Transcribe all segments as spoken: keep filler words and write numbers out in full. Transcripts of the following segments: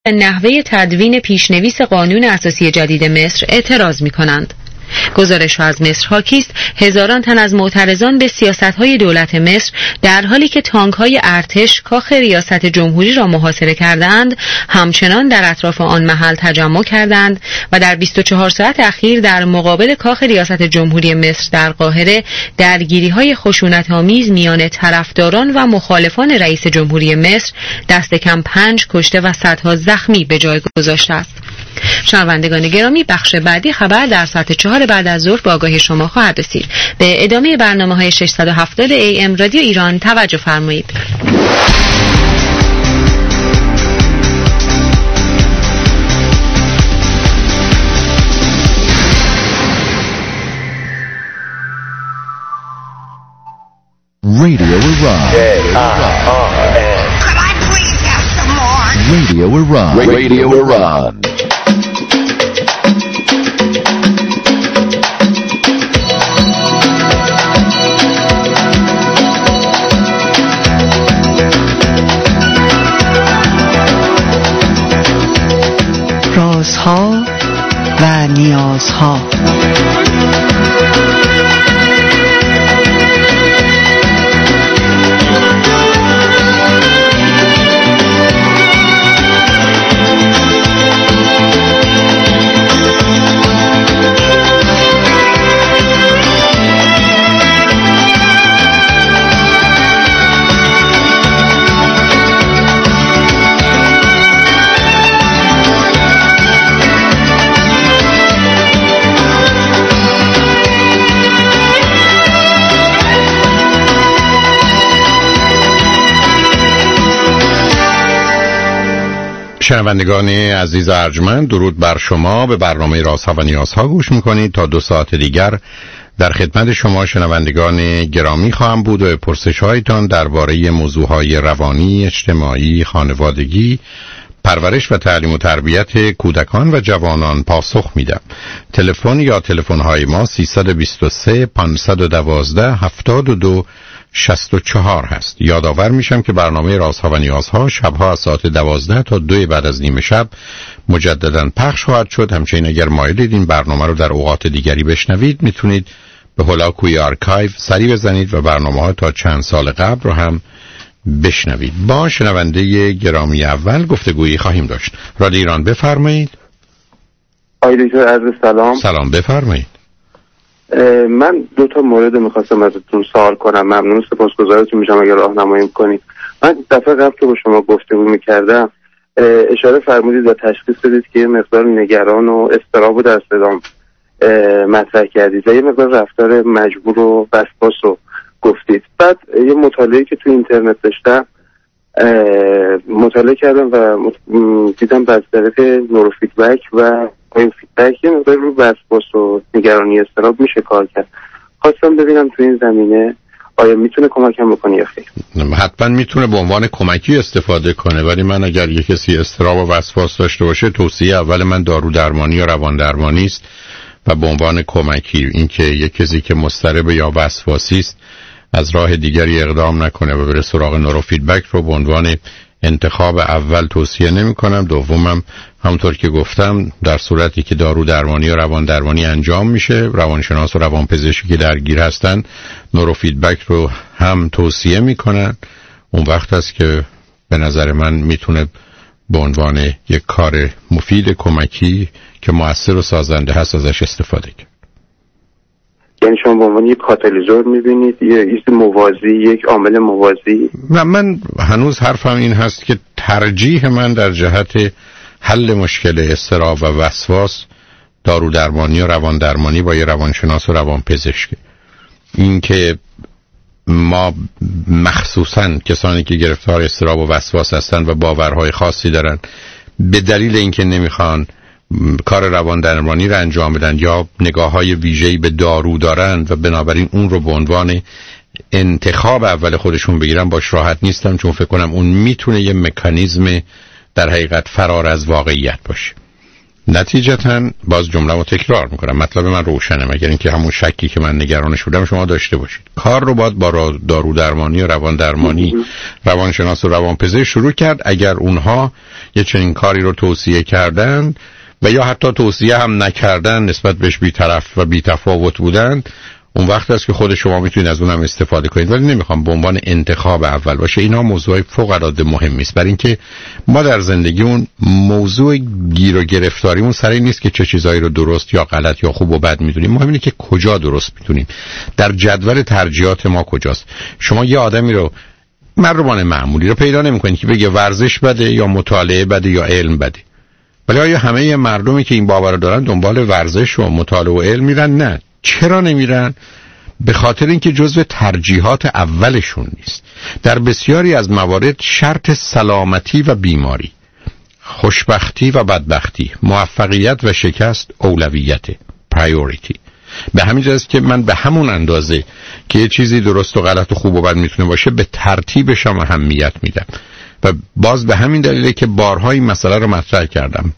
نحوه تدوین پیشنویس قانون اساسی جدید مصر اعتراض می‌کنند. گزارش از مصر حاکیست هزاران تن از معترضان به سیاست‌های دولت مصر در حالی که تانک‌های ارتش کاخ ریاست جمهوری را محاصره کردند همچنان در اطراف آن محل تجمع کردند و در بیست و چهار ساعت اخیر در مقابل کاخ ریاست جمهوری مصر در قاهره درگیری‌های خشونت‌آمیز میان طرفداران و مخالفان رئیس جمهوری مصر دست کم پنج کشته و صدها زخمی به جای گذاشته است. شنوندگان گرامی، بخش بعدی خبر در ساعت چهار بعد از ظهر با آگاهی شما خواهد رسید. به ادامه برنامه‌های ششصد و هفتاد ای ام رادیو ایران توجه فرمایید. Radio Iran. Could I please have some more? Radio Iran. Radio Iran. رازها و نیازها. شنوندگان عزیز ارجمند، درود بر شما. به برنامه رازها و نیازها گوش میکنید. تا دو ساعت دیگر در خدمت شما شنوندگان گرامی خواهم بود و پرسش هایتان درباره موضوعهای روانی، اجتماعی، خانوادگی، پرورش و تعلیم و تربیت کودکان و جوانان پاسخ میدم. تلفن یا تلفن های ما سیصد و بیست و سه پانصد و دوازده هفتاد و دو شصت و چهار هست. یادآور میشم که برنامه رازها و نیازها شبها از ساعت دوازده تا دو بعد از نیمه شب مجددا پخش خواهد شد. همچنین اگر مایلید این برنامه رو در اوقات دیگری بشنوید میتونید به هولاکوی آرکایو سری بزنید و برنامه ها تا چند سال قبل رو هم بشنوید. با شنونده گرامی اول گفتگویی خواهیم داشت. رادیو ایران، بفرمایید. آقای دکتر عرض سلام. سلام، بفرمایید. من دو تا مورد میخواستم ازتون سوال کنم. ممنون، سپاسگزارتون میشم اگر راهنمایی کنید. من دفعه قبل که با شما گفتگو میکردم اشاره فرمودید و تشخیص دادید که یه مقدار نگران و اضطراب در صدام مطرح کردید و یه مقدار رفتار مجبور و وسواس رو گفتید. بعد یه مطالعه که تو اینترنت داشتم مطالعه کردم و دیدم از طریق نورو فیدبک و این فیدبک یه مقدار رو وسواس و نگرانی اضطراب میشه کار کرد. خواستم ببینم تو این زمینه آیا میتونه کمکم بکنه یا خیر؟ حتما میتونه به عنوان کمکی استفاده کنه، ولی من اگر یک کسی اضطراب و وسواس داشته باشه توصیه اول من دارو درمانی یا روان درمانی است و به عنوان کمکی. اینکه یک کسی که مضطرب یا وسواسی است از راه دیگری اقدام نکنه و بره سراغ نورو فیدبک رو به عنوان انتخاب اول توصیه نمی کنم. دومم همونطور که گفتم در صورتی که دارو درمانی و روان درمانی انجام میشه، روانشناس و روانپزشکی که درگیر هستن نورو فیدبک رو هم توصیه میکنن. اون وقت است که به نظر من میتونه به عنوان یک کار مفید کمکی که مؤثر و سازنده هست ازش استفاده کرد. یعنی شما به عنوان یک کاتالیزور میبینید، یک موازی، یک عامل موازی؟ نه، من هنوز حرفم این هست که ترجیح من در جهت حل مشکل اضطراب و وسواس دارو درمانی و روان درمانی با یه روانشناس و روانپزشکی. این که ما مخصوصاً کسانی که گرفتار اضطراب و وسواس هستن و باورهای خاصی دارن به دلیل اینکه نمیخوان کار روان درمانی رو انجام بدن یا نگاه‌های ویژه‌ای به دارو دارن و بنابراین اون رو به عنوان انتخاب اول خودشون بگیرن، باش راحت نیستم، چون فکر کنم اون میتونه یه مکانیزم در حقیقت فرار از واقعیت باشه. نتیجتاً باز جمله رو تکرار میکنم، مطلب من روشنه، مگر اینکه همون شکی که من نگرانش بودم شما داشته باشید. کار رو باید با دارو درمانی و روان درمانی، روانشناس و روانپزشک شروع کرد. اگر اونها یه چنین کاری رو توصیه کردن و یا حتی توصیه هم نکردن، نسبت بهش بی‌طرف و بی‌تفاوت بودن، اون وقت است که خود شما میتونید از اونم استفاده کنید. ولی نمیخوام به عنوان انتخاب اول باشه. اینا موضوع فوق العاده مهمی است، برای اینکه ما در زندگیمون موضوع گیر و گرفتاریمون سر این نیست که چه چیزایی رو درست یا غلط یا خوب و بد میدونیم. مهم اینه که کجا درست میدونیم، در جدول ترجیحات ما کجاست. شما یه آدمی رو، مردمان معمولی رو پیدا نمیکنید که بگه ورزش بده یا مطالعه بده یا علم بده. ولی آیا همه مردمی که این باور دارن دنبال ورزش و مطالعه و علم میرن؟ نه. چرا نمیرن؟ به خاطر اینکه جزو ترجیحات اولشون نیست. در بسیاری از موارد شرط سلامتی و بیماری، خوشبختی و بدبختی، موفقیت و شکست اولویت، پرایوریتی. به همین جاست که من به همون اندازه که یه چیزی درست و غلط و خوب و بد میتونه باشه به ترتیبش هم اهمیت میدم. و باز به همین دلیله که بارها این مسئله رو مطرح کردم.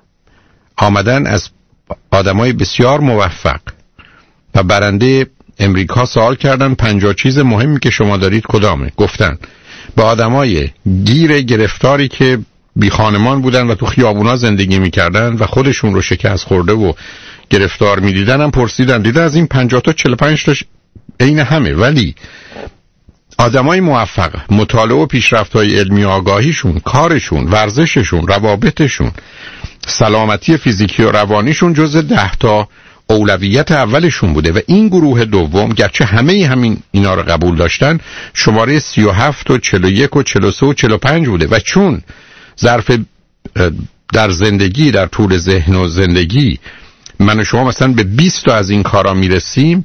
آمدن از آدمای بسیار موفق و برنده امریکا سوال کردن پنجاه چیز مهمی که شما دارید کدامه؟ گفتن به آدمای گیر گرفتاری که بی خانمان بودن و تو خیابونا زندگی میکردن و خودشون رو شکست خورده و گرفتار میدیدن هم پرسیدن، دیده از این پنجاه تا چهل و پنج تاش عین همه. ولی آدمای موفق، مطالعه و پیشرفت‌های علمی، آگاهیشون، کارشون، ورزششون، روابطشون، سلامتی فیزیکی و روانیشون جزء ده تا اولویت اولشون بوده. و این گروه دوم گرچه همه همین اینا رو قبول داشتن، شماره سی و هفت و چهل و یک و چهل و سه و چهل و پنج بوده. و چون ظرف در زندگی، در طول ذهن و زندگی من و شما مثلا به بیست تا از این کارا میرسیم،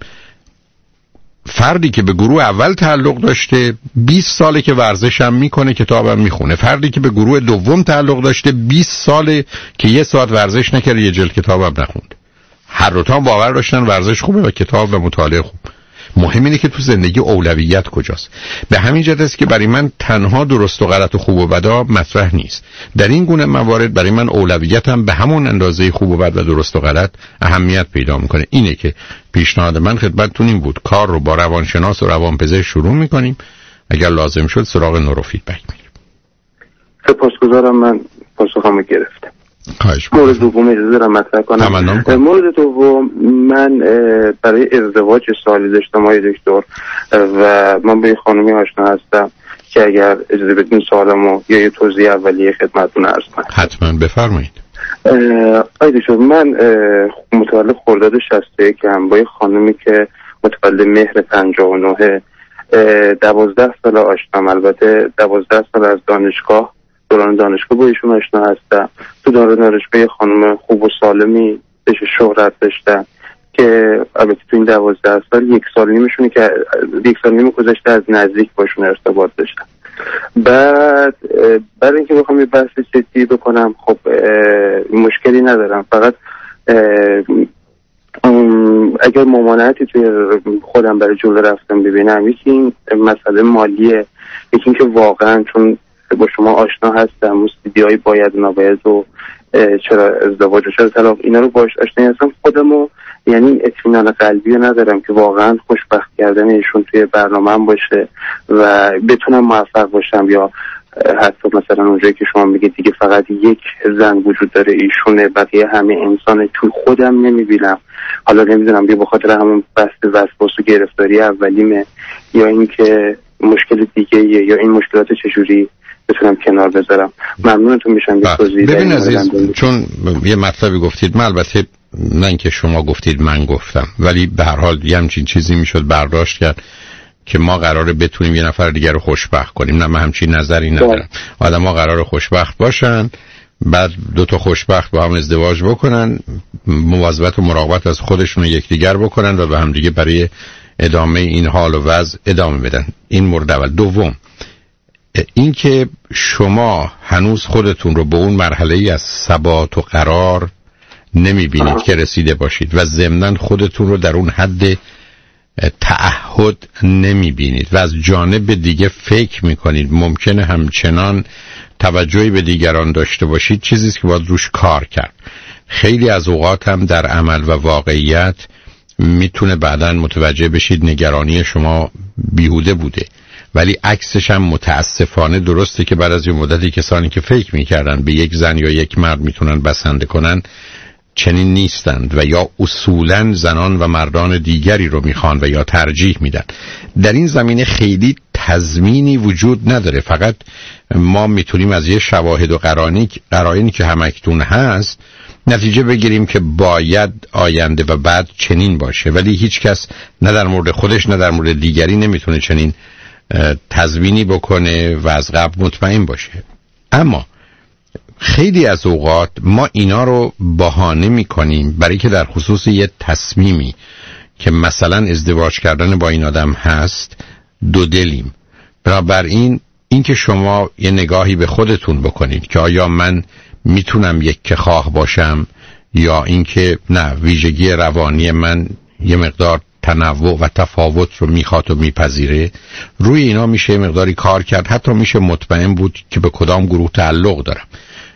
فردی که به گروه اول تعلق داشته بیست ساله که ورزش هم میکنه، کتابم میخونه. فردی که به گروه دوم تعلق داشته بیست ساله که یه ساعت ورزش نکرده، یه جلد کتابم نخوند. هر دو تا باور داشتن ورزش خوبه و کتاب و مطالعه خوب. مهم اینه که تو زندگی اولویت کجاست. به همین جهت است که برای من تنها درست و غلط و خوب و بد مطرح نیست. در این گونه موارد برای من اولویتم به همون اندازه خوب و بد و درست و غلط اهمیت پیدا میکنه. اینه که پیشنهاد من خدمتتون این بود، کار رو با روانشناس و روانپزشک شروع میکنیم، اگر لازم شد سراغ نورو فیدبک میریم. سپاسگزارم، من پاسخمو گرفتم. مورد دوم اجازه دارم مطرح کنم. مورد دوم، من برای ازدواج سوالی داشتم آقای دکتر و من به خانمی آشنا هستم که اگر اجازه بدین سوالمو یا یه توضیح اولیه خدمتتون عرض کنم. حتما بفرمایید. آقای دکتر، من متولد خرداد شصت و یک ام با یه خانمی که متولد مهر پنجاه و نه، دوازده سال آشنام. البته دوازده سال از دانشگاه، دوران دانشگاه با ایشون آشنا هستم. تو دوران دانشگاه خانم خوب و سالمی بهش شهرت داشتن که البته تو این دوازده سال یک سال نیمشونه که یک سال نیم گذشته از نزدیک باشون ارتباط داشتم. بعد برای اینکه بخوام یه بحث جدی بکنم، خب مشکلی ندارم، فقط اگر ممانعتی توی خودم برای جلو رفتم ببینم، یکی این مسئله مالیه، یکی این که واقعا چون با شما آشنا هستم، موسیدی های باید و نباید و چرا ازدواج و چرا طلاق، اینا رو باش آشنا هستم، خودمو یعنی اطمینان قلبی رو ندارم که واقعا خوشبخت کردن ایشون توی برنامه‌ام باشه و بتونم موفق باشم، یا حتی مثلا اونجایی که شما میگید دیگه فقط یک زن وجود داره ایشونه، بقیه همه انسانه، توی خودم نمیبینم. حالا نمیدونم بیا بخاطر همون بحث وسواس و گرفتاری اولیمه یا اینکه مشکل دیگه یا این مشکلات چجوری بتونم کنار بذارم. ممنونتون میشم یه توضیح بدین. ببین عزیز، چون یه مطلبی گفتید، من البته نه اینکه شما گفتید من گفتم، ولی به هر حال یه همچین چیزی میشد برداشت کرد که ما قراره بتونیم یه نفر دیگر رو خوشبخت کنیم. نه، من همچین نظری ندارم. آدم ها قراره خوشبخت باشن، بعد دو تا خوشبخت با هم ازدواج بکنن، مواظبت و مراقبت از خودشون و یکدیگر بکنن و به هم دیگه برای ادامه این حال و وضع ادامه بدن. این مورد اول. دوم، این که شما هنوز خودتون رو به اون مرحله‌ای از ثبات و قرار نمیبینید که رسیده باشید و ضمناً خودتون رو در اون حد تعهد نمیبینید و از جانب دیگه فکر میکنید ممکنه همچنان توجهی به دیگران داشته باشید، چیزیست که باید روش کار کرد. خیلی از اوقات هم در عمل و واقعیت میتونه بعداً متوجه بشید نگرانی شما بیهوده بوده، ولی عکسش هم متاسفانه درسته که بعد از یه مدتی کسانی که فکر میکردن به یک زن یا یک مرد میتونن بسنده کنن چنین نیستند و یا اصولاً زنان و مردان دیگری رو میخوان و یا ترجیح میدن. در این زمینه خیلی تضمینی وجود نداره، فقط ما میتونیم از یه شواهد و قرائنی که همکنون هست نتیجه بگیریم که باید آینده و بعد چنین باشه، ولی هیچ کس نه در مورد خودش نه در مورد دیگری نمیتونه چنین تضمینی بکنه و از قبل مطمئن باشه. اما خیلی از اوقات ما اینا رو بهانه میکنیم برای که در خصوص یه تصمیمی که مثلا ازدواج کردن با این آدم هست دو دلیم. بنابراین این که شما یه نگاهی به خودتون بکنید که آیا من میتونم یک که خواه باشم یا اینکه نه ویژگی روانی من یه مقدار تنوع و تفاوت رو میخواد و میپذیره، روی اینا میشه مقداری کار کرد. حتی میشه مطمئن بود که به کدام گروه تعلق دارم،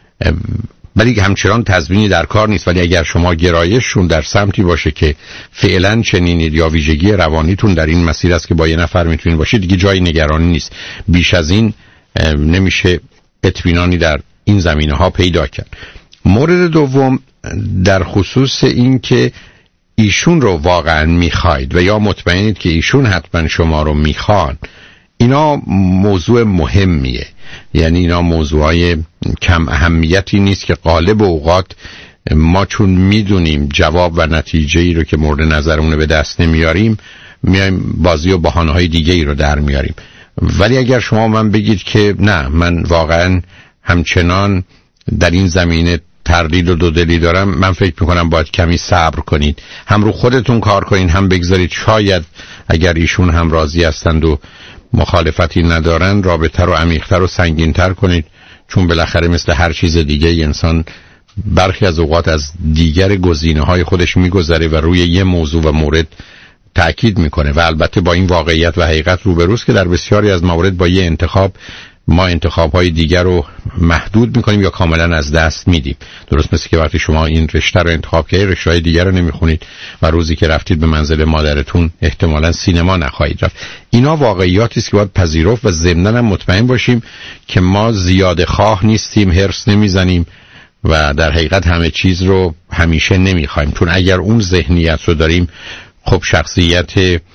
ولی همچنان تضمینی در کار نیست. ولی اگر شما گرایششون در سمتی باشه که فعلا چنینید یا ویژگی روانیتون در این مسیر است که با یه نفر میتونید باشید، دیگه جای نگرانی نیست. بیش از این نمیشه اطمینانی در این زمینه ها پیدا کرد. مورد دوم در خصوص این که ایشون رو واقعا میخواید و یا مطمئنید که ایشون حتما شما رو میخوان، اینا موضوع مهمیه. یعنی اینا موضوعای کم اهمیتی نیست که غالب اوقات ما چون میدونیم جواب و نتیجه ای رو که مورد نظرمونه به دست نمیاریم، میایم بازی و بهانه های دیگه ای رو در میاریم. ولی اگر شما من بگید که نه من واقعا همچنان در این زمینه تردید و دودلی دارم، من فکر میکنم باید کمی صبر کنید، هم رو خودتون کار کنید، هم بگذارید شاید اگر ایشون هم راضی هستند و مخالفتی ندارن رابطه رو عمیق‌تر و سنگین‌تر کنید، چون بالاخره مثل هر چیز دیگه انسان برخی از اوقات از دیگر گزینه‌های خودش میگذره و روی یه موضوع و مورد تأکید میکنه و البته با این واقعیت و حقیقت روبروست که در بسیاری از موارد با یه انتخاب ما انتخاب‌های دیگر رو محدود میکنیم یا کاملا از دست میدیم. درست مثل که وقتی شما این رشته رو انتخاب کردید رشته‌های دیگر رو نمیخونید و روزی که رفتید به منزل مادرتون احتمالاً سینما نخواهید رفت. اینا واقعیاتی است که باید پذیرفت و ضمناً هم مطمئن باشیم که ما زیاده خواه نیستیم، هرس نمیزنیم و در حقیقت همه چیز رو همیشه نمیخوایم، چون اگر اون ذهنیت رو داریم خب شخصیت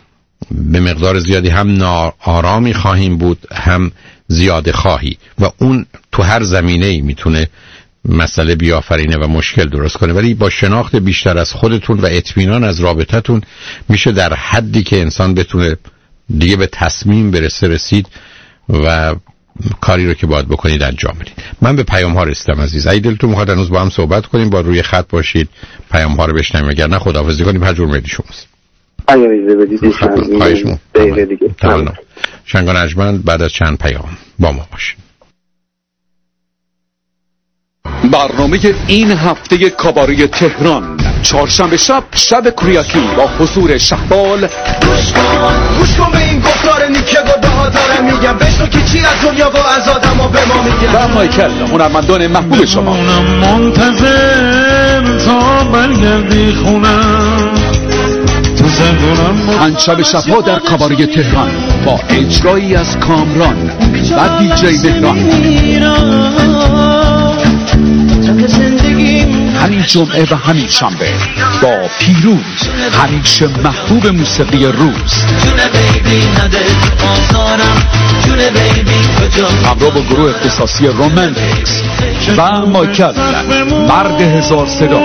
به مقدار زیادی هم ناآرامی خواهیم بود هم زیاده خواهی و اون تو هر زمینه‌ای میتونه مسئله بیافرینه و مشکل درست کنه. ولی با شناخت بیشتر از خودتون و اطمینان از رابطتون میشه در حدی که انسان بتونه دیگه به تصمیم برسه رسید و کاری رو که باید بکنید انجام بدید. من به پیام ها رسیدم عزیز. اگه دلتون میخواد هنوز با هم صحبت کنیم با روی خط باشید پیام ها رو بشنویم، اگر نه خداحافظی کنیم. هر جور میدی شماست. اگر اجازه بدید چند دقیقه دیگه شنگان اجمند بعد از چند پیام با ما باشید. برنامه این هفته کاباره تهران چهارشنبه شب شب کریاکی با حضور شهبال. گوش کن به این گفتار نیکه گداها داره میگم بشنو که چی از دنیا و از آدم ها به ما میگم. و مایکل هنرمندان محبوب شما منتظر تا برگردی خونم پنجشنبه شبها در کاباره تهران با اجرایی از کامران و دیجی مهران. همین جمعه و همین شنبه با پیروز همیشه محبوب موسیقی روز همراه با گروه اختصاصی رومانتیکس و مایکل مرد هزار صدا.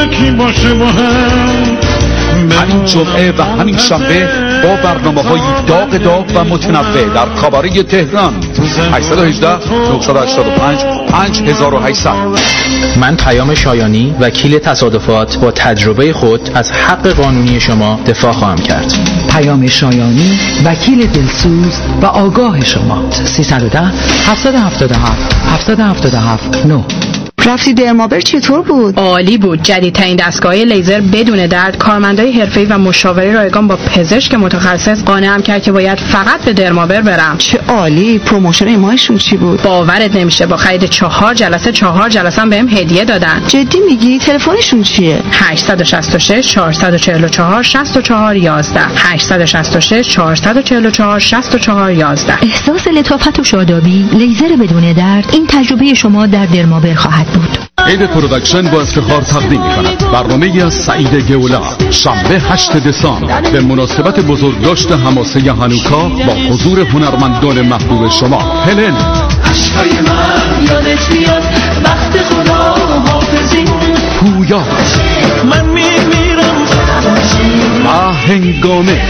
همین جمعه و همین شنبه با برنامه های داغ داغ و متنوع در کاباره تهران. هشت یک هشت نه هشت پنج پنج هزار و هشتصد. من پیام شایانی وکیل تصادفات با تجربه خود از حق قانونی شما دفاع خواهم کرد. پیام شایانی وکیل دلسوز و آگاه شما. سیصد و ده هفتصد و هفتاد و هفت هفتصد و هفتاد و هفت نه. رفتی درمابر چطور بود؟ عالی بود. جدیدترین دستگاه لیزر بدون درد، کارمندای حرفه‌ای و مشاوره رایگان با پزشک متخصص قانعم کرد که باید فقط به درمابر برم. چه عالی. پروموشن ایمایشون چی بود؟ باورت نمیشه، با خرید چهار جلسه چهار جلسه هم بهم هدیه دادن. جدی میگی؟ تلفنشون چیه؟ هشت شش شش چهار چهار چهار شش چهار یک یک هشت شش شش چهار چهار چهار شش چهار یک یک. احساس لطافت و شادابی، لیزر بدون درد، این تجربه شما در درمابر خواهد بود. عید پروداکشن با افتخار تقدیم می‌کند برنامه‌ای از سعید گولا، شنبه هشتم دسامبر به مناسبت بزرگداشت حماسه هانوکا با حضور هنرمندان محبوب شما. هلن، عشقای من یادت میاد وقت خدا حافظین، پویا، من میمیرم و هنگامه.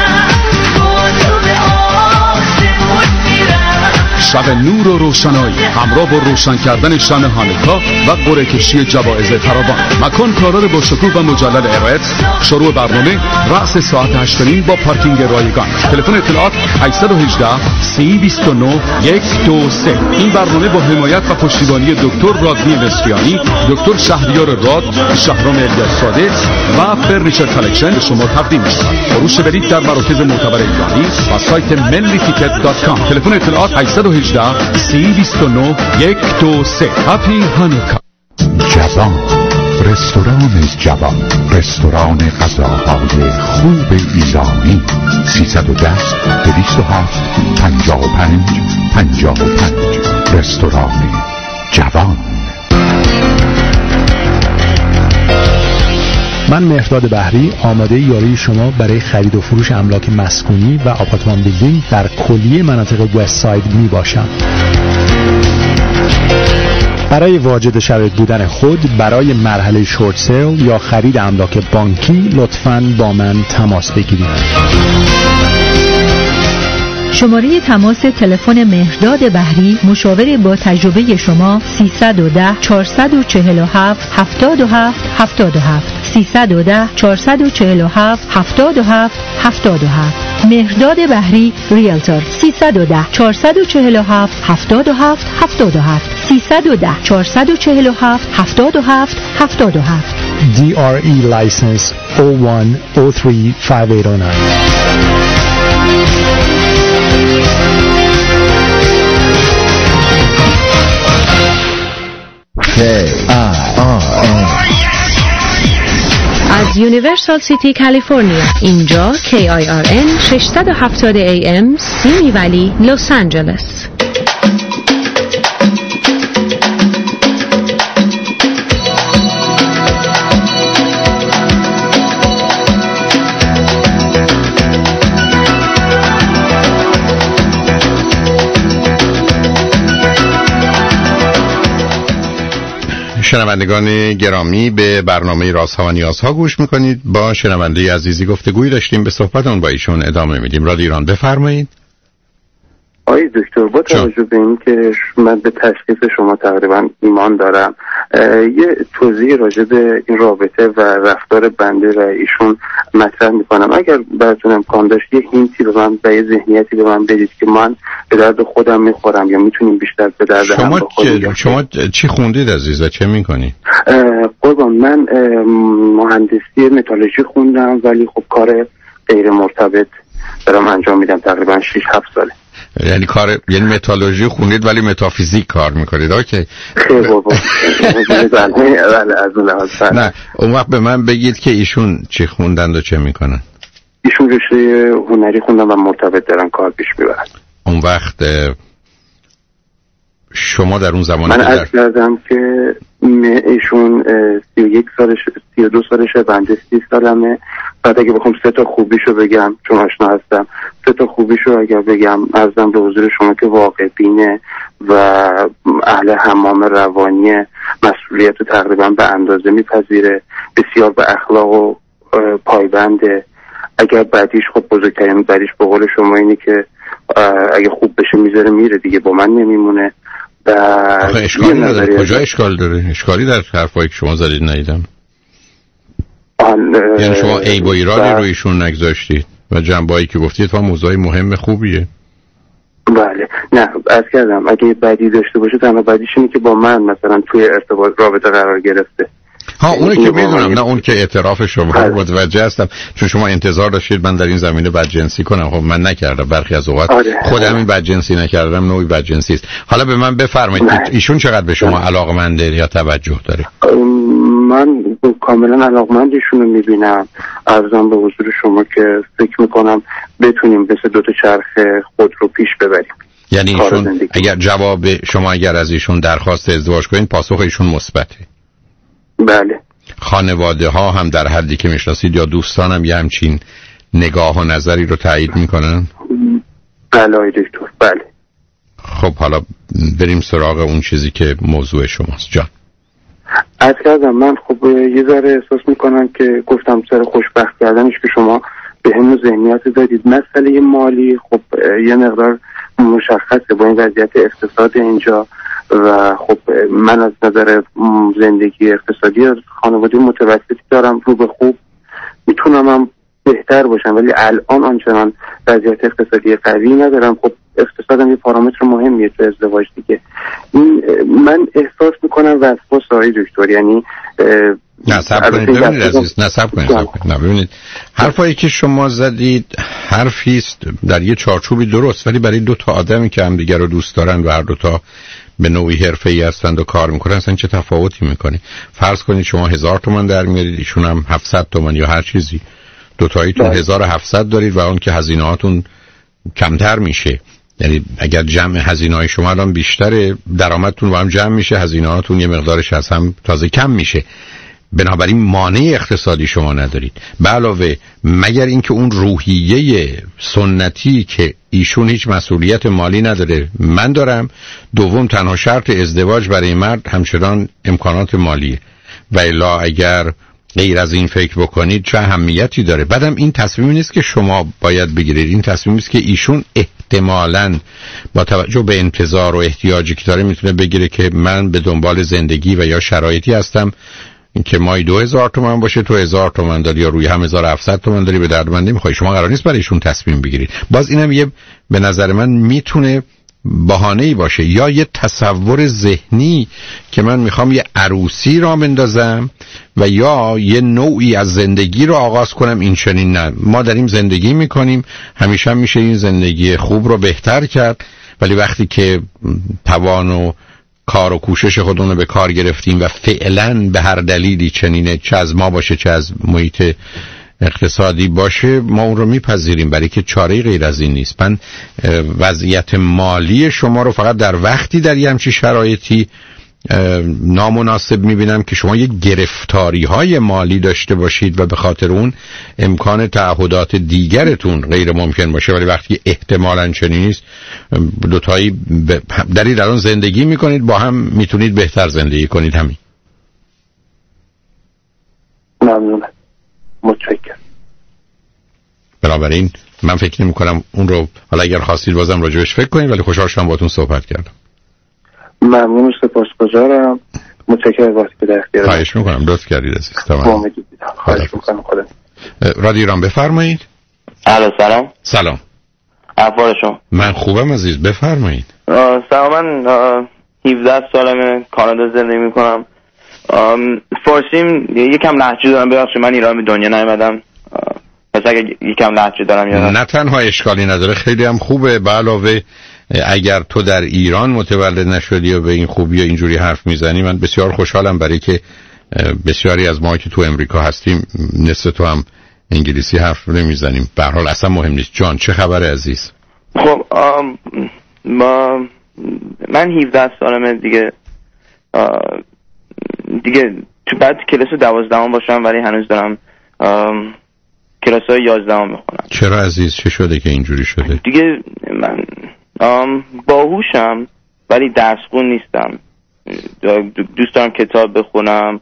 شب نور و روشنایی همراه با روشن کردن شمع هانوکا و قرعه کشی جوایز فراوان. مکان تالار با شکوه و مجلل ارائت. شروع برنامه رأس ساعت هشت و نیم با پارکینگ رایگان. تلفن اطلاعات هشت یک هشت سه دو نه یک دو سه. این برنامه با حمایت و پشتیبانی دکتر رادنی مصریانی، دکتر شهریار راد، شهرام الیاس‌زاده و فرنیچر کالکشن شما تقدیم می‌شود. فروش بلیط در مراکز معتبر ایرانی و سایت ملی تیکت دات کام. تلفن اطلاعات هشت یک هشت سه دو نه یک دو سه. هپی هانوکا. جوان، رستوران جوان، رستوران غذاهای خوب ایرانی. سیصد و ده دویست و هفت پنجاه و پنج پنجاه و پنج. رستوران جوان. من مهرداد بحری آماده یاری شما برای خرید و فروش املاک مسکونی و آپارتمان بیلدینگ در کلیه مناطق وست ساید می باشم. برای واجد شرایط بودن خود برای مرحله شورت سیل یا خرید املاک بانکی لطفاً با من تماس بگیرید. شماره تماس تلفن مهرداد بحری، مشاور با تجربه شما سیصد و ده چهارصد و چهل و هفت هفتاد و هفت هفتاد و هفت سیصد و ده چهارصد و چهل و هفت هفتاد و هفت هفتاد و هفت. مهرداد بحری ریلتور. سیصد و ده چهارصد و چهل و هفت هفتاد و هفت هفتاد و هفت سیصد و ده چهارصد و چهل و هفت هفتاد و هفت هفتاد و هفت. دی آر ای license oh one oh three five eight oh nine. K I R N از یونیورسال سیتی کالیفرنیا. اینجا کی آی آر ان ششصد و هفتاد ای ام سیمی ولی لس آنجلس. شنوندگان گرامی، به برنامه رازها و نیازها گوش میکنید. با شنونده عزیزی گفتگویی داشتیم، به صحبتون با ایشون ادامه میدیم. رادیو ایران، بفرمایید. آقای دکتر، با توجه به این که من به تشخیص شما تقریبا ایمان دارم، یه توضیح راجع به این رابطه و رفتار بنده و ایشون مطرح میکنم. اگر براتون امکان داشت یه هینتی به من و یه ذهنیتی به من بدید که من به درد خودم میخورم یا میتونیم بیشتر به درد هم بخوریم. شما چی خوندید عزیزا؟ چه میکنی؟ قربان، من مهندسی متالورژی خوندم ولی خب کار غیر مرتبط دارم انجام میدم تقریبا شش هفت ساله. یعنی کار، یعنی متالورژی خوندید ولی متافیزیک کار میکنید. اوکی. خیلی بابا. نه، اون وقت به من بگید که ایشون چی خوندند و چه میکنن. ایشون رشته هنری خوندن و مرتبط دارن کار پیش میبرن. اون وقت شما در اون زمان من عرض کردم که ایشون سی و یک سالش، سی و دو سالشه، بنده سی سالمه. بعد اگه بخوام سه تا خوبیشو بگم، چون آشنا هستم، سه تا خوبیشو اگر بگم عرضم به حضور شما که واقع بینه و اهل حمام روانی، مسئولیت رو تقریبا به اندازه میپذیره، بسیار به اخلاق و پایبنده. اگر بعدیش خب بزرگترین بعدیش به قول شما اینه که اگه خوب بشه میذاره میره دیگه، با من نمیمونه. آخه اشکالی نداره. کجا اشکال داره؟ اشکالی در حرفایی که شما زدید ندیدم. یعنی شما عیب و ایرادی رو ایشون نگذاشتید و جنبه‌ای که گفتید تا موضوع مهم خوبیه. بله. نه عرض کردم اگه بدی داشته باشه تنها بدیش اینه که با من مثلا توی ارتباط رابطه قرار گرفته. ها اونه که میدونم، نه اون که اعتراف شما رو متوجه هستم، چون شما انتظار داشتید من در این زمینه بدجنسی کنم. خب من نکردم، برخی از اوقات آره. خودم این بدجنسی نکردم، نوعی بدجنسی است. حالا به من بفرمایید ایشون چقدر به شما علاقمنده یا توجه داره؟ من کاملا علاقمند ایشونو میبینم. عرضم به حضور شما که فکر میکنم بتونیم مثل دو تا چرخ خود رو پیش ببریم. یعنی ایشون اگر جواب شما اگر از ایشون درخواست ازدواج کنین پاسخ ایشون مثبته؟ بله. خانواده ها هم در حدی که میشناسید یا دوستان هم یه همچین نگاه و نظری رو تایید میکنن؟ بله دکتر بله. خب حالا بریم سراغ اون چیزی که موضوع شماست. جان از کردم من خب یه ذره احساس میکنم که گفتم سر خوشبخت کردنش که شما به همون ذهنیت دادید. مسئله مالی خب یه مقدار مشخصه با این وضعیت اقتصاد اینجا و خب من از نظر زندگی اقتصادی خانواده متوسطی دارم، رو به خوب میتونم هم بهتر باشم، ولی الان آنچنان وضعیت اقتصادی قوی ندارم. خب اقتصادم یه پارامتر مهمیه تو ازدواج دیگه. این من احساس میکنم وسواس آقای دکتر، یعنی نه صبر کنید ببینید عزیز، نه صبر کنید صبر کنید. نه ببینید حرفایی که شما زدید حرفی است در یه چارچوبی درست، ولی برای دو تا آدمی که همدیگه رو دوست دارن و هر دو تا به نوعی حرفه‌ای هستند و کار میکنن اصلا چه تفاوتی میکنه؟ فرض کنید شما هزار تومان در میارید، ایشون هم هفتصد تومان یا هر چیزی، دو تاییتون هزار و هفتصد دارید و اون که هزینه‌هاتون کمتر میشه. یعنی اگر جمع هزینه‌های شما الان بیشتره، درآمدتون با هم جمع میشه، هزینه‌هاتون یه مقدارش از هم تازه کم میشه. بنابراین مانع اقتصادی شما ندارید. به علاوه مگر اینکه اون روحیه سنتی که ایشون هیچ مسئولیت مالی نداره من دارم، دوم تنها شرط ازدواج برای مرد همچنان امکانات مالیه و الا اگر غیر از این فکر بکنید چه اهمیتی داره؟ بعدم این تصمیمی نیست که شما باید بگیرید، این تصمیمی است که ایشون احتمالاً با توجه به انتظار و احتیاجی که داره میتونه بگیره که من به دنبال زندگی و یا شرایطی هستم که مای دو هزار تومن باشه، تو هزار تومن داری یا روی هم هزار و هفتصد تومن داری، به درد من نمیخوای. شما قرار نیست برای ایشون تصمیم بگیرید. باز اینم یه به نظر من میتونه بهانه‌ای باشه یا یه تصور ذهنی که من میخوام یه عروسی را بندازم و یا یه نوعی از زندگی رو آغاز کنم. این چنین نه، ما داریم زندگی میکنیم، همیشه میشه این زندگی خوب رو بهتر کرد، ولی وقتی که توان و کار و کوشش خودمون رو به کار گرفتیم و فعلا به هر دلیلی چنینه، چه از ما باشه چه از محیط اقتصادی باشه، ما اون رو میپذیریم، برای که چاره غیر از این نیست. من وضعیت مالی شما رو فقط در وقتی در یه همچی شرایطی نامناسب میبینم که شما یک گرفتاری های مالی داشته باشید و به خاطر اون امکان تعهدات دیگرتون غیر ممکن باشه، ولی وقتی احتمالاً چنین نیست دوتایی دارید الان زندگی میکنید، با هم میتونید بهتر زندگی کنید. همین. ممنونم، متشکرم. بنابراین من فکر نمی کنم اون رو، حالا اگر خواستید بازم راجبش فکر کنید، ولی خوشحال شدم باهاتون صحبت کردم. ممنون و سپاسگزارم. متشکرم وقتی که در اختیار. خواهش میکنم، لطف کردید عزیز. تمام. خواهش میکنم. خدا. رادیو ایران بفرمایید. الو سلام. سلام. احوال شما؟ من خوبم عزیز، بفرمایید. سلام، من هفده سالمه، کانادا زندگی میکنم. فارسیم یکم لهجه دارم، ببخشید من ایران به دنیا نیومدم، پس اگه یکم لهجه دارم یا نه تنها اشکالی نداره، خیلی هم خوبه. به علاوه اگر تو در ایران متولد نشدی و به این خوبی و اینجوری حرف میزنی، من بسیار خوشحالم، برای که بسیاری از ما که تو امریکا هستیم نصف تو هم انگلیسی حرف نمیزنیم. به هر حال اصلا مهم نیست. جان چه خبره عزیز؟ خب ما من هفده سالمه دیگه، دیگه تو بعد کلاس دوازدهم باشم، ولی هنوز دارم کلاس های یازدهم میخونم. چرا عزیز؟ چه شده که اینجوری شده؟ دیگه من باهوشم ولی درس خون نیستم، دوست دارم کتاب بخونم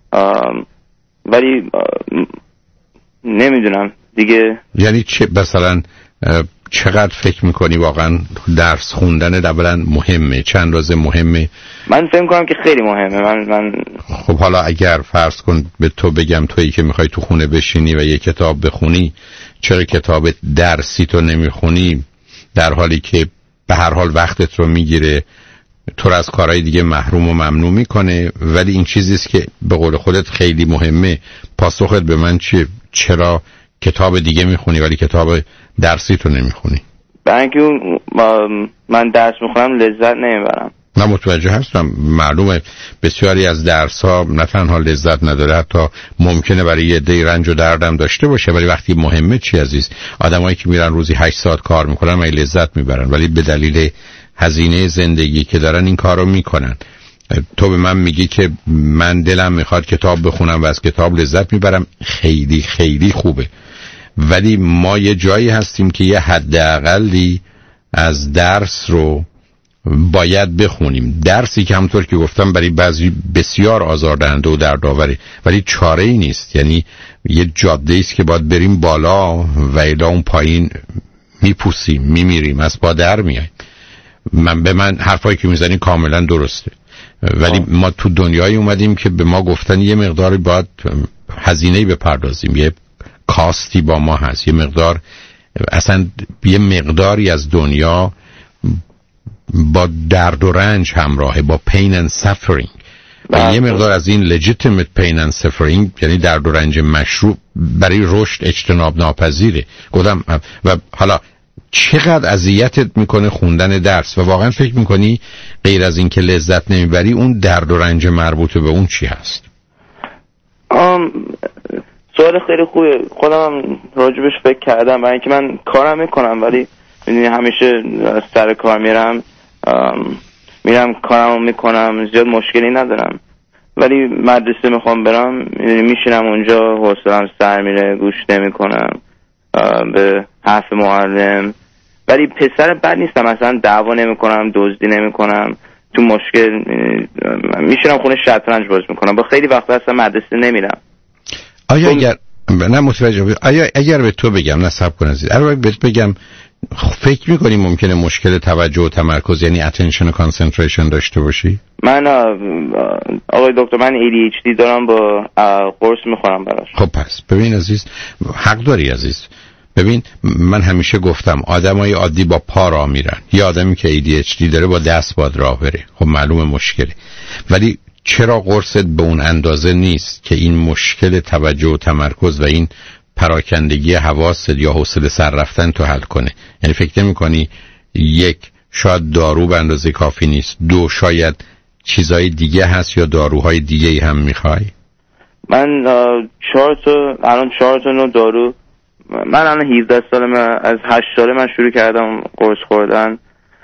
ولی نمیدونم دیگه. یعنی چه مثلا چقدر فکر میکنی واقعا درس خوندن اولا مهمه؟ چند اندازه مهمه؟ من فکر کنم که خیلی مهمه. من من خب حالا اگر فرض کن به تو بگم تویی که میخوای تو خونه بشینی و یه کتاب بخونی، چرا کتاب درسی تو نمیخونی در حالی که به هر حال وقتت رو میگیره، تو رو از کارهای دیگه محروم و ممنوع میکنه، ولی این چیزیست که به قول خودت خیلی مهمه. پاسخت به من چیه؟ چرا کتاب دیگه میخونی ولی کتاب درسی تو نمیخونی؟ برای اینکه من درس میخونم لذت نمیبرم. من متوجه هستم، معلومه بسیاری از درس ها نه تنها لذت نداره، حتی ممکنه برای یه عده رنج و دردم داشته باشه، ولی وقتی مهمه چی عزیز؟ آدمایی که میرن روزی هشت ساعت کار میکنن و لذت میبرن، ولی به دلیل هزینه زندگی که دارن این کارو میکنن. تو به من میگی که من دلم میخواد کتاب بخونم و از کتاب لذت میبرم، خیلی خیلی خوبه، ولی ما یه جایی هستیم که یه حداقلی از درس رو باید بخونیم. درسی که همونطور که گفتم برای بعضی بسیار آزاردهنده و دردآوره، ولی چاره ای نیست. یعنی یه جاده است که باید بریم بالا و الا اون پایین میپوسیم، میمیریم، از پا در میایم. من به من حرفایی که میزنی کاملا درسته، ولی آه. ما تو دنیایی اومدیم که به ما گفتن یه مقداری باید هزینه‌ای بپردازیم، یه کاستی با ما هست، یه مقدار، اصلا یه مقداری از دنیا با درد و رنج همراهه، با pain and suffering، و یه مقدار از این legitimate pain and suffering، یعنی درد و رنج مشروع، برای رشد اجتناب ناپذیره. گفتم و حالا چقدر اذیتت میکنه خوندن درس، و واقعا فکر میکنی غیر از این که لذت نمیبری اون درد و رنج مربوط به اون چی هست؟ آم سوال خیلی خوبه، خودم راجبش فکر کردم، برای اینکه من کارم میکنم ولی میدونی همیشه سر کار میرم میرم کارمو میکنم، زیاد مشکلی ندارم، ولی مدرسه میخوام برم میدونی میشینم اونجا، حوصله‌ام سر میره، گوش نمیکنم به حرف معلم، ولی پسر بد نیستم، مثلا دعوا نمیکنم، دزدی نمیکنم، تو مشکل میشینم خونه شطرنج بازی میکنم، با خیلی وقت اصلا مدرسه نمیرم. آیا اگر نه متوجه آیا اگر به تو بگم نصب کن عزیز، اگر بهت بگم فکر میکنی ممکنه مشکل توجه و تمرکز یعنی attention و concentration داشته باشی؟ من آقای دکتر من ای دی اچ دی دارم، با قرص میخورم براش. خب پس ببین عزیز، حق داری عزیز. ببین من همیشه گفتم آدمای عادی با پا راه میرن، یا آدمی که ای دی اچ دی داره با دست باید راه بره. خب معلومه مشکله، ولی چرا قرصت به اون اندازه نیست که این مشکل توجه و تمرکز و این پراکندگی حواست یا حوصله سر رفتن تو حل کنه؟ یعنی فکر نمی‌کنی یک، شاید دارو به اندازه کافی نیست، دو، شاید چیزای دیگه هست یا داروهای دیگه‌ای هم می‌خوای؟ من چهار تا الان چهار تا نوع دارو، من الان هفده سالمه، از هشت ساله من شروع کردم قرص خوردن.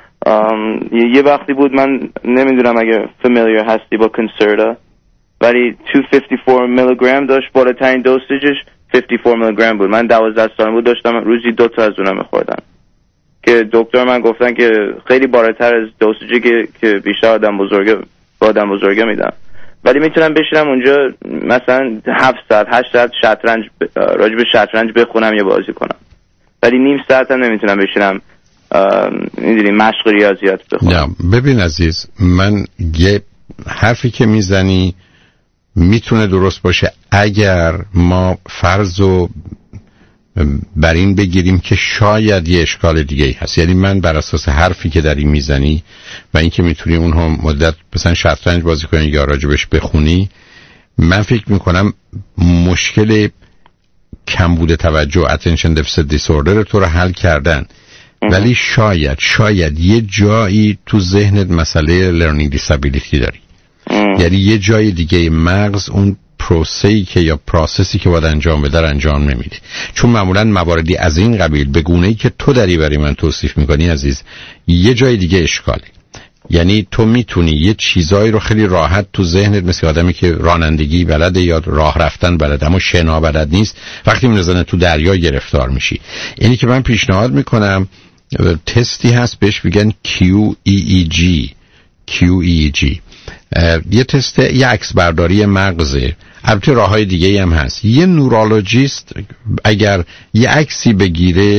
یه وقتی بود من نمیدونم اگه فامیلیار هستی با کنسرتا، ولی دویست و پنجاه و چهار میلی گرم داشت، بالاترین دوزش پنجاه و چهار میلی گرم بود. من دوازده سالم بود داشتم روزی دو تا از اونها میخوردم که دکتر من گفتن که خیلی بالاتر از دوزی که که بیشتر آدم بزرگه با آدم بزرگه میدن، ولی میتونم بشینم اونجا مثلا هفت ساعت هشت ساعت شطرنج راجع به شطرنج بخونم یا بازی کنم، ولی نیم ساعت هم نمیتونم بشینم میدونی مشق ریاضیات بخونم. نه ببین عزیز، من یه حرفی که میزنی میتونه درست باشه اگر ما فرضو بر این بگیریم که شاید یه اشکال دیگه ای هست. یعنی من بر اساس حرفی که داری میزنی و اینکه میتونی اونها مدت مثلا شطرنج بازی کنی یا راجبش بخونی، من فکر میکنم مشکل کمبود توجه attention deficit disorder تو رو حل کردن، ولی شاید شاید یه جایی تو ذهنت مسئله learning disability داری. یعنی یه جای دیگه مغز اون پروسه‌ای که یا پروسسی که باید انجام بده انجام نمیده، چون معمولا مواردی از این قبیل به گونه‌ای که تو داری برای من توصیف میکنی عزیز یه جای دیگه اشکاله. یعنی تو میتونی یه چیزایی رو خیلی راحت تو ذهنت، مثل آدمی که رانندگی بلده یا راه رفتن بلده اما شنا بلد نیست، وقتی میزنه تو دریا گرفتار میشی. اینی که من پیشنهاد میکنم تستی هست بهش میگن کیو ای ای جی کیو ای ای جی، یه تست، یه عکس برداری مغزه. البته راههای دیگه هم هست. یه نورولوژیست اگر یه عکسی بگیره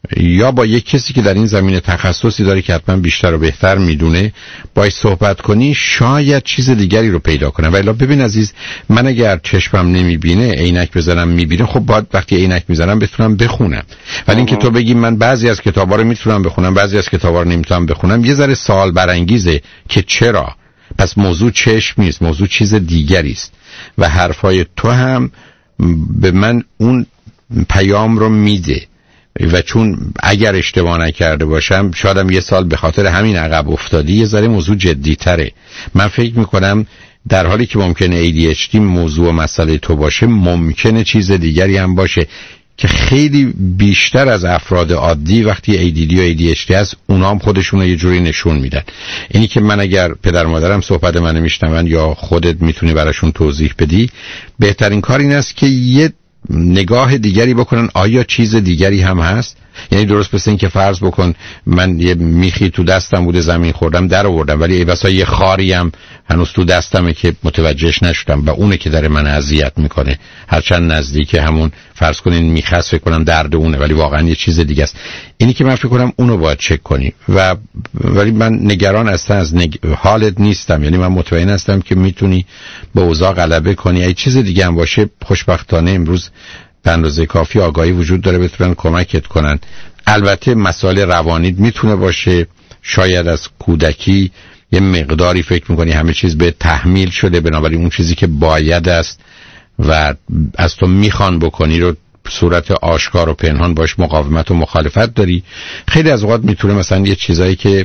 یا با یک کسی که در این زمینه تخصصی داره که حتما بیشتر و بهتر میدونه باید صحبت کنی، شاید چیز دیگری رو پیدا کنه. ولی ببین عزیز، من اگر چشمم نمیبینه عینک بزنم میبینه، خب باید وقتی عینک میزنم بتونم بخونم. ولی اینکه تو بگی من بعضی از کتابا رو میتونم بخونم بعضی از کتابا رو نمیتونم بخونم، یه ذره سوال برانگیزه که چرا. پس موضوع چشم نیست، موضوع چیز دیگری است و حرفای تو هم به من اون پیام رو میده و چون اگر اشتباه نکرده باشم شایدم یه سال به خاطر همین عقب افتادی، یه ذره موضوع جدی تره. من فکر میکنم در حالی که ممکنه ای دی اچ دی موضوع و مسئله تو باشه، ممکنه چیز دیگری هم باشه که خیلی بیشتر از افراد عادی وقتی ای دی دی و ای دی اچ دی هست اونا هم خودشون رو یه جوری نشون میدن. اینی که من اگر پدر مادرم صحبت منو میشنون یا خودت میتونی براشون توضیح بدی، بهترین کار این است که یه نگاه دیگری بکنن آیا چیز دیگری هم هست. یعنی درست مثل این که فرض بکن من یه میخی تو دستم بوده زمین خوردم در آوردم، ولی واسه یه خاری هم هنوز تو دستمه که متوجهش نشدم و اونه که داره من اذیت میکنه، هرچند نزدیک همون فرض کنین میخواست فکر کنم درد اونه ولی واقعا یه چیز دیگه است. اینی که من فکر کنم اونو باید چک کنی و ولی من نگران اصلا از نگ... حالت نیستم. یعنی من مطمئن هستم که میتونی به اوضاع غلبه کنی. اگه چیز دیگه هم باشه خوشبختانه امروز به اندازه کافی آگاهی وجود داره بتونن کمکت کنن. البته مسائل روانی میتونه باشه، شاید از کودکی یه مقداری فکر میکنی همه چیز به تحمیل شده، بنابراین اون چیزی که باید است و از تو میخوان بکنی رو صورت آشکار و پنهان باش مقاومت و مخالفت داری. خیلی از اوقات میتونه مثلا یه چیزایی که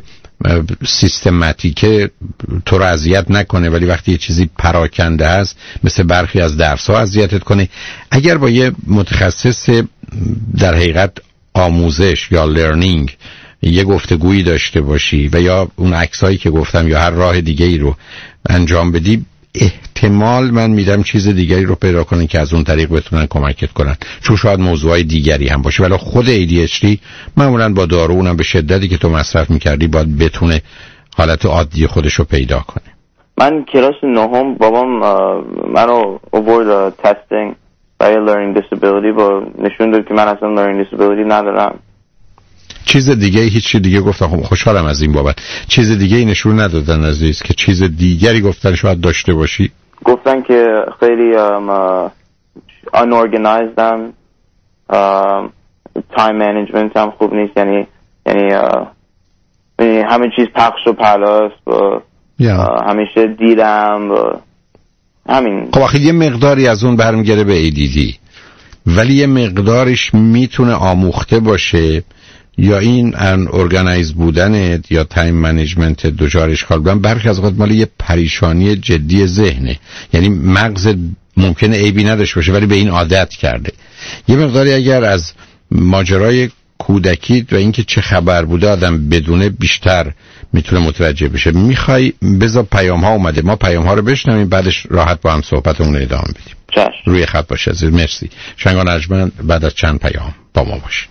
سیستماتیکه تو رو اذیت نکنه ولی وقتی یه چیزی پراکنده است مثل برخی از درس‌ها اذیتت کنه. اگر با یه متخصص در حقیقت آموزش یا لرنینگ یه گفتگویی داشته باشی و یا اون عکسایی که گفتم یا هر راه دیگه ای رو انجام بدی، احتمال من میدم چیز دیگری رو پیدا کنن که از اون طریق بتونن کمکت کنن، چون شاید موضوعای دیگری هم باشه. ولی خود ای دی اچ دی معمولا با دارو اونم به شدتی که تو مصرف میکردی باید بتونه حالت عادی خودش رو پیدا کنه. من کلاس نهم بابام منو آورد تستینگ برای لرنینگ دیسابیلیتی با نشون داد که من اصلا لرنینگ دیسابیلیتی ندارم. چیز دیگه هیچ دیگه گفتن؟ خب خوشحالم از این بابت. چیز دیگه ای نشون ندادن عزیز که چیز دیگری گفتن شاید داشته باشی؟ گفتن که خیلی unorganizedم، تایم منیجمنت هم خوب نیست، یعنی یعنی همه چیز پخش و پلاست و همیشه دیدم و همین. خب آخه یه مقداری از اون برمیگره به ای دی دی ولی یه مقدارش میتونه آموخته باشه یا این ان ارگانایز بودنت یا تایم منیجمنت دچار اشکال بودن برخی از اوقات مال یه پریشانی جدی ذهنه. یعنی مغز ممکنه عیبی نداشته باشه ولی به این عادت کرده. یه مقداری اگر از ماجرای کودکی و اینکه چه خبر بوده آدم بدونه بیشتر میتونه متوجه بشه. میخوای بذار پیام ها اومده، ما پیام ها رو بشنویم بعدش راحت با هم صحبتمون رو ادامه بدیم. چشم. روی خط باشه عزیز. مرسی. شنگان ارجمند بعد از چند پیام با ما باش.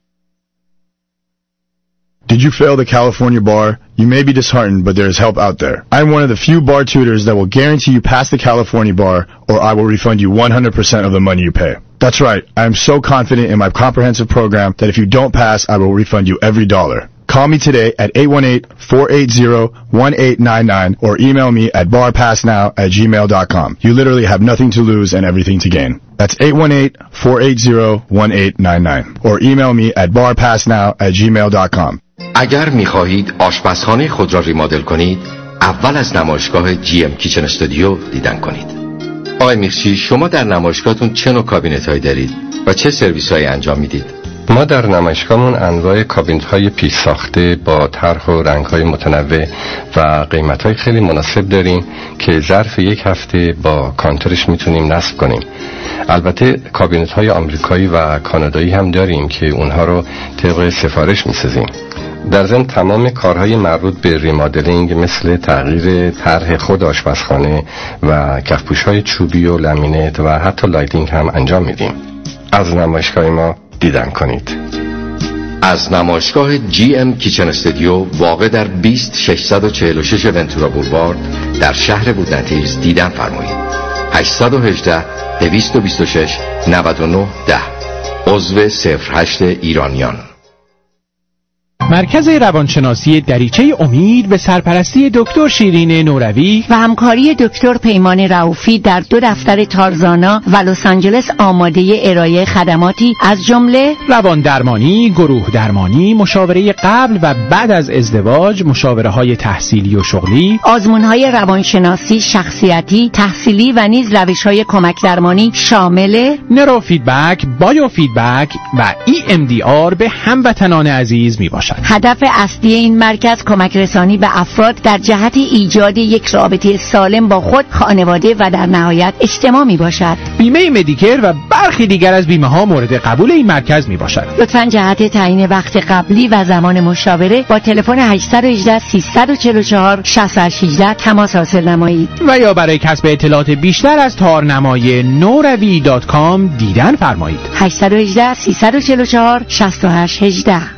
Did you fail the California bar? You may be disheartened, but there is help out there. I'm one of the few bar tutors that will guarantee you pass the California bar, or I will refund you one hundred percent of the money you pay. That's right. I am so confident in my comprehensive program that if you don't pass, I will refund you every dollar. Call me today at eight one eight, four eight zero, one eight nine nine or email me at barpassnow at gmail dot com. You literally have nothing to lose and everything to gain. That's eight one eight, four eight zero, one eight nine nine or email me at barpassnow at gmail dot com. اگر می‌خواهید آشپزخانه خود را ریمادل کنید، اول از نمایشگاه جی ام کیچن استودیو دیدن کنید. آقای میخچی، شما در نمایشگاهتون چه نوع کابینت‌هایی دارید و چه سرویس‌هایی انجام میدید؟ ما در نمایشگاهمون انواع کابینت‌های پیش ساخته با طرح و رنگ‌های متنوع و قیمت‌های خیلی مناسب داریم که ظرف یک هفته با کانترش میتونیم نصب کنیم. البته کابینت‌های آمریکایی و کانادایی هم داریم که اونها رو طبق سفارش می‌سازیم. در ضمن تمام کارهای مربوط به ریمادلینگ مثل تغییر طرح خود آشپزخانه و کفپوش‌های چوبی و لامینت و حتی لایتینگ هم انجام میدیم. از نمایشگاه ما دیدن کنید. از نمایشگاه جی ام کیچن استودیو واقع در بیست ششصد و چهل و شش ونتورا بولوارد در شهر وودنتیلز دیدن فرمایید. هشت یک هشت، دو دو شش، نه نه یک صفر عضو صفر هشت ایرانیان. مرکز روانشناسی دریچه امید به سرپرستی دکتر شیرین نوروی و همکاری دکتر پیمان رؤوفی در دو دفتر تارزانا و لس آنجلس آماده ارائه خدماتی از جمله روان درمانی، گروه درمانی، مشاوره قبل و بعد از ازدواج، مشاوره های تحصیلی و شغلی، آزمون های روانشناسی، شخصیتی، تحصیلی و نیز روش های کمک درمانی شامل نورو فیدبک، بایو فیدبک و ای ام دی آر به هموطنان عزیز می باشد. هدف اصلی این مرکز کمک رسانی به افراد در جهت ایجاد یک رابطه سالم با خود، خانواده و در نهایت اجتماع می باشد. بیمه مدیکر و برخی دیگر از بیمه ها مورد قبول این مرکز می باشد. لطفاً جهت تعیین وقت قبلی و زمان مشاوره با تلفن هشت یک هشت سه چهار چهار شش هشت یک هشت تماس حاصل نمایید و یا برای کسب اطلاعات بیشتر از تارنمای نوروی دات کام دیدن فرمایید. هشت یک هشت سه چهار چهار شش هشت یک هشت.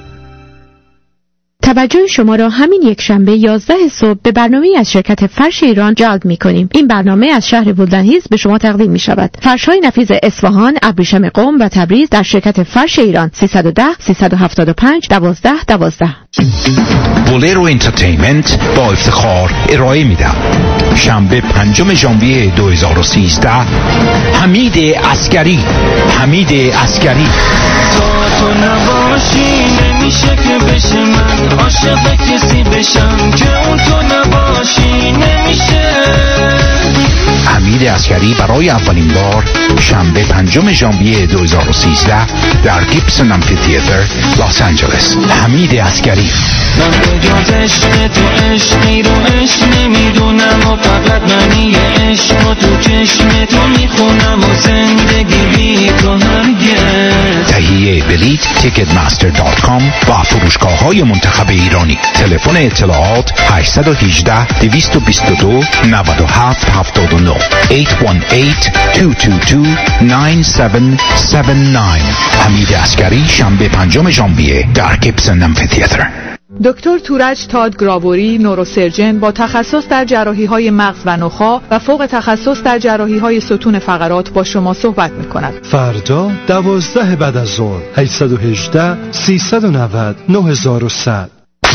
توجه شما را همین یک شنبه یازده صبح به برنامه از شرکت فرش ایران جلب می-کنیم. این برنامه از شهر ولدنهیلز به شما تقدیم می شود. فرش‌های نفیس اصفهان، ابریشم قم و تبریز در شرکت فرش ایران. سیصد و ده سیصد و هفتاد و پنج دوازده دوازده. بولرو انترتینمنت با افتخار ارائه میدم. شنبه پنجم ژانویه دو هزار و سیزده حمید عسکری. حمید عسکری تا تو نباشی نمیشه که بشه من عاشق کسی بشم که اون تو نباشی نمیشه. حمید عسکری برای اولین بار شنبه پنجم ژانویه دو هزار و سیزده در گیبسون آمفی‌تئاتر لس آنجلس. حمید عسکری. من به جز عشق تو عشقی رو عشق نمیدونم و فقط منی عشق رو تو چشم تو میخونم و زندگی بی تو هرگز. تهیه بلیت تیکت ماستر دات کام و فروشگاه های منتخب ایرانی. تلفن اطلاعات هشت یک هشت دو دو دو نه هفت هفت نه هشت یک هشت دو دو دو نه هفت هفت نه. حمید عسکری شنبه پنجم ژانویه در گیبسون آمفی‌تئاتر. دکتر تورج تاد گراوری، نوروسرجن با تخصص در جراحی‌های مغز و نخاع و فوق تخصص در جراحی‌های ستون فقرات با شما صحبت می‌کند. فردا دوازده بعد از ظهر هشت یک هشت سه نه صفر نه صفر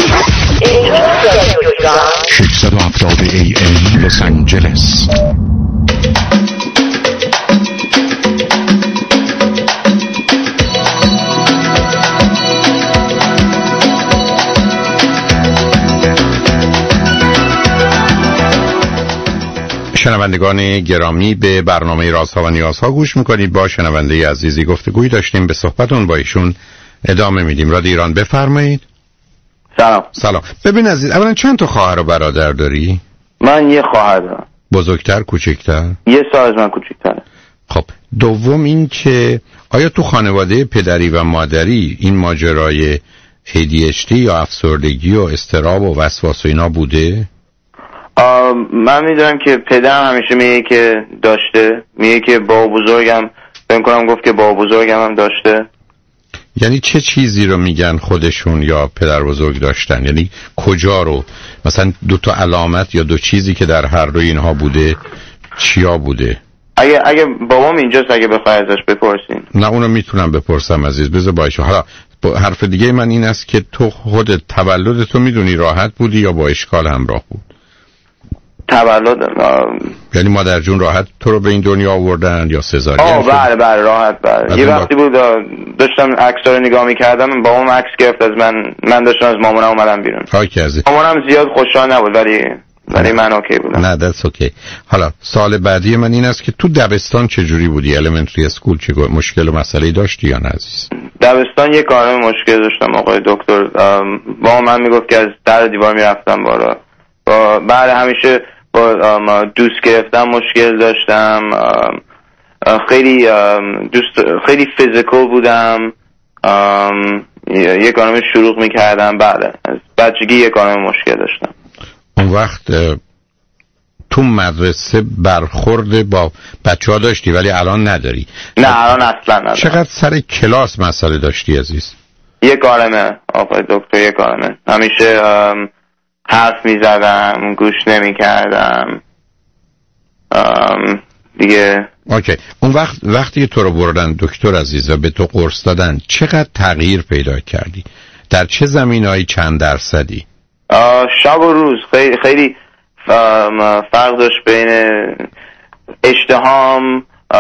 صفر. ششصد و هفتاد ای ام لس آنجلس. شنوندگان گرامی، به برنامه رازها و نیازها گوش میکنید. با شنونده عزیزی گفتگویی داشتیم، به صحبتون با ایشون ادامه میدیم. رادیو ایران، بفرمایید. سلام. سلام. ببین عزیز، اولا چند تا خواهر و برادر داری؟ من یه خواهر دارم. بزرگتر کوچکتر؟ یه سال از من کوچکتره. خب دوم این که آیا تو خانواده پدری و مادری این ماجرای ای دی اچ دی یا افسردگی و اضطراب و وسواس و اینا بوده؟ من میدونم که پدرم همیشه میگه که داشته، میگه که با بزرگم فکر کنم گفت که با بزرگم هم داشته. یعنی چه چیزی رو میگن خودشون یا پدر بزرگ داشتن؟ یعنی کجا رو؟ مثلا دو تا علامت یا دو چیزی که در هر روی اینها بوده چیا بوده؟ اگه اگه بابام اینجاست اگه بخوای ازش بپرسین. نه اونو میتونم بپرسم عزیز، بذار باشه. حالا حرف دیگه من این است که تو خودت تولد تو میدونی راحت بودی یا با اشکال همراه بود؟ تولد یعنی مادر جون راحت تو رو به این دنیا آوردن یا سزارین؟ آه بله بله راحت. بله یه وقتی بود داشتم عکس‌ها رو نگاه می‌کردم، بابام عکس گرفت از من، من داشتم از مامانم اومدم بیرون. اوکی عزیز. مامانم زیاد خوشحال نبود ولی ولی من اوکی بودم. نه دتس اوکی. حالا سوال بعدی من این است که تو دبستان چه جوری بودی؟ الیمنتری اسکول چه مشکل و مسئله داشتی یا نه عزیز؟ دبستان یه کارم مشکل داشتم آقای دکتر. با من میگفت که از در دیوار میرفتم بالا. با بعد همیشه با دوست گرفتم مشکل داشتم. خیلی دوست خیلی فیزیکال بودم. یه کارم شروع میکردم. بله از بچگی یه کارم مشکل داشتم. اون وقت تو مدرسه برخورد با بچه ها داشتی ولی الان نداری؟ نه الان اصلا ندارم. چقدر سر کلاس مسئله داشتی عزیز؟ یه کارمه آقای دکتر، یه کارمه. همیشه حرف می زدم، گوش نمی کردم دیگه. اوکی. اون وقت وقتی تو رو بردن دکتر عزیز و به تو قرص دادن چقدر تغییر پیدا کردی؟ در چه زمینه‌ای چند درصدی؟ شب و روز خیلی خیلی فرق داشت بین اشتهام،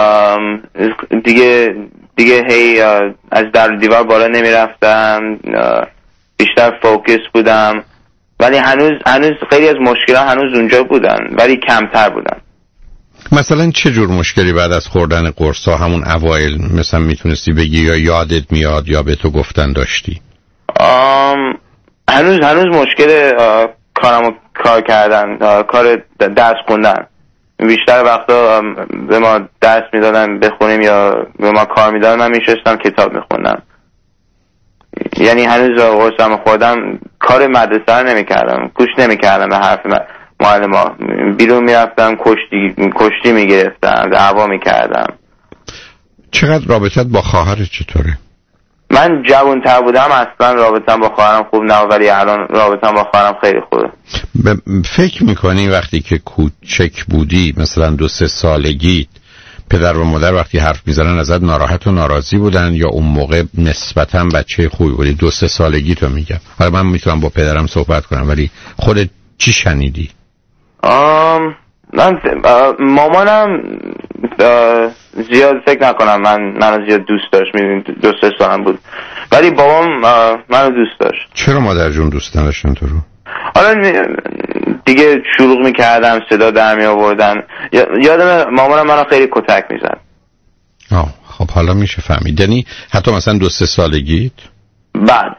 دیگه دیگه هی از در دیوار بالا نمی رفتم، بیشتر فوکس بودم، ولی هنوز هنوز خیلی از مشکلات هنوز اونجا بودن ولی کمتر بودن. مثلا چه جور مشکلی بعد از خوردن قرص ها همون اوایل مثلا میتونستی بگی یا یادت میاد یا به تو گفتن داشتی؟ آم هنوز هنوز مشکل کارمو کار کردن، کار درس خوندن. بیشتر وقتا به ما درس میدادن بخونیم یا به ما کار میدادن، من میشستم کتاب میخوندم. یعنی هنوز قرصم خوردم کار مدرسه رو نمیکردم، گوش نمیکردم به حرف معلم ها. بیرون میرفتم کشتی کشتی میگرفتم، دعوا میکردم. چقدر رابطت با خواهرت چطوره؟ من جوان‌تر بودم اصلا رابطم با خواهرم خوب نه، ولی الان رابطم با خواهرم خیلی خوبه. فکر میکنی وقتی که کوچک بودی مثلا دو سه سالگیت پدر و مادر وقتی حرف میزنن ازت ناراحت و ناراضی بودن یا اون موقع نسبتاً بچه خوبی بودی؟ دو سه سالگی تو میگم. حالا من میتونم با پدرم صحبت کنم ولی خودت چی شنیدی؟ آم من مامانم زیاد فکر نکنم من منو زیاد دوست داشت، میدونی دو سه سالم بود، ولی بابام منو دوست داشت. چرا مادر جون دوست نداشتن تو رو؟ حالا دیگه شلوغ میکردم، صدا در می آوردن. یادم مامانم منو خیلی کتک میزد. آه خب حالا میشه فهمید. یعنی حتی مثلا دو سه سالگیت؟ بعد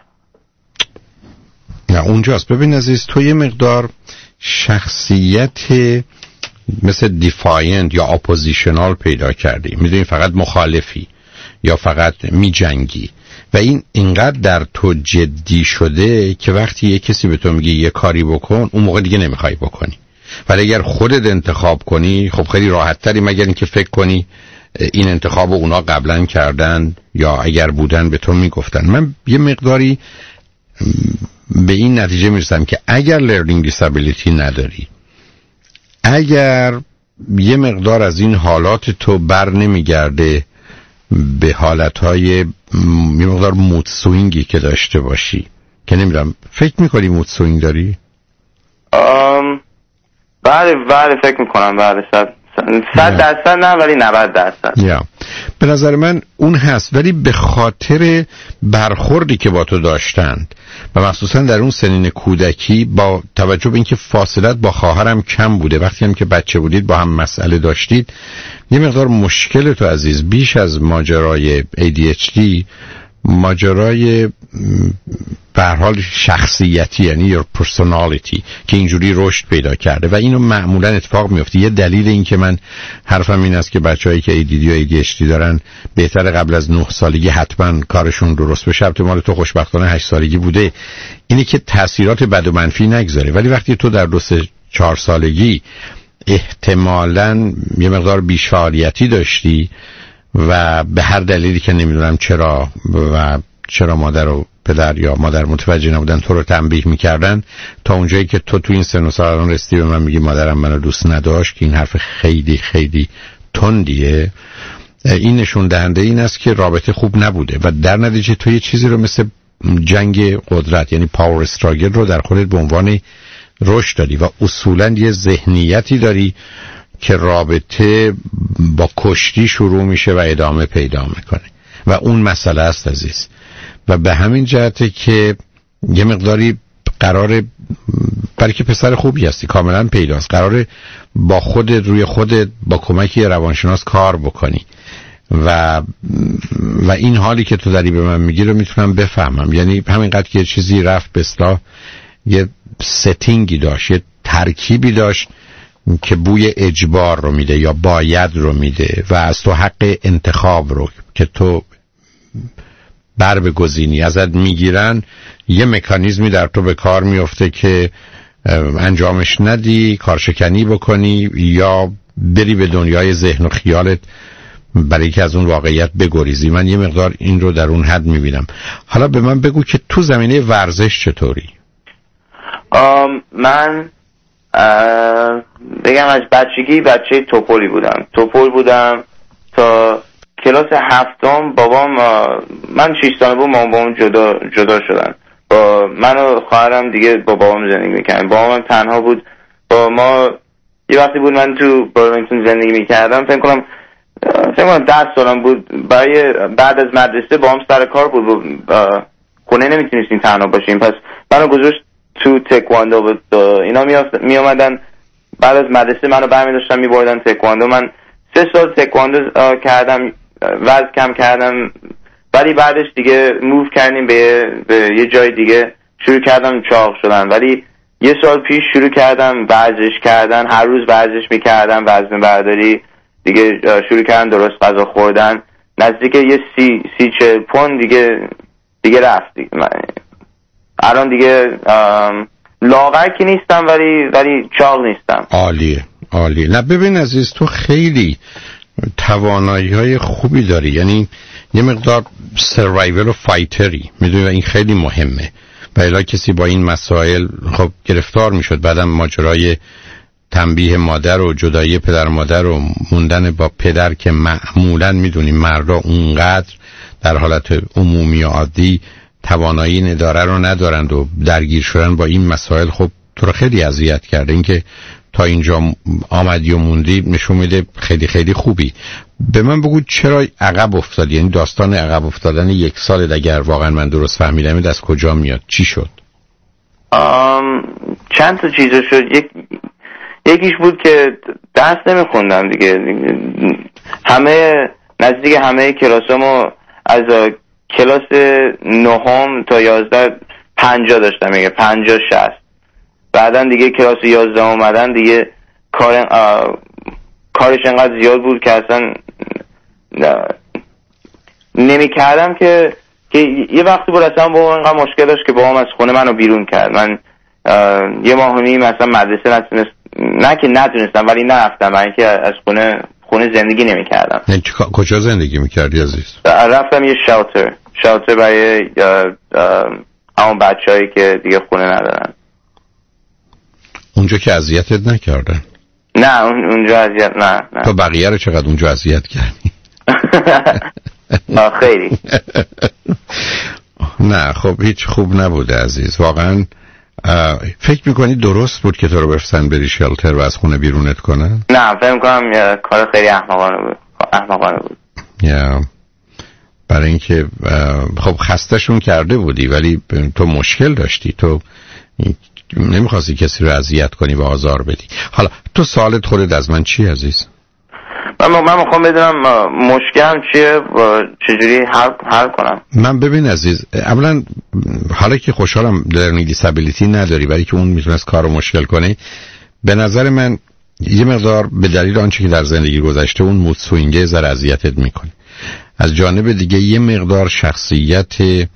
نه اونجاست. ببین عزیز، تو یه مقدار شخصیت مثل دیفاینت یا اپوزیشنال پیدا کردی، میدونی فقط مخالفی یا فقط میجنگی و این اینقدر در تو جدی شده که وقتی یه کسی به تو میگه یه کاری بکن اون موقع دیگه نمیخوای بکنی. ولی اگر خودت انتخاب کنی خب خیلی راحت تری، مگر اینکه فکر کنی این انتخاب اونا قبلا کردن یا اگر بودن به تو میگفتن. من یه مقداری به این نتیجه میرسم که اگر لرنینگ دیسابیلیتی نداری، اگر یه مقدار از این حالات تو بر نمیگرده به حالتهای یه مقدار مود سوینگی که داشته باشی، که نمیدونم فکر میکنی مود سوینگ داری؟ آم بله بله فکر میکنم بله صد صد درصد نه ولی نود درصد. یا به نظر من اون هست، ولی به خاطر برخوردی که با تو داشتند و مخصوصا در اون سنین کودکی با توجه به اینکه فاصلت با خواهرم کم بوده، وقتی هم که بچه بودید با هم مسئله داشتید، یه مقدار مشکل تو عزیز بیش از ماجرای ای دی اچ دی ماجرای به هر حال شخصیتی، یعنی your personality که اینجوری رشد پیدا کرده و اینو معمولا اتفاق میفته. یه دلیل این که من حرفم این است که بچه‌هایی که ای دی دی و ای دی اچ دی دارن بهتره قبل از نه سالگی حتما کارشون درست بشه. البته مال تو خوشبختانه هشت سالگی بوده، اینه که تاثیرات بد و منفی نگذاره. ولی وقتی تو در دو سه چهار سالگی احتمالاً یه مقدار بیش فعالیتی داشتی و به هر دلیلی که نمیدونم چرا و چرا مادر و پدر یا مادر متوجه نبودن تو رو تنبیه میکردن، تا اونجایی که تو تو این سن و سالان رسیدی به من میگی مادرم منو دوست نداشت، که این حرف خیلی خیلی تندیه. این نشون دهنده این است که رابطه خوب نبوده و در نتیجه تو یه چیزی رو مثل جنگ قدرت، یعنی پاور استراگل رو در خودت به عنوان رشد داری و اصولاً یه ذهنیتی داری که رابطه با کشتی شروع میشه و ادامه پیدا میکنه و اون مسئله است عزیز. و به همین جهته که یه مقداری قراره، برای که پسر خوبی هستی کاملا پیداست، قراره با خودت روی خودت با کمک یه روانشناس کار بکنی و و این حالی که تو داری به من میگی رو میتونم بفهمم. یعنی همینقدر که یه چیزی رفت به اصطلاح یه ستینگی داشت، یه ترکیبی داشت که بوی اجبار رو میده یا باید رو میده و از تو حق انتخاب رو که تو بر بگزینی ازت میگیرن، یه مکانیزمی در تو به کار میفته که انجامش ندی، کارشکنی بکنی یا بری به دنیای ذهن و خیالت برای که از اون واقعیت بگریزی. من یه مقدار این رو در اون حد میبینم. حالا به من بگو که تو زمینه ورزش چطوری؟ آم من بگم از بچگی بچه توپولی بودم توپول بودم تا کلاس هفتم. بابام من شش ساله بود مامان بابام جدا جدا شدن با من و خواهرم دیگه با بابام زندگی میکردیم. بابام تنها بود. با ما یه وقتی بود من تو برلینگتون زندگی میکردم، فکر کنم فکر کنم ده سالم بود. برای بعد از مدرسه بابام سر کار بود، خونه نمیتونستیم تنها باشیم، پس منو گذاشت تو تکواندو بود. اینا می آمدن بعد از مدرسه منو برمی داشتن می بردن تکواندو. من سه سال تکواندو کردم، وزن کم کردم، ولی بعدش دیگه موو کردیم به, به یه جای دیگه، شروع کردم چاق شدن. ولی یه سال پیش شروع کردم ورزش کردن، هر روز ورزش میکردم، وزن برداری دیگه شروع کردم، درست غذا خوردن، نزدیک یه سی سی چه پوند دیگه دیگه رفت دیگه. الان دیگه لاغر که نیستم ولی ولی چاق نیستم. عالیه عالیه. نه ببین عزیز، تو خیلی توانایی های خوبی داری، یعنی یه مقدار سروایول و فایتری میدونی و این خیلی مهمه. و الا کسی با این مسائل خب گرفتار میشد. بعدم ماجرای تنبیه مادر و جدایی پدر مادر و موندن با پدر که معمولا میدونیم مردا اونقدر در حالت عمومی و عادی توانایی نداره رو ندارند و درگیر شدن با این مسائل خب تو رو خیلی اذیت کرده. اینکه تا اینجا آمدی و موندی نشون میده خیلی خیلی خوبی. به من بگو چرا عقب افتادی؟ یعنی داستان عقب افتادن یک سال اگر واقعا من درست فهمیدم از کجا میاد؟ چی شد؟ آم چند تا چیزا شد. یک یکیش بود که درس نمیخوندم دیگه. همه نزدیک همه کلاسامو از کلاس نهم تا یازده پنجاه داشتم، میگه پنجاه شصت. بعدا دیگه کلاس یازده اومدن دیگه کار کارش انقدر زیاد بود که اصلا نمی کردم که که یه وقتی بود اصلا با انقدر مشکل داشت که بابام از خونه منو بیرون کرد. من یه ماه و نیم اصلا مدرسه نتونست، نه که نتونستم ولی نرفتم، من اینکه از خونه خونه زندگی نمی کردم. نه کجا زندگی میکردی عزیز؟ رفتم یه شلتر شلتر برای همون بچه هایی که دیگه خونه ندارن. اونجا که اذیتت نکردن؟ نه اونجا اذیت نه نه. تو بقیه رو چقدر اونجا اذیت کردی؟ خیلی. نه خب هیچ خوب نبوده عزیز واقعا. فکر میکنی درست بود که تو رو بفرستن بری شلتر و از خونه بیرونت کنن؟ نه فکر میکنم کار خیلی احمقانه بود. احمقانه بود. یا برای اینکه خب خستشون کرده بودی ولی تو مشکل داشتی، تو نمیخواستی کسی رو اذیت کنی و آزار بدی. حالا تو سوالت خودت از من چی عزیز؟ من من میخوام بدونم مشکلم چیه و چجوری حل حل کنم. من ببین عزیز، اولا حالا که خوشحالم لرنینگ دیسابیلیتی نداری ولی که اون میتونه کارو مشکل کنه، به نظر من یه مقدار به دلیل آنچه که در زندگی گذشته اون مود سوینگه زر اذیتت میکنه. از جانب دیگه یه مقدار شخصیت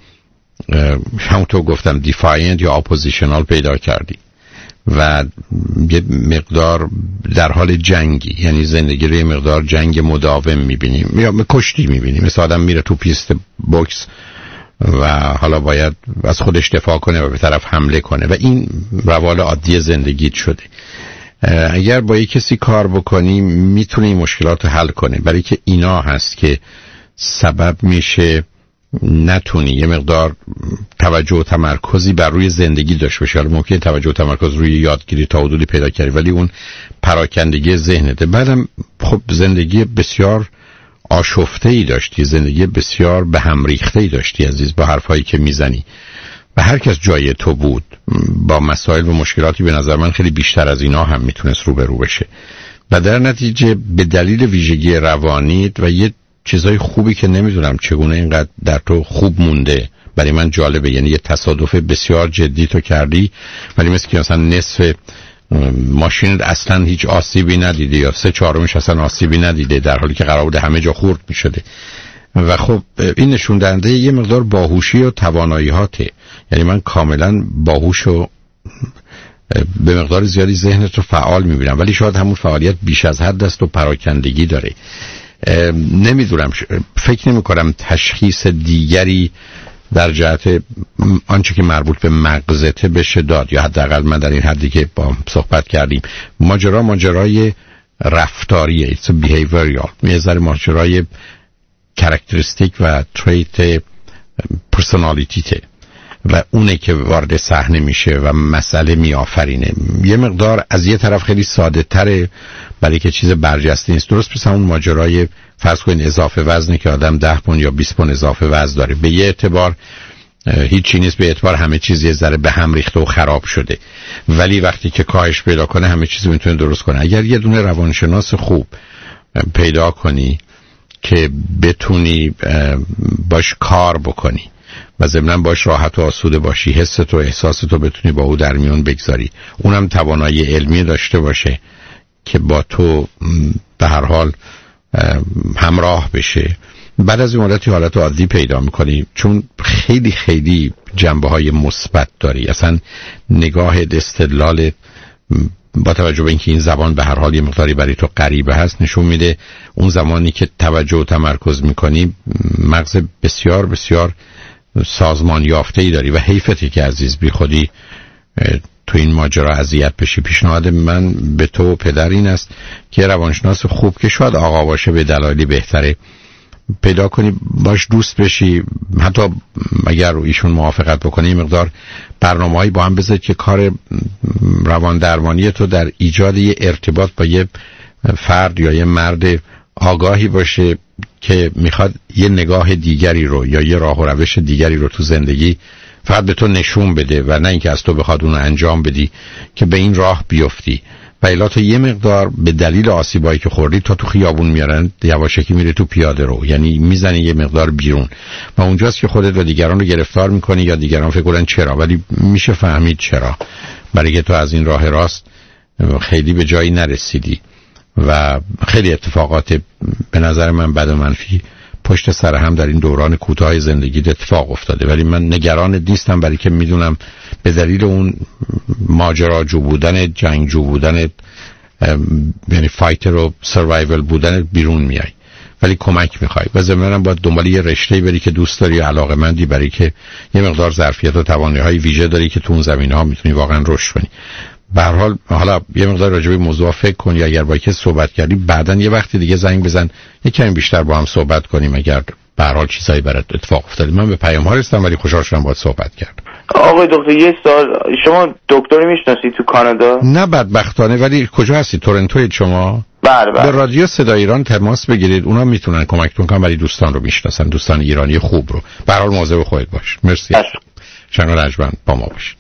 همونطور گفتم دیفاینت یا اپوزیشنال پیدا کردی و یه مقدار در حال جنگی، یعنی زندگی رو یه مقدار جنگ مداوم میبینیم یا کشتی میبینیم. مثل آدم میره تو پیست بوکس و حالا باید از خودش دفاع کنه و به طرف حمله کنه و این روال عادی زندگیت شده. اگر با یک کسی کار بکنی میتونه این مشکلات رو حل کنه، برای که اینا هست که سبب میشه نتونی یه مقدار توجه و تمرکزی بر روی زندگی داشته باشی. حالا ممکنه توجه و تمرکز روی یادگیری تا حدودی پیدا کردی ولی اون پراکندگی ذهنته. بعدم خب زندگی بسیار آشفته‌ای داشتی، زندگی بسیار به هم ریخته‌ای داشتی عزیز با حرفایی که میزنی و هر کس جای تو بود با مسائل و مشکلاتی به نظر من خیلی بیشتر از اینا هم میتونست روبرو بشه و در نتیجه به دلیل ویژگی روانیت و یه چیزای خوبی که نمیدونم چگونه اینقدر در تو خوب مونده برای من جالبه، یعنی یه تصادف بسیار جدی تو کردی ولی مثل که مثلا نصف ماشین اصلا هیچ آسیبی ندیده یا سه چهارمش اصلا آسیبی ندیده در حالی که قرار بوده همه جا خورد میشده و خب این نشون دهنده یه مقدار باهوشی و تواناییاته. یعنی من کاملا باهوش و به مقدار زیادی ذهنت رو فعال میبینم ولی شاید همون فعالیت بیش از حد است و پراکندگی داره. نمیدونم، فکر نمی کنم تشخیص دیگری در جهت آنچه که مربوط به مغزته بشه داد، یا حداقل من در این حدی که با صحبت کردیم ماجرا ماجرای رفتاریه، it's a behavioral، یه ذره ماجرای کاراکتریستیک و تریت پرسونالیتیته و اونه که وارد صحنه میشه و مسئله میآفرینه. یه مقدار از یه طرف خیلی ساده تره برای که چیز برجسته نیست. درست مثل اون ماجرای فرض کنید اضافه وزنی که آدم ده پوند یا بیست پوند اضافه وزن داره، به یه اعتبار هیچی نیست، به اعتبار همه چیز یه ذره به هم ریخته و خراب شده، ولی وقتی که کاهش پیدا کنه همه چیز میتونه درست کنه. اگر یه دونه روانشناس خوب پیدا کنی که بتونی باش کار بکنی و ضمناً باش راحت و آسوده باشی، حست و احساستو بتونی با او در میون بگذاری، اونم توانایی علمی داشته باشه که با تو به هر حال همراه بشه، بعد از این مدتی حالت عادی پیدا میکنی، چون خیلی خیلی جنبه های مثبت داری. اصلا نگاه استدلال با توجه به اینکه این زبان به هر حال یه مقداری برای تو غریبه هست نشون میده اون زمانی که توجه و تمرکز میکنی مغز بسیار بسیار سازمان یافته‌ای داری و حیفته که عزیز بی خودی تو این ماجرا اذیت بشی. پیشنهاد من به تو و پدر این است که روانشناس خوب که شاید آقا باشه به دلایلی بهتره پیدا کنی، باش دوست بشی، حتی اگر ایشون موافقت بکنه این مقدار برنامه‌ای با هم بذارید که کار روان درمانی تو در ایجاد یه ارتباط با یه فرد یا یه مرد آگاهی باشه که میخواد یه نگاه دیگری رو یا یه راه و روش دیگری رو تو زندگی فقط به تو نشون بده و نه اینکه از تو بخواد اون رو انجام بدی که به این راه بیفتی. و الا تو یه مقدار به دلیل آسیبایی که خوردی تا تو خیابون میارن یواشکی میره تو پیاده رو، یعنی میزنی یه مقدار بیرون و اونجاست که خودت و دیگران رو گرفتار میکنی یا دیگران فکر کنن چرا، ولی میشه فهمید چرا، برای که تو از این راه راست خیلی به جایی نرسیدی و خیلی اتفاقات به نظر من بد و منفی پشت سر هم در این دوران کوتاه زندگی اتفاق افتاده، ولی من نگران نیستم برای که میدونم به دلیل اون ماجراجو بودن، جنگجو بودن، یعنی فایتر و سروایول بودن بیرون میای، ولی کمک میخوای و ضمناً باید دنبال یه رشته‌ای بری که دوست داری، علاقه‌مندی، برای که یه مقدار ظرفیت و توانایی‌های ویژه داری که تو اون زمینه‌ها میتونی واقعا رشد کنی. به هر حال حالا یه مقدار راجع به موضوع فکر کن یا اگر با یکی صحبت کردی بعداً یه وقتی دیگه زنگ بزن یک کمی بیشتر با هم صحبت کنیم اگر به هر حال چیزایی برات اتفاق افتاده. من به پیام ها رسیدم ولی خوشحال شدم باهات صحبت کردم. آقای دکتر یه سوال، شما دکتری میشناسی تو کانادا؟ نه بدبختانه. ولی کجا هستی؟ تورنتوی شما؟ بله بله. به رادیو صدای ایران تماس بگیرید، اونا میتونن کمکتون کنن، ولی دوستان رو میشناسن، دوستان ایرانی خوب رو. به هر حال مواظب خودت باش. مرسی. شنگ رجبن با ما باش.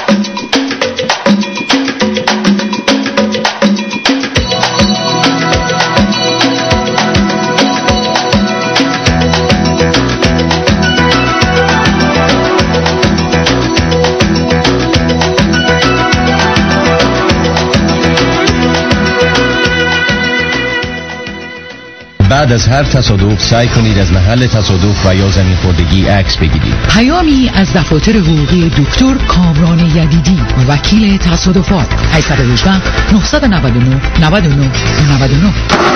بعد از هر تصادف سعی کنید از محل تصادف و یا زمین خوردگی عکس بگیرید. پیامی از دفاتر حقوقی دکتر کامران یدیدی، وکیل تصادفات. هشت یک هشت، نه نه نه، نه نه نه نه.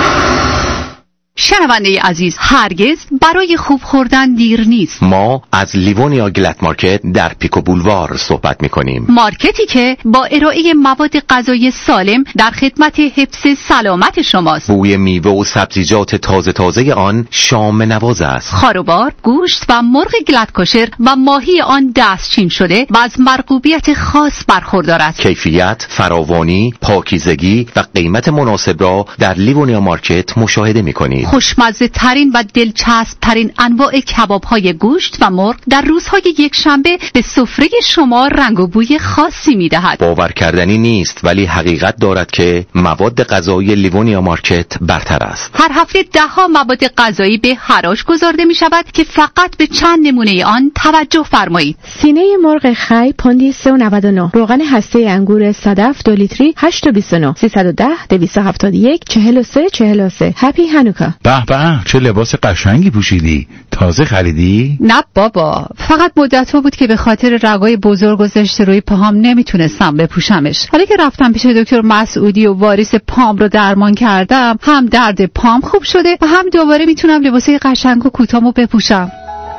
شنونده عزیز، هرگز برای خوب خوردن دیر نیست. ما از لیوونیا گلت مارکت در پیکو بولوار صحبت می‌کنیم. مارکتی که با ارائه مواد غذایی سالم در خدمت حفظ سلامت شماست. بوی میوه و سبزیجات تازه تازه آن شام نواز است. خاروبار، گوشت و مرغ گلت کوشر و ماهی آن دستچین شده و از مرغوبیت خاص برخوردار است. کیفیت، فراوانی، پاکیزگی و قیمت مناسب را در لیوونیا مارکت مشاهده می‌کنید. خوشمزه ترین و دلچسب ترین انواع کباب های گوشت و مرغ در روزهای یک شنبه به سفره شما رنگ و بوی خاصی می دهد. باور کردنی نیست ولی حقیقت دارد که مواد غذایی لیوونیا مارکت برتر است. هر هفته ده ها مواد غذایی به حراج گذارده می شود که فقط به چند نمونه آن توجه فرمایید. سینه مرغ خی پوندی سه و نود و نه، روغن هسته انگور صدف دو لیتری هشت و بیست و نه، سیصد و ده دویست و هفتاد و یک چهل و سه چهل و سه. هپی هانوکا. به به چه لباس قشنگی پوشیدی، تازه خریدی؟ نه بابا، فقط مدت‌ها بود که به خاطر رگای بزرگ گذاشته روی پاهام نمیتونستم بپوشمش. حالا که رفتم پیش دکتر مسعودی و واریس پام رو درمان کردم، هم درد پام خوب شده و هم دوباره میتونم لباسای قشنگ و کوتاهمو بپوشم.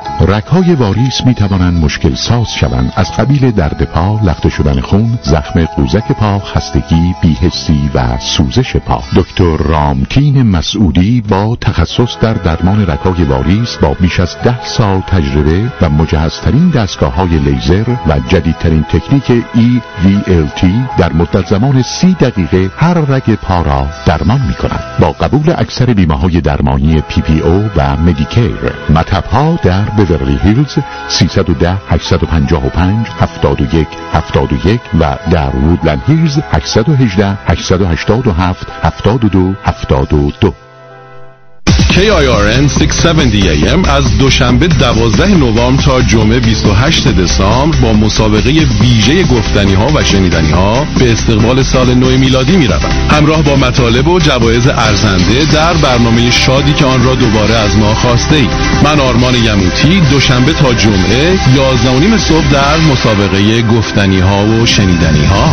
رگ‌های واریس می‌توانند مشکل ساز شوند، از قبیل درد پا، لخته شدن خون، زخم قوزک پا، خستگی، بی‌حسی و سوزش پا. دکتر رامتین مسعودی با تخصص در درمان رگ‌های واریس با بیش از ده سال تجربه و مجهزترین دستگاه‌های لیزر و جدیدترین تکنیک ای وی ال تی در مدت زمان سی دقیقه هر رگ پا را درمان می‌کند. با قبول اکثر بیمه‌های درمانی پی پی او و مدیکیر. مطب‌ها در بیورلی هیلز سیصد و ده هشتصد و پنجاه و پنج هفتاد و یک هفتاد و یک و در وودلند هیلز هشتصد و هجده هشتصد و هشتاد و هفت هفتاد و دو هفتاد و دو. کی آی آر ان ششصد و هفتاد ای ام از دوشنبه دوازده نوامبر تا جمعه بیست و هشتم دسامبر با مسابقه ویژه گفتنی ها و شنیدنی ها به استقبال سال نو میلادی می روند. همراه با مطالب و جوایز ارزنده در برنامه شادی که آن را دوباره از ما خواسته اید. من آرمان یموتی دوشنبه تا جمعه یازده و نیم صبح در مسابقه گفتنی ها و شنیدنی ها.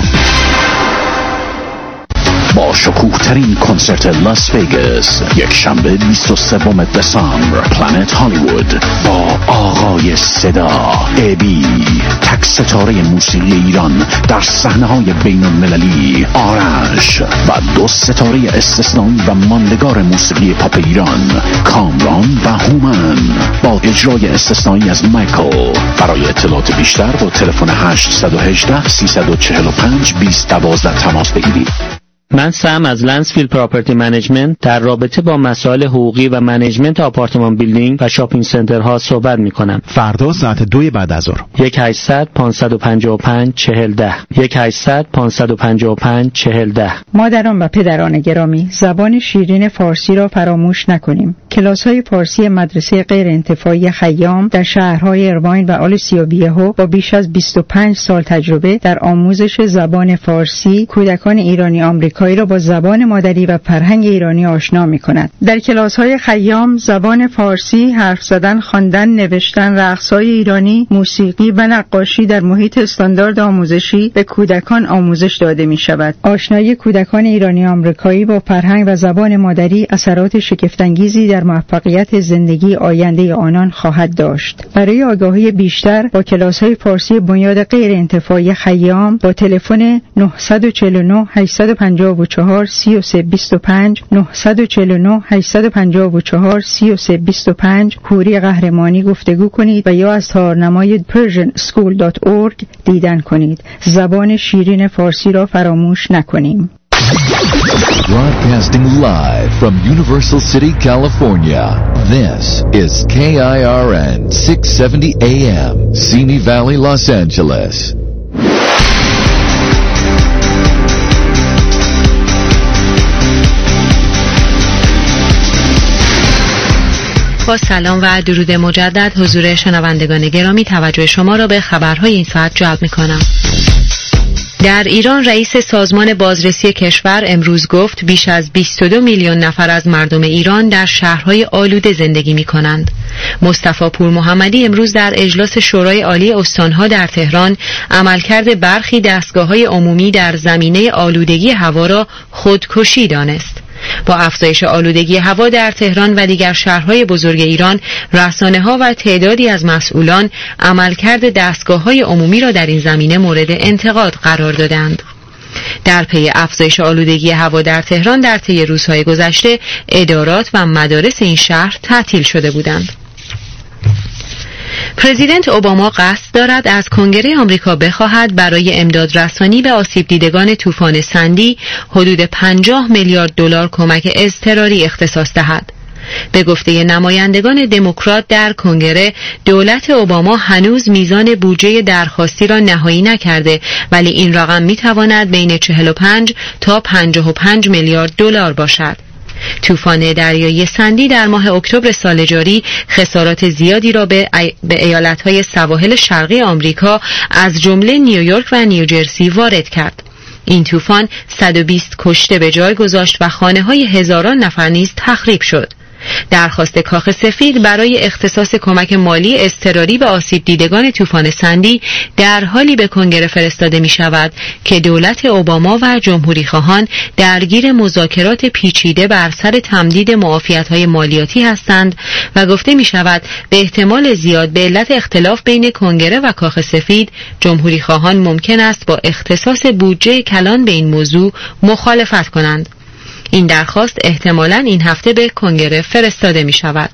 با شکوه ترین کنسرت لاس ویگاس یک شنبه بیست و سوم دسامبر پلنت هالیوود با آقای صدا ابی، تک ستاره موسیقی ایران در صحنه های بین المللی آرش و دو ستاره استثنایی و ماندگار موسیقی پاپ ایران کامران و هومن با اجرای استثنایی از مایکل. برای اطلاعات بیشتر با تلفن هشت یک هشت سه چهار پنج بیست دوازده تماس بگیرید. من سم از لنسفیلد پراپرتی منیجمنت در رابطه با مسائل حقوقی و منیجمنت آپارتمان بیلدینگ و شاپینگ سنترها صحبت می کنم. فردا ساعت دو بعد از ظهر. یک هشتصد پانصد و پنجاه و پنج چهل ده یک هشتصد پانصد و پنجاه و پنج چهل ده. مادران و پدران گرامی، زبان شیرین فارسی را فراموش نکنیم. کلاس‌های فارسی مدرسه غیر انتفاعی خیام در شهرهای ارواین و آل سیابیه‌ها با بیش از بیست و پنج سال تجربه در آموزش زبان فارسی کودکان ایرانی آمریکایی را با زبان مادری و فرهنگ ایرانی آشنا می‌کند. در کلاس‌های خیام زبان فارسی، حرف زدن، خواندن، نوشتن، رقص‌های ایرانی، موسیقی و نقاشی در محیط استاندارد آموزشی به کودکان آموزش داده می‌شود. آشنایی کودکان ایرانی آمریکایی با فرهنگ و زبان مادری اثرات شگفت‌انگیزی در موفقیت زندگی آینده آنان خواهد داشت. برای آگاهی بیشتر با کلاس‌های فارسی بنیاد غیر انتفاعی خیام با تلفن نه چهار نه هشت پنج چهار سه سه دو پنج نه چهار نه هشت پنج چهار سه سه دو پنج حوری قهرمانی گفتگو کنید و یا از تارنمای پرژن اسکول دات اورگ دیدن کنید. زبان شیرین فارسی را فراموش نکنیم. Broadcasting live from Universal City, California. This is K I R N six seventy A M, Simi Valley, Los Angeles. با سلام و درود مجدد حضور شنوندگان گرامی، توجه شما را به خبرهای این ساعت جلب می‌کنم. در ایران رئیس سازمان بازرسی کشور امروز گفت بیش از بیست و دو میلیون نفر از مردم ایران در شهرهای آلوده زندگی می‌کنند. مصطفی پور محمدی امروز در اجلاس شورای عالی استانها در تهران عملکرد برخی دستگاه‌های عمومی در زمینه آلودگی هوا را خودکشی دانست. با افزایش آلودگی هوا در تهران و دیگر شهرهای بزرگ ایران، رسانه‌ها و تعدادی از مسئولان عملکرد دستگاه‌های عمومی را در این زمینه مورد انتقاد قرار دادند. در پی افزایش آلودگی هوا در تهران در طی روزهای گذشته ادارات و مدارس این شهر تعطیل شده بودند. پرزیدنت اوباما قصد دارد از کنگره آمریکا بخواهد برای امداد رسانی به آسیب دیدگان طوفان سندی حدود پنجاه میلیارد دلار کمک اضطراری اختصاص دهد. به گفته نمایندگان دموکرات در کنگره، دولت اوباما هنوز میزان بودجه درخواستی را نهایی نکرده، ولی این رقم میتواند بین چهل و پنج تا پنجاه و پنج میلیارد دلار باشد. طوفان دریایی سندی در ماه اکتبر سال جاری خسارات زیادی را به, ای... به ایالت‌های سواحل شرقی آمریکا از جمله نیویورک و نیوجرسی وارد کرد. این طوفان صد و بیست کشته به جای گذاشت و خانه‌های هزاران نفر نیز تخریب شد. درخواست کاخ سفید برای اختصاص کمک مالی اضطراری به آسیب دیدگان طوفان سندی در حالی به کنگره فرستاده می شود که دولت اوباما و جمهوری خواهان درگیر مذاکرات پیچیده بر سر تمدید معافیت‌های مالیاتی هستند و گفته می شود به احتمال زیاد به علت اختلاف بین کنگره و کاخ سفید جمهوری خواهان ممکن است با اختصاص بودجه کلان به این موضوع مخالفت کنند. این درخواست احتمالاً این هفته به کنگره فرستاده می شود.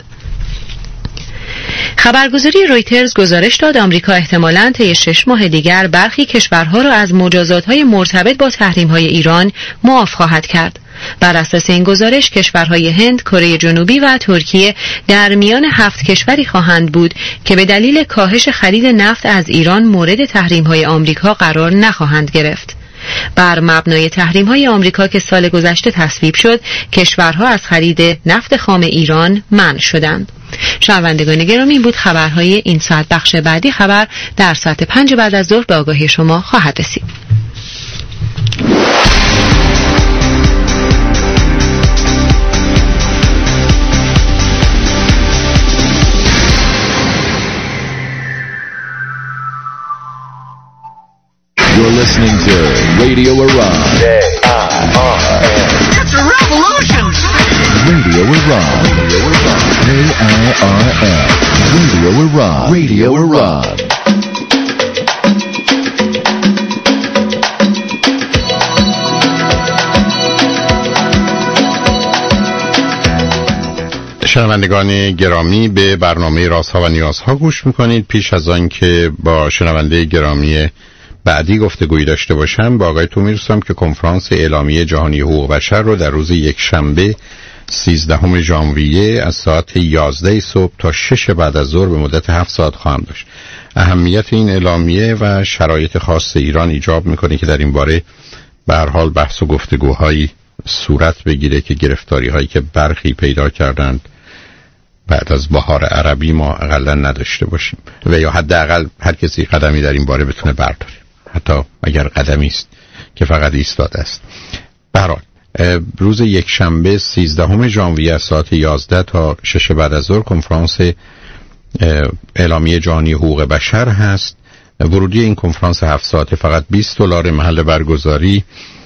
خبرگزاری رویترز گزارش داد آمریکا احتمالاً طی شش ماه دیگر برخی کشورها را از مجازات‌های مرتبط با تحریم‌های ایران معاف خواهد کرد. بر اساس این گزارش کشورهای هند، کره جنوبی و ترکیه در میان هفت کشوری خواهند بود که به دلیل کاهش خرید نفت از ایران مورد تحریم‌های آمریکا قرار نخواهند گرفت. بر مبنای تحریم‌های آمریکا که سال گذشته تصویب شد، کشورها از خرید نفت خام ایران منع شدند. شنوندگان گرامی، بود خبرهای این ساعت. بخش بعدی خبر در ساعت پنج بعد از ظهر به آگاهی شما خواهد رسید. You're listening to Radio Iran. A I R N. It's a revolution! Radio Iran. Radio Iran. A I R N. Radio Iran. Radio Iran. شنوندگان گرامی، به برنامه رازها و نیازها گوش میکنید. پیش از آن که با شنونده گرامی بعدی گفتگویی داشته باشم، با آقای تو میرسم که کنفرانس اعلامیه جهانی حقوق بشر رو در روز یک شنبه سیزدهم ژانویه از ساعت یازده صبح تا شش بعد از ظهر به مدت هفت ساعت خواهم داشت. اهمیت این اعلامیه و شرایط خاص ایران ایجاب میکنه که در این باره به هر حال بحث و گفتگوهایی صورت بگیره که گرفتاری هایی که برخی پیدا کردند بعد از بهار عربی ما اقلا نداشته باشیم و یا حداقل هر کسی قدمی در این باره بتونه برداره، حتی اگر قدمی است که فقط ایستاده است. به هر حال روز یک شنبه سیزدهم ژانویه از ساعت یازده تا شش بعد از ظهر کنفرانس اعلامیه جهانی حقوق بشر هست. ورودی این کنفرانس هفت ساعته فقط بیست دلار. محل برگزاری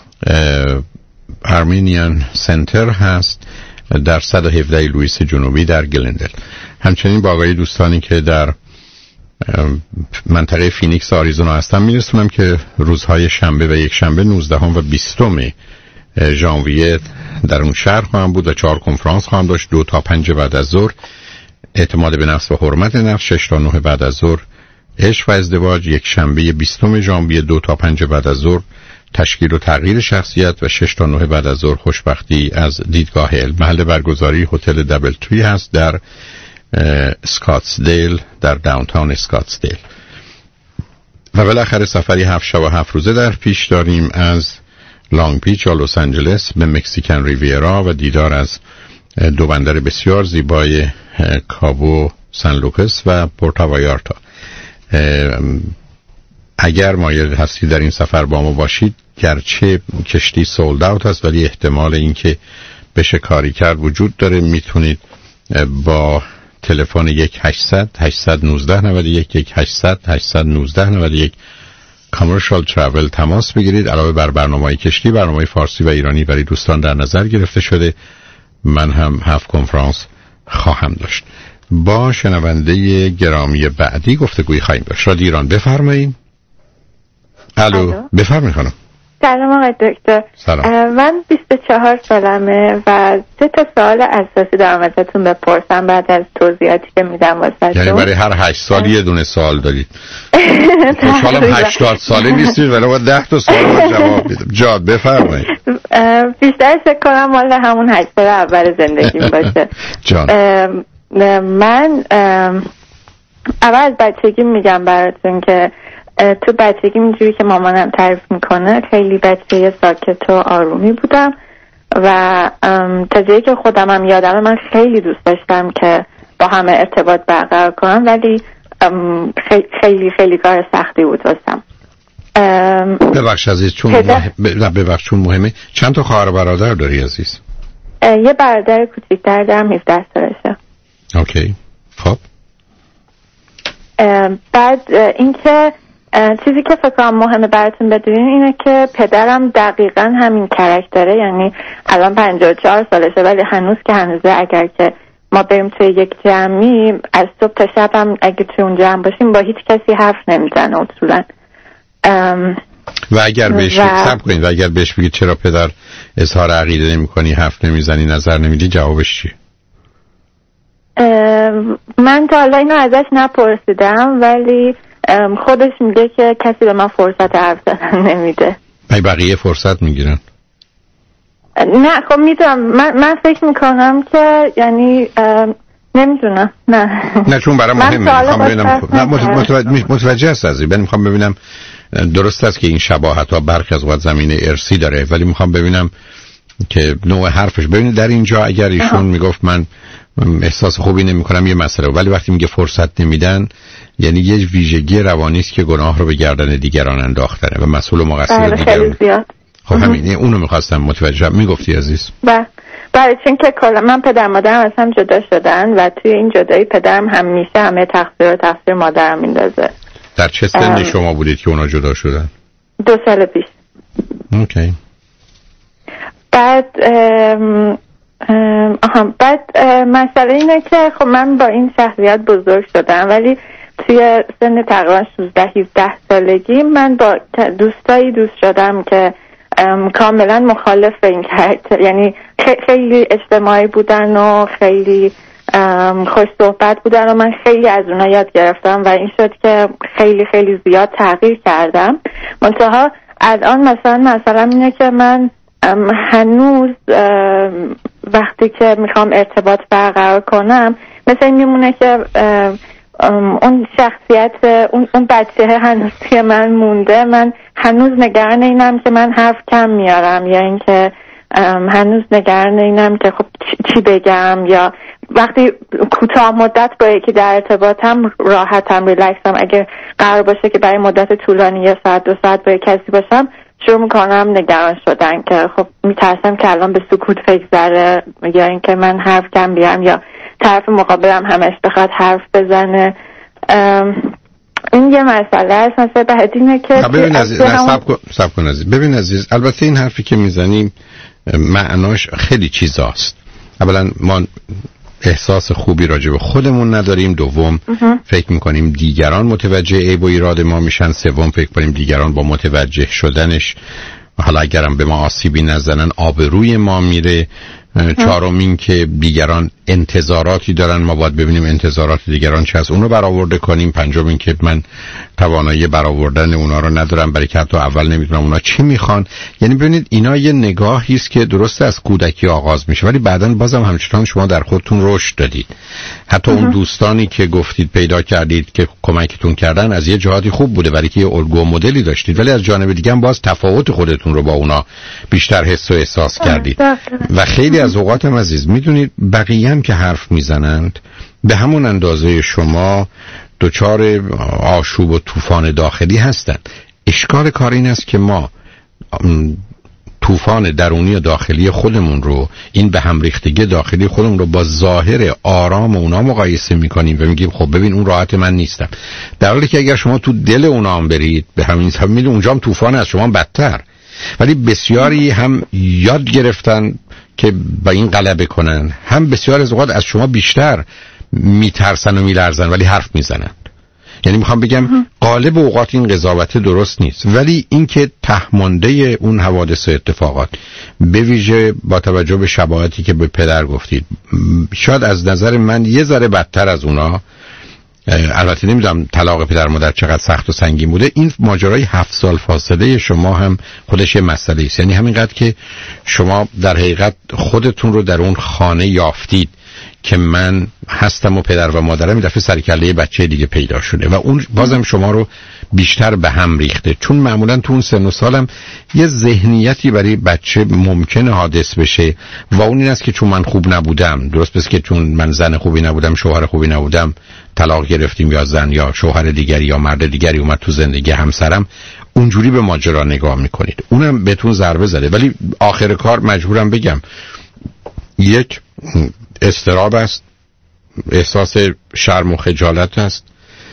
آرمینیان سنتر هست در صد و هفده لوئیس جنوبی در گلندل. همچنین با آقای دوستانی که در منطقه فینیکس آریزونا هستم میرسونم که روزهای شنبه و یک شنبه نوزدهم و بیستم ژانویه در اون شهر خواهم بود و چهار کنفرانس خواهم داشت. دو تا پنج بعد از ظهر اعتماد به نفس و حرمت نفس، شش تا نه بعد از ظهر عشق و ازدواج، یک شنبه بیستم ژانویه دو تا پنج بعد از ظهر تشکیل و تغییر شخصیت و شش تا نه بعد از ظهر خوشبختی از دیدگاه علم. محل برگزاری هتل دبل تری هست در اسکاتسدیل، در داونتاون اسکاتسدیل. و بالاخره سفری هفت شب و هفت روزه در پیش داریم از لانگ بیچ یا لس آنجلس به مکزیکن ریویرا و دیدار از دو بندر بسیار زیبای کابو، سن لوکس و پورتا وایارتا. اگر مایل هستید در این سفر با ما باشید، گرچه کشتی سولد اوت هست ولی احتمال اینکه بشه کاری کرد وجود داره. میتونید با تلفن یک هشتصد هشتصد و نوزده نود و یک یک هشتصد هشتصد و نوزده نود و یک کامرشال ترافل تماس بگیرید. علاوه بر برنامه‌های کشتی، برنامه فارسی و ایرانی برای دوستان در نظر گرفته شده. من هم هفت کنفرانس خواهم داشت. با شنونده گرامی بعدی گفتگوی خواهیم داشت. رادیو ایران، بفرمایید. الو، بفرمایید خانم. سلام آقای دکتر. سلام. من بیست و چهار سالمه و سه تا سوال اساسی دارم ازتون بپرسم بعد از توضیحاتی که میدم واسهتون. یعنی برای هر هشت سال یه دونه سوال دارید؟ خوشحالم هشتاد ساله نیستید ولی باید ده تا سوال رو جواب بدم. جا بفرمایید. بیشتر فکر کنم مال همون هشت سال اول زندگیم باشه. جان. من اول بچگی میگم براتون که تو بچگی اینجوری که مامانم تعریف میکنه خیلی بچه ساکت و آرومی بودم و تا جایی که خودم هم یادمه من خیلی دوست داشتم که با همه ارتباط برقرار کنم، ولی خیلی خیلی کار سختی بود واسم. ببخش عزیز چون مهم... ببخش چون مهمه، چند تا خواهر برادر داری عزیز؟ یه برادر کوچیک‌تر دارم، هفده سالشه. اوکی. خب بعد اینکه چیزی که فکر کنم مهمه براتون بدونین اینه که پدرم دقیقاً همین کاراکتره، یعنی الان پنجاه و چهار سالشه ولی هنوز که هنوزه اگر که ما بریم توی یک جمعی از صبح تا شب هم اگه توی اون جمع باشیم با هیچ کسی حرف نمیزنه اصولاً. و اگر بهش صبر کنید و اگر بهش بگید چرا پدر اظهار عقیده نمی کنی، حرف نمیزنی، نظر نمیدی، جوابش چیه؟ من تا حالا اینو ازش نپرسیدم ولی خودش میگه که کسی به من فرصت حرف زدن نمیده. ای بقیه فرصت میگیرن؟ نه خب میدونم، من, من فکر میکنم که یعنی نمیدونم. نه نه چون برای مهمه میخوام ببینم. نه متوجه, متوجه هست ازی من میخوام ببینم. درست است که این شباهت ها برخی از وقت زمینه ارثی داره ولی میخوام ببینم که نوع حرفش. ببینید در اینجا اگر ایشون میگفت من احساس خوبی نمی کنم یه مسئله، ولی وقتی میگه فرصت نمیدن یعنی یه ویژگی روانی است که گناه رو به گردن دیگران انداختنه و مسئول و مقصر دیگران. خب همین اونو میخواستم متوجه میگفتی عزیز. بله برای چون که کلا من پدر مادرم از هم جدا شدن و توی این جدایی پدرم همیشه همه تقصیر و تقصیر مادرم میندازه. در چه سنی شما بودید که اونا جدا شدن؟ دو سال پیش. اوکی. بعد ام آها بعد مسئله اینه که خب من با این شخصیت بزرگ شدم ولی توی سن تقریبا شانزده هفده سالگی من با دوستایی دوست شدم که کاملا مخالف این کاراکتر، یعنی خیلی اجتماعی بودن و خیلی خوش صحبت بودن و من خیلی از اونا یاد گرفتم و این شد که خیلی خیلی زیاد تغییر کردم. منتها الان مثلا مثلا اینه که من هنوز وقتی که میخوام ارتباط برقرار کنم مثل این میمونه که اون شخصیت اون, اون بچه هنوز توی من مونده. من هنوز نگران اینم که من حرف کم میارم یا اینکه هنوز نگران اینم که خب چی بگم، یا وقتی کوتاه مدت با یکی در ارتباطم راحتم ریلکسم. اگه قرار باشه که برای مدت طولانی یه ساعت دو ساعت با یک کسی باشم شروع میکنم نگران شدن که خب میترسم که الان به سکوت فکر زره یا اینکه من حرف کم بیارم یا طرف مقابلم همش بخواد حرف بزنه. این یه مسئله است. مسئله بعد اینه که ببین عزیز نه سب کن سب کن عزیز ببین عزیز البته این حرفی که میزنیم معناش خیلی چیزاست. اولا ما احساس خوبی راجع به خودمون نداریم، دوم فکر میکنیم دیگران متوجه عیب و ایراد ما میشن، سوم فکر کنیم دیگران با متوجه شدنش حالا اگرم به ما آسیبی نزنن آبروی ما میره، چهارم این که دیگران انتظاراتی دارن ما باید ببینیم انتظارات دیگران چه هست اونو برآورده کنیم، پنجم این که من توانایی برآوردن اونا رو ندارم برای که حتی اول نمیدونم اونا چی میخوان. یعنی ببینید اینا یه نگاهی است که درسته از کودکی آغاز میشه ولی بعداً بازم همچنان شما در خودتون رشد دادید. حتی اون دوستانی که گفتید پیدا کردید که کمکتون کردن از یه جهاتی خوب بوده برای که یه الگو و مدلی داشتید ولی از جانب دیگه هم باز تفاوت خودتون رو با اونا بیشتر حس و احساس کردید. و خیلی از اوقات هم عزیز میدونید بقیه هم که حرف میزنند به همون اندازه شما دچار آشوب و طوفان داخلی هستند. اشکال کار این است که ما طوفان درونی و داخلی خودمون رو، این به هم ریختگی داخلی خودمون رو با ظاهر آرام اونا مقایسه میکنیم و میگیم خب ببین اون راحت من نیستم، در حالی که اگر شما تو دل اونا هم برید به همین سبب میدونید اونجا هم طوفان از شما هم بدتر. ولی بسیاری هم یاد گرفتن که با این غلبه کنن، هم بسیار از اوقات از شما بیشتر میترسن و میلرزن ولی حرف میزنن. یعنی میخوام بگم غالب اوقات این قضاوت درست نیست ولی اینکه تهمانده اون حوادث و اتفاقات به ویژه با توجه به شباهتی که به پدر گفتید شاید از نظر من یه ذره بدتر از اونا، البته نمیدونم طلاق پدر مادر چقدر سخت و سنگین بوده، این ماجرای هفت سال فاصله شما هم خودش مسئله است. یعنی همینقدر که شما در حقیقت خودتون رو در اون خانه یافتید که من هستم و پدر و مادرم این دفعه سرکله بچه دیگه پیدا شده و اون بازم شما رو بیشتر به هم ریخته، چون معمولا تو اون سن و سالم یه ذهنیتی برای بچه ممکنه حادث بشه و اون این است که چون من خوب نبودم، درست بس که چون من زن خوبی نبودم، شوهر خوبی نبودم، طلاق گرفتیم یا زن یا شوهر دیگری یا مرد دیگری اومد تو زندگی همسرم، اونجوری به ماجرا نگاه میکنید. اونم بهتون ضربه زده. ولی آخر کار مجبورم بگم یک اضطراب است، احساس شرم و خجالت است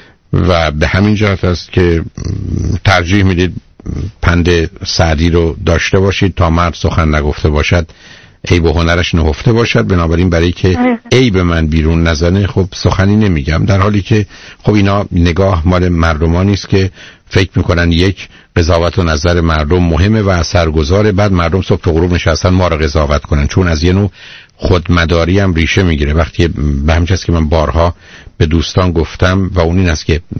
و به همین جهت است که ترجیح میدید پند سعدی رو داشته باشید تا مرد سخن نگفته باشد عیب و هنرش نهفته باشد. بنابراین برای که عیب من بیرون نزنه خب سخنی نمیگم، در حالی که خب اینا نگاه مال مردمانی است که فکر میکنن یک قضاوت و نظر مردم مهمه و اثرگذاره، بعد مردم صبح تا غروب نشستن ما رو قضاوت کنن، چون از یه نوع خودمداری هم ریشه میگیره. وقتی به همین چیز که من بارها به دوستان گفتم و اون این است که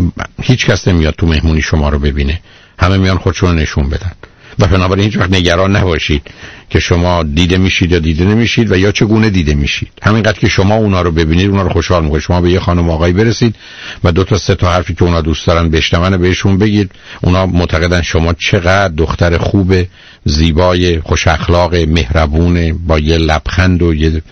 هیچ کس نمیاد تو مهمونی شما رو ببینه، همه میان خودشون نشون بدن و بنابراین هیچ وقت نگران نباشید که شما دیده میشید یا دیده نمیشید و یا چگونه دیده میشید. همینقدر که شما اونا رو ببینید اونا رو خوشحال میکنید. شما به یه خانم آقایی برسید و دو تا سه تا حرفی که اونا دوست دارن بشنون بهشون بگید، اونا معتقدن شما چقدر دختر خوب، زیبای، خوش اخلاق، مهربون، با یه لبخند و یه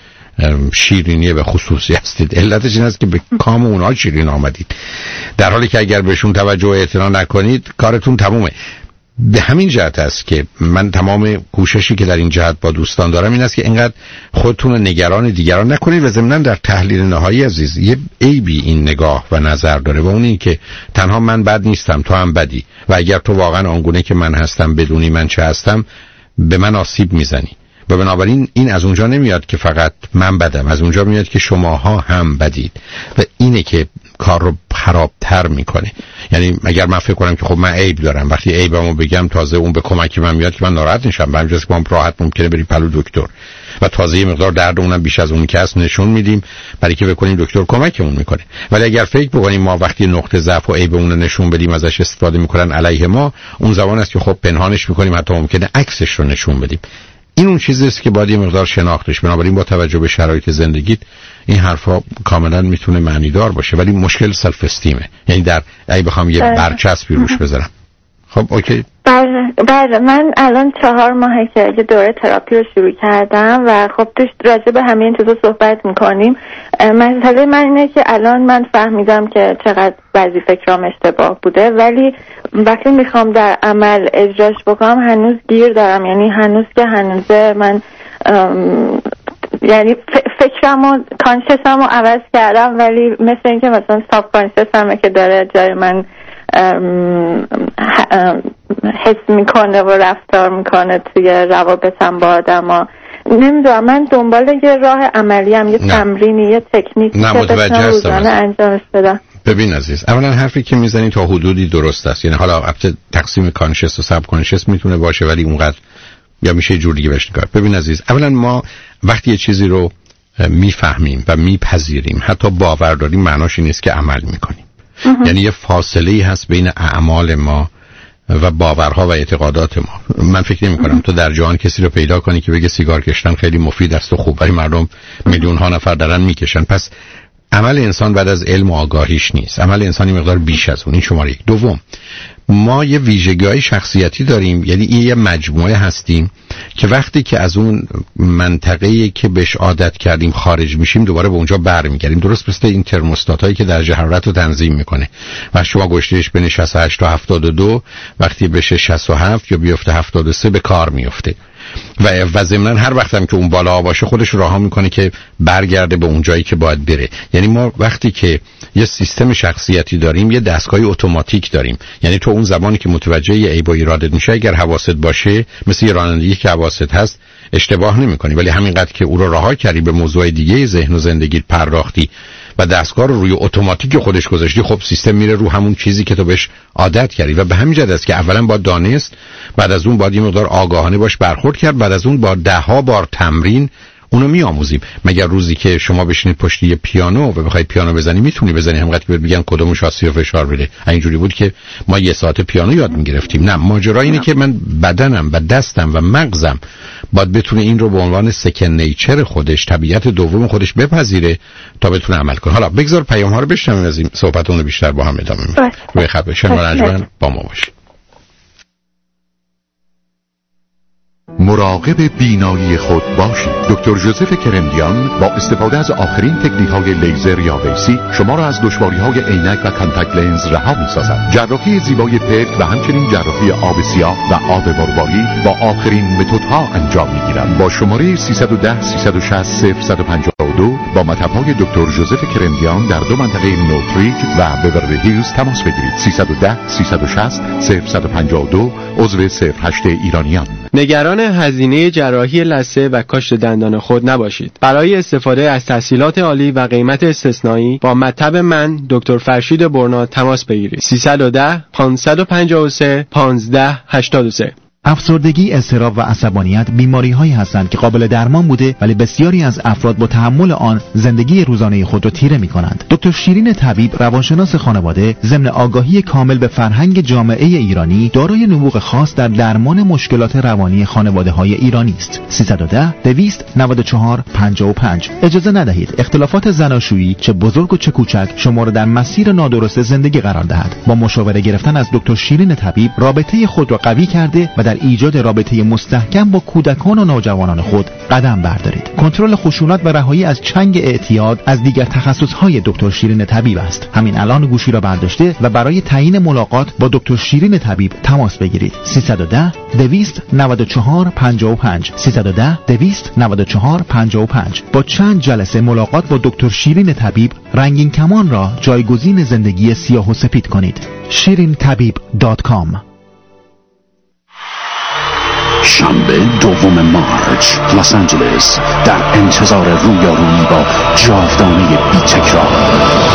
شیرینی به خصوصی هستید. علتش این است که به کام اونا شیرین آمدید، در حالی که اگر بهشون توجه و اعتنا نکنید کارتون تمومه. به همین جهت است که من تمام کوششی که در این جهت با دوستان دارم این است که اینقدر خودتون رو نگران دیگران نکنید و ضمناً در تحلیل نهایی عزیز یه عیبی این نگاه و نظر داره و اون این که تنها من بد نیستم، تو هم بدی و اگر تو واقعا آنگونه که من هستم بدونی من چه هستم به من آسیب میزنی و بنابراین این از اونجا نمیاد که فقط من بدم، از اونجا میاد که شماها هم بدید و اینه که کار رو خرابتر میکنه. یعنی اگر من فکر کنم که خب من عیب دارم، وقتی عیبمو بگم تازه اون به کمک من میاد که من ناراحت نشم، به همین جاست که من راحت ممکنه بریم پلو دکتر و تازه یه مقدار دردمونم بیش از اون که هست نشون میدیم برای که بکنیم دکتر کمکمون میکنه. ولی اگر فکر بکنیم ما وقتی نقطه ضعف و عیبمون رو نشون بدیم ازش استفاده میکنن علیه ما، اون زمان است که خب پنهانش میکنیم، حتی ممکنه عکسش رو نشون بدیم. این اون چیزی است که باید یه مقدار شناختش. بنابراین با توجه به شرایط زندگیت این حرفا کاملا میتونه معنی دار باشه، ولی مشکل سلف استیمه. یعنی در اگه بخوام یه برچسبی روش بذارم. خب اوکی. بله بله من الان چهار ماهه که یه دوره تراپی رو شروع کردم و خب توش راجع به همه این چیزا صحبت میکنیم. مسئله من اینه که الان من فهمیدم که چقدر بعضی فکرام اشتباه بوده، ولی وقتی میخوام در عمل اجراش بکنم هنوز گیر دارم. یعنی هنوز که هنوزه من یعنی فکرم و کانشسم رو عوض کردم، ولی مثل این که مثلا ساب کانشسمه که داره جای من حس میکنه و رفتار میکنه توی روابطم با آدم ها. نمیدونم من دنبال یه راه عملی هم، یه تمرینی، یه تکنیک نه متوجه هستم انجامش بدم. ببین عزیز، اولا حرفی که میزنی تا حدودی درست است. یعنی حالا البته تقسیم کانشس و ساب کانشس میتونه باشه ولی اونقدر یا میشه جور دیگه بهش نگاه. ببین عزیز، اولا ما وقتی یه چیزی رو میفهمیم و میپذیریم حتی باور داریم معناش این نیست که عمل میکنیم. یعنی یه فاصله هست بین اعمال ما و باورها و اعتقادات ما. من فکر نمی کنم تو در جهان کسی رو پیدا کنی که بگه سیگار کشیدن خیلی مفید است و خوب، ولی مردم میلیون ها نفر دارن میکشن. پس عمل انسان بعد از علم و آگاهیش نیست، عمل انسانی مقدار بیش از اون. این شماره یک. دوم، ما یه ویژگی‌های شخصیتی داریم، یعنی این یه مجموعه هستیم که وقتی که از اون منطقه‌ای که بهش عادت کردیم خارج میشیم دوباره به اونجا برمیگردیم. درست مثل این ترموستاتایی که درجه حرارت رو تنظیم میکنه و شما گوشتیش بین شصت و هشت تا هفتاد و دو وقتی بشه شصت و هفت یا بیفته هفتاد و سه به کار میفته و و ضمناً هر وقت هم که اون بالا باشه خودش راه میکنه که برگرده به اون جایی که باید بره. یعنی ما وقتی که یه سیستم شخصیتی داریم یه دستگاه اتوماتیک داریم. یعنی تو اون زمانی که متوجه یه عیب و ایرادت میشه اگر حواست باشه مثل یه رانندگی که حواست هست اشتباه نمیکنی، ولی همینقدر که او رو رها کردی به موضوع دیگه ذهن و زندگیت پرداختی و دستگاه رو روی اتوماتیک خودش گذاشتی، خب سیستم میره رو همون چیزی که تو بهش عادت کردی و به همین جهت است که اولا باید دانست، بعد از اون باید یه مقدار آگاهانه باش برخورد کرد، بعد از اون با ده ها بار تمرین اونو میآموزیم. مگر روزی که شما بشینید پشت یه پیانو و بخوای پیانو بزنی میتونی بزنی، همونقدر که بگن کدوم شاسی رو فشار بده. اینجوری بود که ما یه ساعت پیانو یاد میگرفتیم. نه، ماجرا اینه که من بدنم و دستم و مغزم باید بتونه این رو به عنوان سکن نیچر خودش، طبیعت دوم خودش بپذیره تا بتونه عمل کنه. حالا بگذار پیام ها رو بشنویم، از این صحبتون رو بیشتر با هم ادامه میدیم. روی خط شنوار انجمن با ما باشید. مراقب بینایی خود باشید. دکتر جوزف کرمدیان با استفاده از آخرین تکنیک‌های لیزر یا ویسی شما را از دشواری‌های عینک و کانتاکت لنز رها می‌سازد. جراحی زیبای پلک و همچنین جراحی آب سیاه و آب مرواری با آخرین متدها انجام می‌گیرد. با شماره سیصد و ده سیصد و شصت صفر صد و پنجاه و دو با مطب‌های دکتر جوزف کرمدیان در دو منطقه نورتریج و بیورلی هیلز تماس بگیرید. سیصد و ده سیصد و شصت صفر صد و پنجاه و دو عضو صفر هشت ایرانیان. نگران هزینه جراحی لثه و کاشت دندان خود نباشید. برای استفاده از تحصیلات عالی و قیمت استثنایی با مطب من دکتر فرشید برنا تماس بگیرید. سیصد و ده پانصد و پنجاه و سه پانزده هشتاد و سه. افسردگی، اضطراب و عصبانیت بیماری‌هایی هستند که قابل درمان بوده ولی بسیاری از افراد با تحمل آن زندگی روزانه خود را تیره می‌کنند. دکتر شیرین طبیب، روانشناس خانواده، ضمن آگاهی کامل به فرهنگ جامعه ایرانی، دارای نبوغ خاص در درمان مشکلات روانی خانواده‌های ایرانی است. سیصد و ده دویست نود و چهار پنجاه و پنج. اجازه ندهید اختلافات زناشویی چه بزرگ و چه کوچک شما را در مسیر نادرست زندگی قرار دهد. با مشاوره گرفتن از دکتر شیرین طبیب رابطه خود را قوی کرده و در ایجاد رابطه مستحکم با کودکان و نوجوانان خود قدم بردارید. کنترل خشونت و رهایی از چنگ اعتیاد از دیگر تخصص‌های دکتر شیرین طبیب است. همین الان گوشی را برداشته و برای تعیین ملاقات با دکتر شیرین طبیب تماس بگیرید. سیصد و ده دویست نود و چهار پنجاه و پنج سیصد و ده دویست نود و چهار پنجاه و پنج. با چند جلسه ملاقات با دکتر شیرین طبیب رنگین کمان را جایگزین زندگی سیاه و سپید کنید. شیرین طبیب دات کام. شنبه دوم مارچ، لس آنجلس، در انتظار رویارویی با جاودانه بی تکرار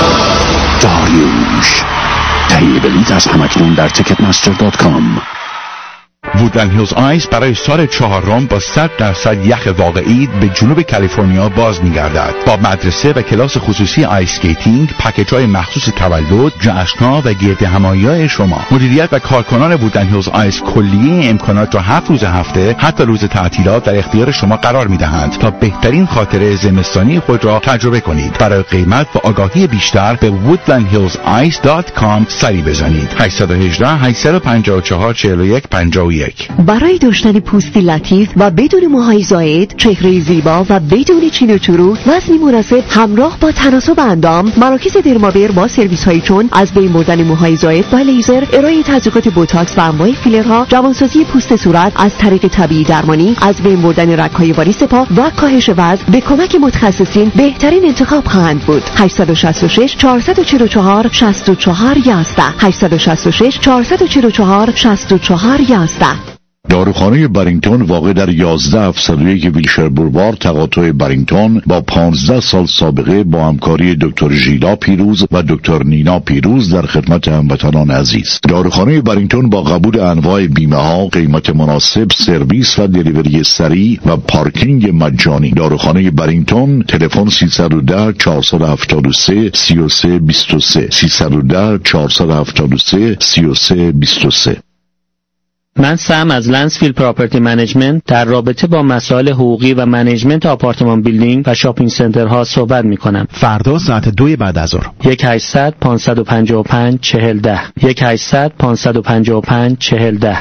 داریوش. تهیه بلیط از همکنون در تیکت مستر دات کام. وودلند هیلز آیس برای سال چهارم با صد درصد یخ واقعی به جنوب کالیفرنیا باز می‌گردد. با مدرسه و کلاس خصوصی آیس اسکیتینگ، پکیج‌های مخصوص تولد، جشن‌ها و گردهمایی‌های شما. مدیریت و کارکنان وودلند هیلز آیس کلیه امکانات را هفت روز هفته، حتی روز تعطیلات در اختیار شما قرار می‌دهند تا بهترین خاطره زمستانی خود را تجربه کنید. برای قیمت و آگاهی بیشتر به woodland hills ice dot com سری بزنید. هشت یک هشت هشت پنج چهار چهار یک پنج یک. برای داشتن پوستی لطیف و بدون موهای زائد، چهره زیبا و بدون چین و چروک، وزنی مناسب همراه با تناسب اندام، مراکز درماور با سرویس هایی چون از بین بردن موهای زائد و لیزر، ارائه تزریقات بوتاکس و انواع فیلرها، جوانسازی پوست صورت از طریق طبیعی درمانی، از بین بردن رگ‌های واریس پا و کاهش وزن به کمک متخصصین بهترین انتخاب خواهند بود. هشت شش شش چهار چهار چهار شش چهار یک یک هشت شش شش چهار چهار چهار شش چهار یک یک. داروخانه برینگتون واقع در یازده صفر یک ویلشر بولوار تقاطع برینگتون با پانزده سال سابقه با همکاری دکتر ژیلا پیروز و دکتر نینا پیروز در خدمت هموطنان عزیز. داروخانه برینگتون با قبول انواع بیمه ها، قیمت مناسب، سرویس و دلیوری سریع و پارکینگ مجانی. داروخانه برینگتون، تلفن سیصد و ده چهارصد و هفتاد و سه سی و سه بیست و سه سیصد و ده چهارصد و هفتاد و سه سی و سه بیست و سه. من سم از لنسفیلد پراپرتی منیجمنت در رابطه با مسائل حقوقی و منیجمنت آپارتمان بیلدینگ و شاپینگ سنترها صحبت می کنم. فردا ساعت دو بعد از ظهر. یک هشتصد پانصد و پنجاه و پنج چهل ده یک هشتصد پانصد و پنجاه و پنج چهل ده.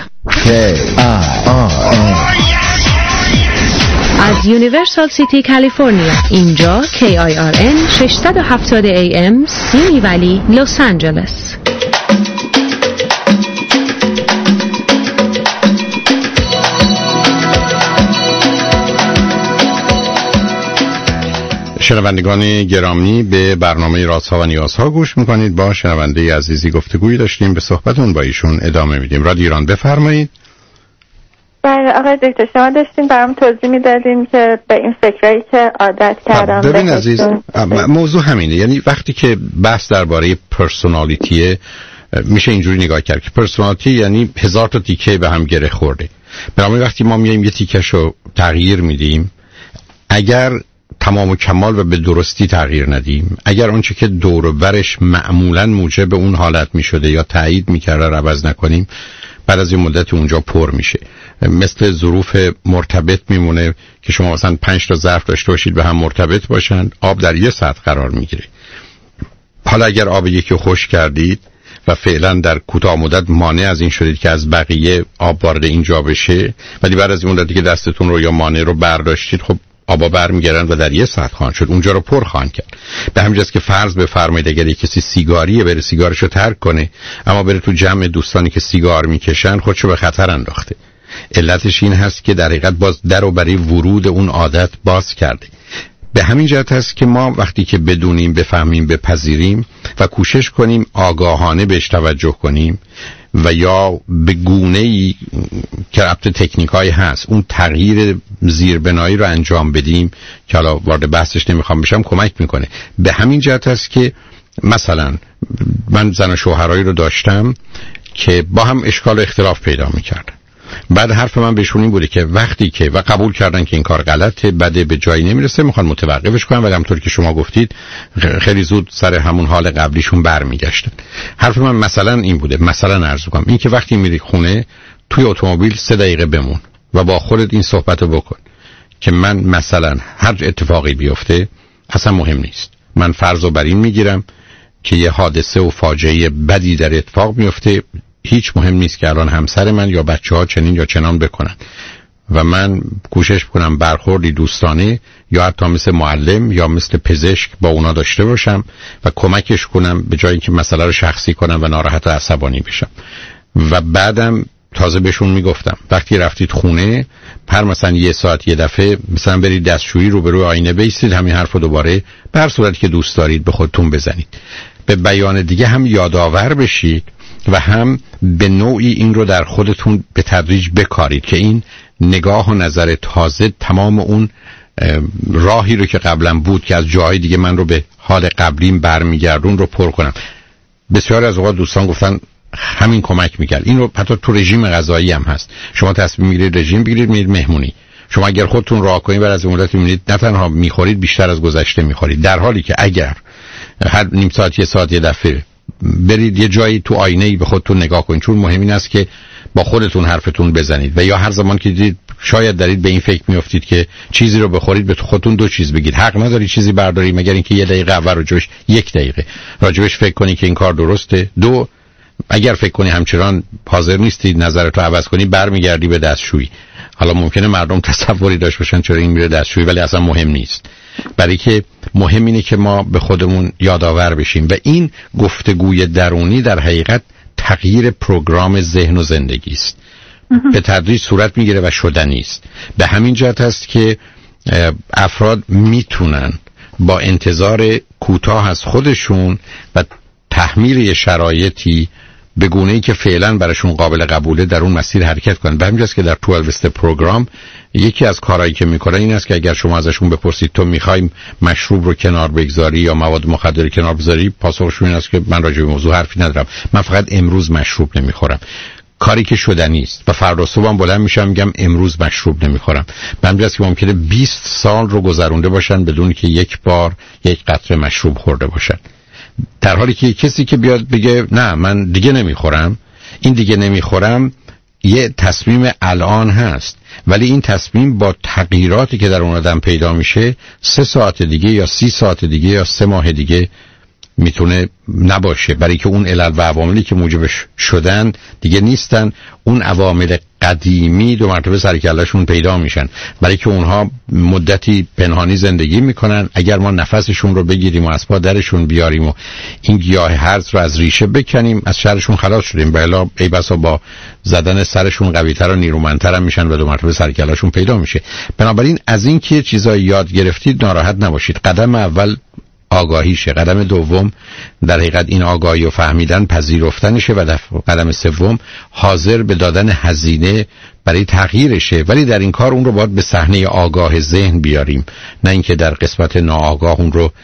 از یونیورسال سیتی کالیفرنیا، اینجا کی آی آر ان ششصد و هفتاد ای ام سیمی ولی لس آنجلس. شنوندگان گرامی، به برنامه رازها و نیازها گوش میکنید. با شنونده عزیزی گفتگویی داشتیم، به صحبتون با ایشون ادامه میدیم. رادیو ایران، بفرمایید. بله آقای دکتر، شما داشتین برام توضیح میدادین که به این فکرایی که عادت کردم. ببین عزیز، موضوع همینه. یعنی وقتی که بحث درباره پرسونالیتیه، میشه اینجوری نگاه کرد که پرسونالیتی یعنی هزار تا تیکه به هم گره خورده. بنابراین وقتی ما میایم یه تیکه‌شو تغییر میدیم، اگر تمام و کمال و به درستی تغییر ندیم، اگر آنچه که دور و برش معمولاً موجب اون حالت می شده یا تایید می کرده رو عوض نکنیم، بعد از این مدت اونجا پر میشه. مثل ظروف مرتبط میمونه که شما مثلا پنج تا ظرف داشته باشید به هم مرتبط باشن، آب در یه سطح قرار میگیره. حالا اگر آب یکی رو خشک کردید و فعلا در کوتاه مدت مانع از این شدید که از بقیه آب وارد اینجا بشه، ولی بعد از این مدتی که دستتون رو یا مانع رو برداشتید، خب آبا برمیگردن و در یه ساعت خواهند شد، اونجا رو پر خواهند کرد. به همین جاست که فرض بفرمایید اگر کسی سیگاریه بره سیگارشو ترک کنه، اما بره تو جمع دوستانی که سیگار میکشن خودشو به خطر انداخته. علتش این هست که در حقیقت باز در و برای ورود اون عادت باز کرده. به همین جهت هست که ما وقتی که بدونیم، بفهمیم، بپذیریم و کوشش کنیم آگاهانه بهش توجه کنیم و یا به گونه‌ای که ربط تکنیکایی هست اون تغییر زیربنایی رو انجام بدیم که حالا وارد بحثش نمیخوام بشم، کمک میکنه. به همین جهت هست که مثلا من زن و شوهرایی رو داشتم که با هم اشکال و اختلاف پیدا میکردن. بعد حرف من بهشون این بوده که وقتی که و قبول کردن که این کار غلطه، بده، به جایی نمیرسه، میخوان متوقفش کنن، ولی همونطور که شما گفتید خیلی زود سر همون حال قبلیشون برمیگشتن. حرف من مثلا این بوده، مثلا عرض کنم این که وقتی میری خونه توی اتومبیل سه دقیقه بمون و با خودت این صحبتو بکن که من مثلا هر اتفاقی بیفته اصلا مهم نیست، من فرضو بر این میگیرم که یه حادثه و فاجعه بدی در اتفاق میفته، هیچ مهم نیست که الان همسر من یا بچه ها چنین یا چنان بکنن و من کوشش کنم برخوردی دوستانه یا حتی مثل معلم یا مثل پزشک با اونا داشته باشم و کمکش کنم به جایی که مسئله رو شخصی کنم و ناراحت و عصبانی بشم. و بعدم تازه بهشون میگفتم وقتی رفتید خونه پر مثلا یه ساعت یه دفعه مثلا برید دستشویی رو به روی آینه بیستید، همین حرف رو دوباره به هر صورتی که دوست دارید به خودتون بزنید. به بیان دیگه هم یادآور بشید و هم به نوعی این رو در خودتون به تدریج بکارید که این نگاه و نظر تازه تمام اون راهی رو که قبلا بود که از جاهای دیگه من رو به حال قبلیم برمیگردون رو پر کنم. بسیار از اوقات دوستان گفتن همین کمک میکرد. این رو حتی تو رژیم غذایی هم هست. شما تصمیم میگیرید رژیم بگیرید، میرید مهمونی، شما اگر خودتون راه کنید بعد از مدت میبینید نه تنها میخورید بیشتر از گذشته میخورید، در حالی که اگر هر نیم ساعت یه ساعت یه دفعه برید یه جایی تو آینه‌ای به خودتون نگاه کنید، چون مهم این است که با خودتون حرفتون بزنید و یا هر زمان که دیدید شاید دارید به این فکر میافتید که چیزی رو بخورید به خودتون دو چیز بگید. حق نداری چیزی برداری مگر اینکه یه دقیقه اول راجبش یک دقیقه راجبش فکر کنی که این کار درسته. دو، اگر فکر کنی همچنان حاضر نیستی نظرتو عوض کنی برمیگردی به دستشویی. حالا ممکنه مردم تصوری داشته باشن چرا این میره دستشویی، ولی اصلا مهم نیست، برای که مهم اینه که ما به خودمون یادآور بشیم و این گفتگوی درونی در حقیقت تغییر پروگرام ذهن و زندگی است، به تدریج صورت میگیره و شدنی است. به همین جهت است که افراد میتونن با انتظار کوتاه از خودشون و تحمیل شرایطی به گونه‌ای که فعلا براشون قابل قبوله در اون مسیر حرکت کنن. به همین جاست که در دوازده استپ پروگرام یکی از کارهایی که میکنن این است که اگر شما ازشون بپرسید تو میخوای مشروب رو کنار بگذاری یا مواد مخدر کنار بذاری، پاسخشون این است که من راجع به موضوع حرفی ندارم، من فقط امروز مشروب نمیخورم. کاری که شدنی است و فردا صبحم بلند میشم میگم امروز مشروب نمیخورم. به همین جاست که ممکنه بیست سال رو گذرونده باشن بدون که یک بار یک قطره مشروب خورده باشن، در حالی که کسی که بیاد بگه نه من دیگه نمیخورم، این دیگه نمیخورم یه تصمیم الان هست، ولی این تصمیم با تغییراتی که در اون آدم پیدا میشه سه ساعت دیگه یا سی ساعت دیگه یا سه ماه دیگه میتونه نباشه، برای که اون علل و عواملی که موجبش شدن دیگه نیستن، اون عوامل قدیمی دو مرتبه سر کله‌شون پیدا میشن، برای که اونها مدتی پنهانی زندگی میکنن. اگر ما نفسشون رو بگیریم و از پا درشون بیاریم و این گیاه هرز رو از ریشه بکنیم از شرشون خلاص شدیم، بلا ای بسا با زدن سرشون قوی‌تر و نیرومندتر هم میشن و دو مرتبه سر کله‌شون پیدا میشه. بنابراین از این که چیزایی یاد گرفتید ناراحت نباشید. قدم اول آگاهیشه، قدم دوم در حقیقت این آگاهی و فهمیدن پذیرفتنشه و قدم سوم حاضر به دادن هزینه برای تغییرشه، ولی در این کار اون رو باید به صحنه آگاه ذهن بیاریم، نه اینکه در قسمت ناآگاه اون رو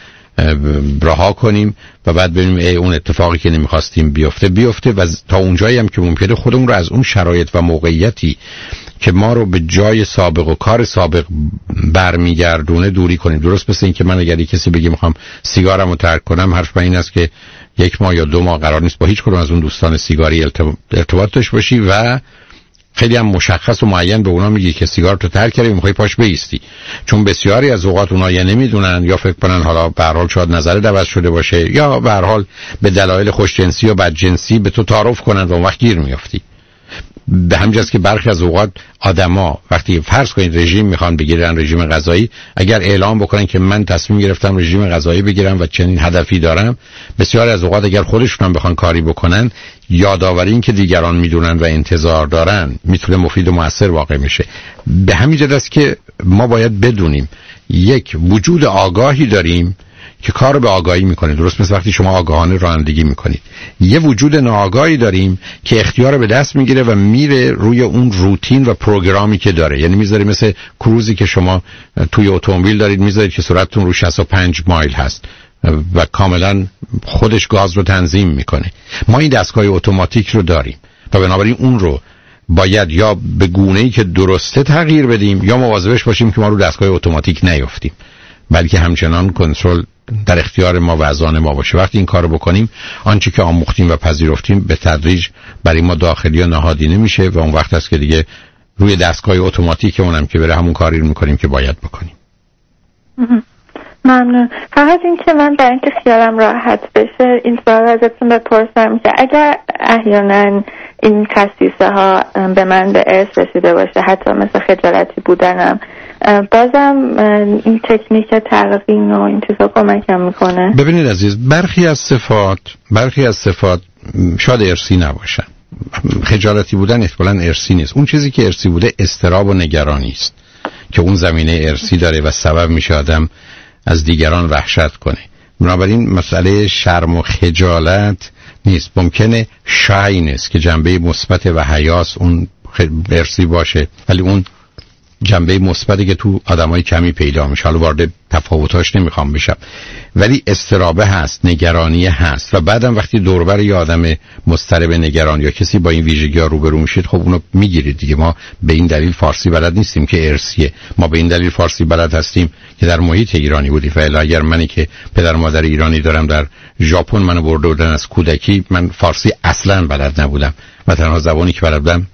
رها کنیم و بعد ببینیم ای اون اتفاقی که نمیخواستیم بیفته بیفته و تا اونجایی هم که ممکنه خودمون رو از اون شرایط و موقعیتی که ما رو به جای سابق و کار سابق برمیگردونه دوری کنیم. درست مثل این که من اگر کسی بگه میخوام سیگارم رو ترک کنم، حرف من این است که یک ماه یا دو ماه قرار نیست با هیچ کدوم از اون دوستان سیگاری ارتباط داشته باشی و خیلی هم مشخص و معین به اونا میگی که سیگار تو ترک کردی میخوای پاش بایستی، چون بسیاری از اوقات اونا یا نمیدونن یا فکر کنن حالا به هر حال شاید نظر عوض شده باشه یا به هر حال به دلایل خوشجنسی یا بدجنسی به تو تعارف کنن و اون وقت گیر میافتی. به همینجاست که برخی از اوقات آدما وقتی فرض کنید رژیم میخوان بگیرن، رژیم غذایی، اگر اعلام بکنن که من تصمیم گرفتم رژیم غذایی بگیرم و چنین هدفی دارم، بسیاری از اوقات اگر خودشون هم بخوان کاری بکنن، یادآوری این که دیگران میدونن و انتظار دارن میتونه مفید و موثر واقع میشه. به همین جهت است که ما باید بدونیم یک وجود آگاهی داریم که کار به آگاهی میکنه، درست مثل وقتی شما آگاهانه رانندگی میکنید. یه وجود ناآگاهی داریم که اختیار به دست میگیره و میره روی اون روتین و پروگرامی که داره، یعنی میذاره مثل کروزی که شما توی اتومبیل دارید میذارید که سرعتتون رو شصت و پنج مایل هست و کاملا خودش گاز رو تنظیم میکنه. ما این دستگاه اتوماتیک رو داریم و بنابراین اون رو باید یا به گونه‌ای که درسته تغییر بدیم یا مواظبش باشیم که ما رو دستگاه اتوماتیک نیافتیم، بلکه همچنان کنترل در اختیار ما و از آن ما باشه. وقتی این کارو بکنیم، آنچه که آموختیم و پذیرفتیم به تدریج برای ما داخلی و نهادی نمیشه و اون وقت است که دیگه روی دستگاه اتوماتیک اونم که بره همون کاری رو میکنیم که باید بکنیم. ممنون. فقط این که من برای اینکه خیالم راحت بشه این سوال ازتون بپرسم که اگر احیانا این خصیصه ها به من به ارث رسیده باشه، حتی مثل خجالتی بودنم، بازم این تکنیک تلقین و این چیزا کمکم میکنه؟ ببینید عزیز، برخی از صفات برخی از صفات شاید ارثی نباشن. خجالتی بودن احتمالاً ارثی نیست. اون چیزی که ارثی بوده اضطراب و نگرانی است که اون زمینه ارثی داره و سبب میشه آدم از دیگران وحشت کنه. بنابراین مسئله شرم و خجالت نیست. ممکنه شای نیست که جنبه مثبت و حیاس اون ارثی باشه، ولی اون جنبه مثبتی که تو آدمای کمی پیدا میشه. حالا وارد تفاوتاش نمیخوام بشم، ولی استرابه هست، نگرانی هست و بعدم وقتی دوربر یه آدم مضطرب نگران یا کسی با این ویژگی‌ها روبرو میشید، خب اونو میگیرید دیگه. ما به این دلیل فارسی بلد نیستیم که ارثیه، ما به این دلیل فارسی بلد هستیم که در محیط ایرانی بودیم. و اگر منی که پدر مادر ایرانی دارم در ژاپن منو برده بودن از کودکی، من فارسی اصلا بلد نبودم و تنها زبانی که بلد بودم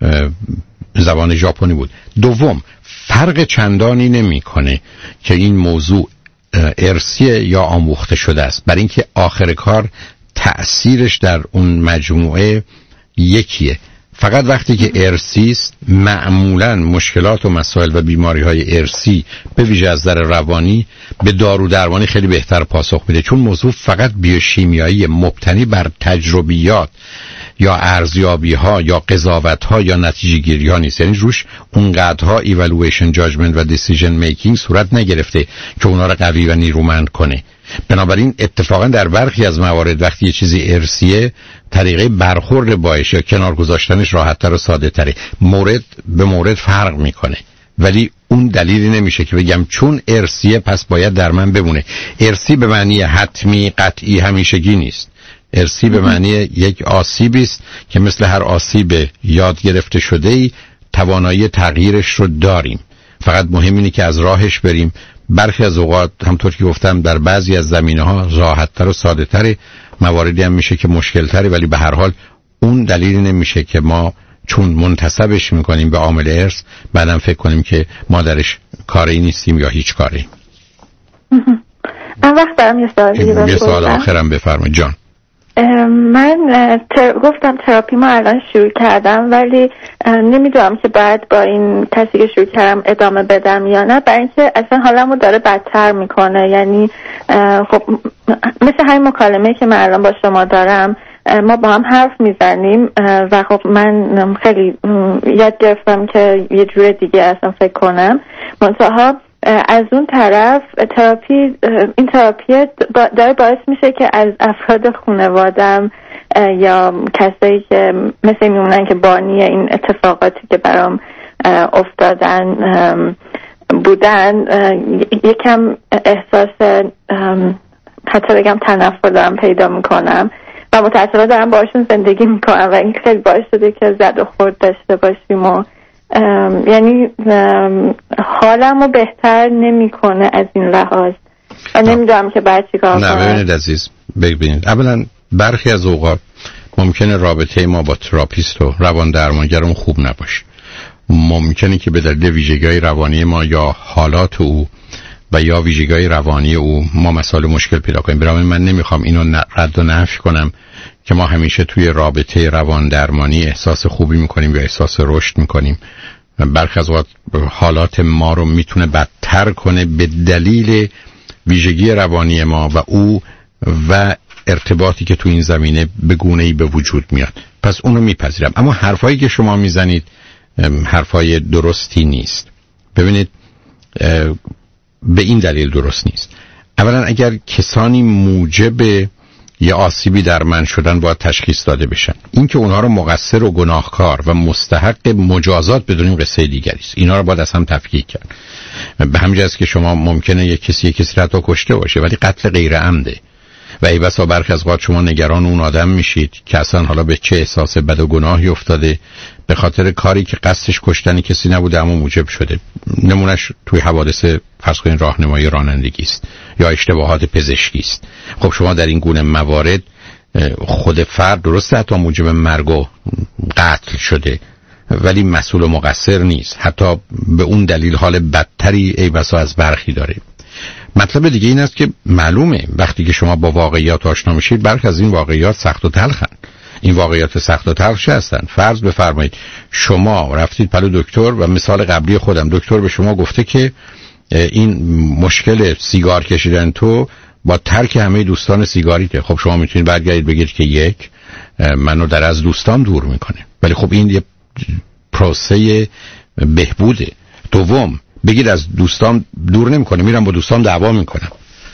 زبان ژاپنی بود. دوم، فرق چندانی نمیکنه که این موضوع ارثیه یا آموخته شده است، برای اینکه آخر کار تأثیرش در اون مجموعه یکیه. فقط وقتی که ارثی است، معمولا مشکلات و مسائل و بیماری‌های ارثی به ویژه از نظر روانی به دارو درمانی خیلی بهتر پاسخ میده، چون موضوع فقط بیوشیمیایی مبتنی بر تجربیات یا ارزیابی‌ها یا قضاوت‌ها یا نتیجه‌گیری‌ها نیست. یعنی روش اونقدرها ایوالویشن جاجمنت و دیسیژن میکینگ صورت نگرفته که اونا رو قوی و نیرومند کنه. بنابراین اتفاقا در برخی از موارد وقتی یه چیزی ارثیه، طریقه برخورد باش یا کنار گذاشتنش راحت‌تر و ساده‌تره. مورد به مورد فرق میکنه، ولی اون دلیلی نمیشه که بگم چون ارثیه پس باید در من بمونه. ارثی به معنی حتمی، قطعی، همیشگی نیست. ارثی به معنی یک آسیبی است که مثل هر آسیب یاد گرفته شده‌ای توانایی تغییرش رو داریم. فقط مهم اینه که از راهش بریم. برخی از اوقات همطور که گفتم در بعضی از زمینه‌ها راحت‌تر و ساده‌تر، مواردی هم میشه که مشکل‌تره، ولی به هر حال اون دلیلی نمیشه که ما چون منتسبش میکنیم به عامل ارث بعدم فکر کنیم که ما درش کاری نیستیم یا هیچ کاری. من وقت دارم یه سوالی بپرسم. یه سوال آخرم بفرمایید جان. من تر... گفتم تراپی ما الان شروع کردم، ولی نمیدونم که بعد با این کسی که شروع کردم ادامه بدم یا نه، برای اینکه اصلا حالمو داره بدتر میکنه. یعنی خب مثل همین مکالمه که من الان با شما دارم، ما با هم حرف میزنیم و خب من خیلی یاد گرفتم که یه جور دیگه اصلا فکر کنم. منتها از اون طرف تراپی این تراپی داره باعث میشه که از افراد خانواده‌ام یا کسایی که مثل میمونن که بانی این اتفاقاتی که برام افتادن بودن یکم احساس حتی بگم تنفر دارم پیدا میکنم و متأسفانه دارم باشون زندگی میکنم و این خیلی باعث شده که زد و خورد داشته باشیم و یعنی حالمو بهتر نمیکنه از این لحاظ و نمیدونم که بعد چیکار کنم. نه ببینید عزیز، ببینید اولا برخی از اوقات ممکنه رابطه ما با تراپیست و روان درمانگرمون خوب نباشه. ممکنه که به دلیل ویژگی‌های روانی ما یا حالات او و یا ویژگی‌های روانی او ما مسائل مشکل پیدا کنیم. برای من نمیخوام اینو رد و نفی کنم که ما همیشه توی رابطه روان درمانی احساس خوبی میکنیم یا احساس رشد میکنیم. برخی از وقت حالات ما رو میتونه بدتر کنه به دلیل ویژگی روانی ما و او و ارتباطی که تو این زمینه به گونه‌ای به وجود میاد. پس اونو میپذیرم. اما حرفایی که شما میزنید حرفای درستی نیست. ببینید به این دلیل درست نیست. اولا اگر کسانی موجب یه آسیبی در من شدن باید تشخیص داده بشن. این که اونها رو مقصر و گناهکار و مستحق مجازات بدونیم قصه دیگری است. اینا رو باید از هم تفکیک کرد. به همین جاست که شما ممکنه یک کسی یک کسی رو حتی کشته باشه ولی قتل غیر عمده و ای بسا برخی از اوقات شما نگران اون آدم میشید که اصلا حالا به چه احساس بد و گناهی افتاده به خاطر کاری که قصدش کشتن کسی نبوده اما موجب شده. نمونش توی حوادث فرض کنین راهنمایی رانندگی است یا اشتباهات پزشکی است. خب شما در این گونه موارد خود فرد درسته حتی موجب مرگ و قتل شده ولی مسئول و مقصر نیست، حتی به اون دلیل حال بدتری ای بسا از برخی داره. مطلب دیگه این است که معلومه وقتی که شما با واقعیات آشنا میشید برخی از این واقعیات سخت و تلخن. این واقعیات سخت و تلخ چه هستن؟ فرض بفرمایید شما رفتید پلو دکتر و مثال قبلی خودم دکتر به شما گفته که این مشکل سیگار کشیدن تو با ترک همه دوستان سیگاریته. خب شما میتونید برگردید بگید که یک منو در از دوستان دور میکنه ولی خب این یه پروسه بهبوده. دوم بگید از دوستان دور نمیکنه میرم با دوستان دعوا میکنم.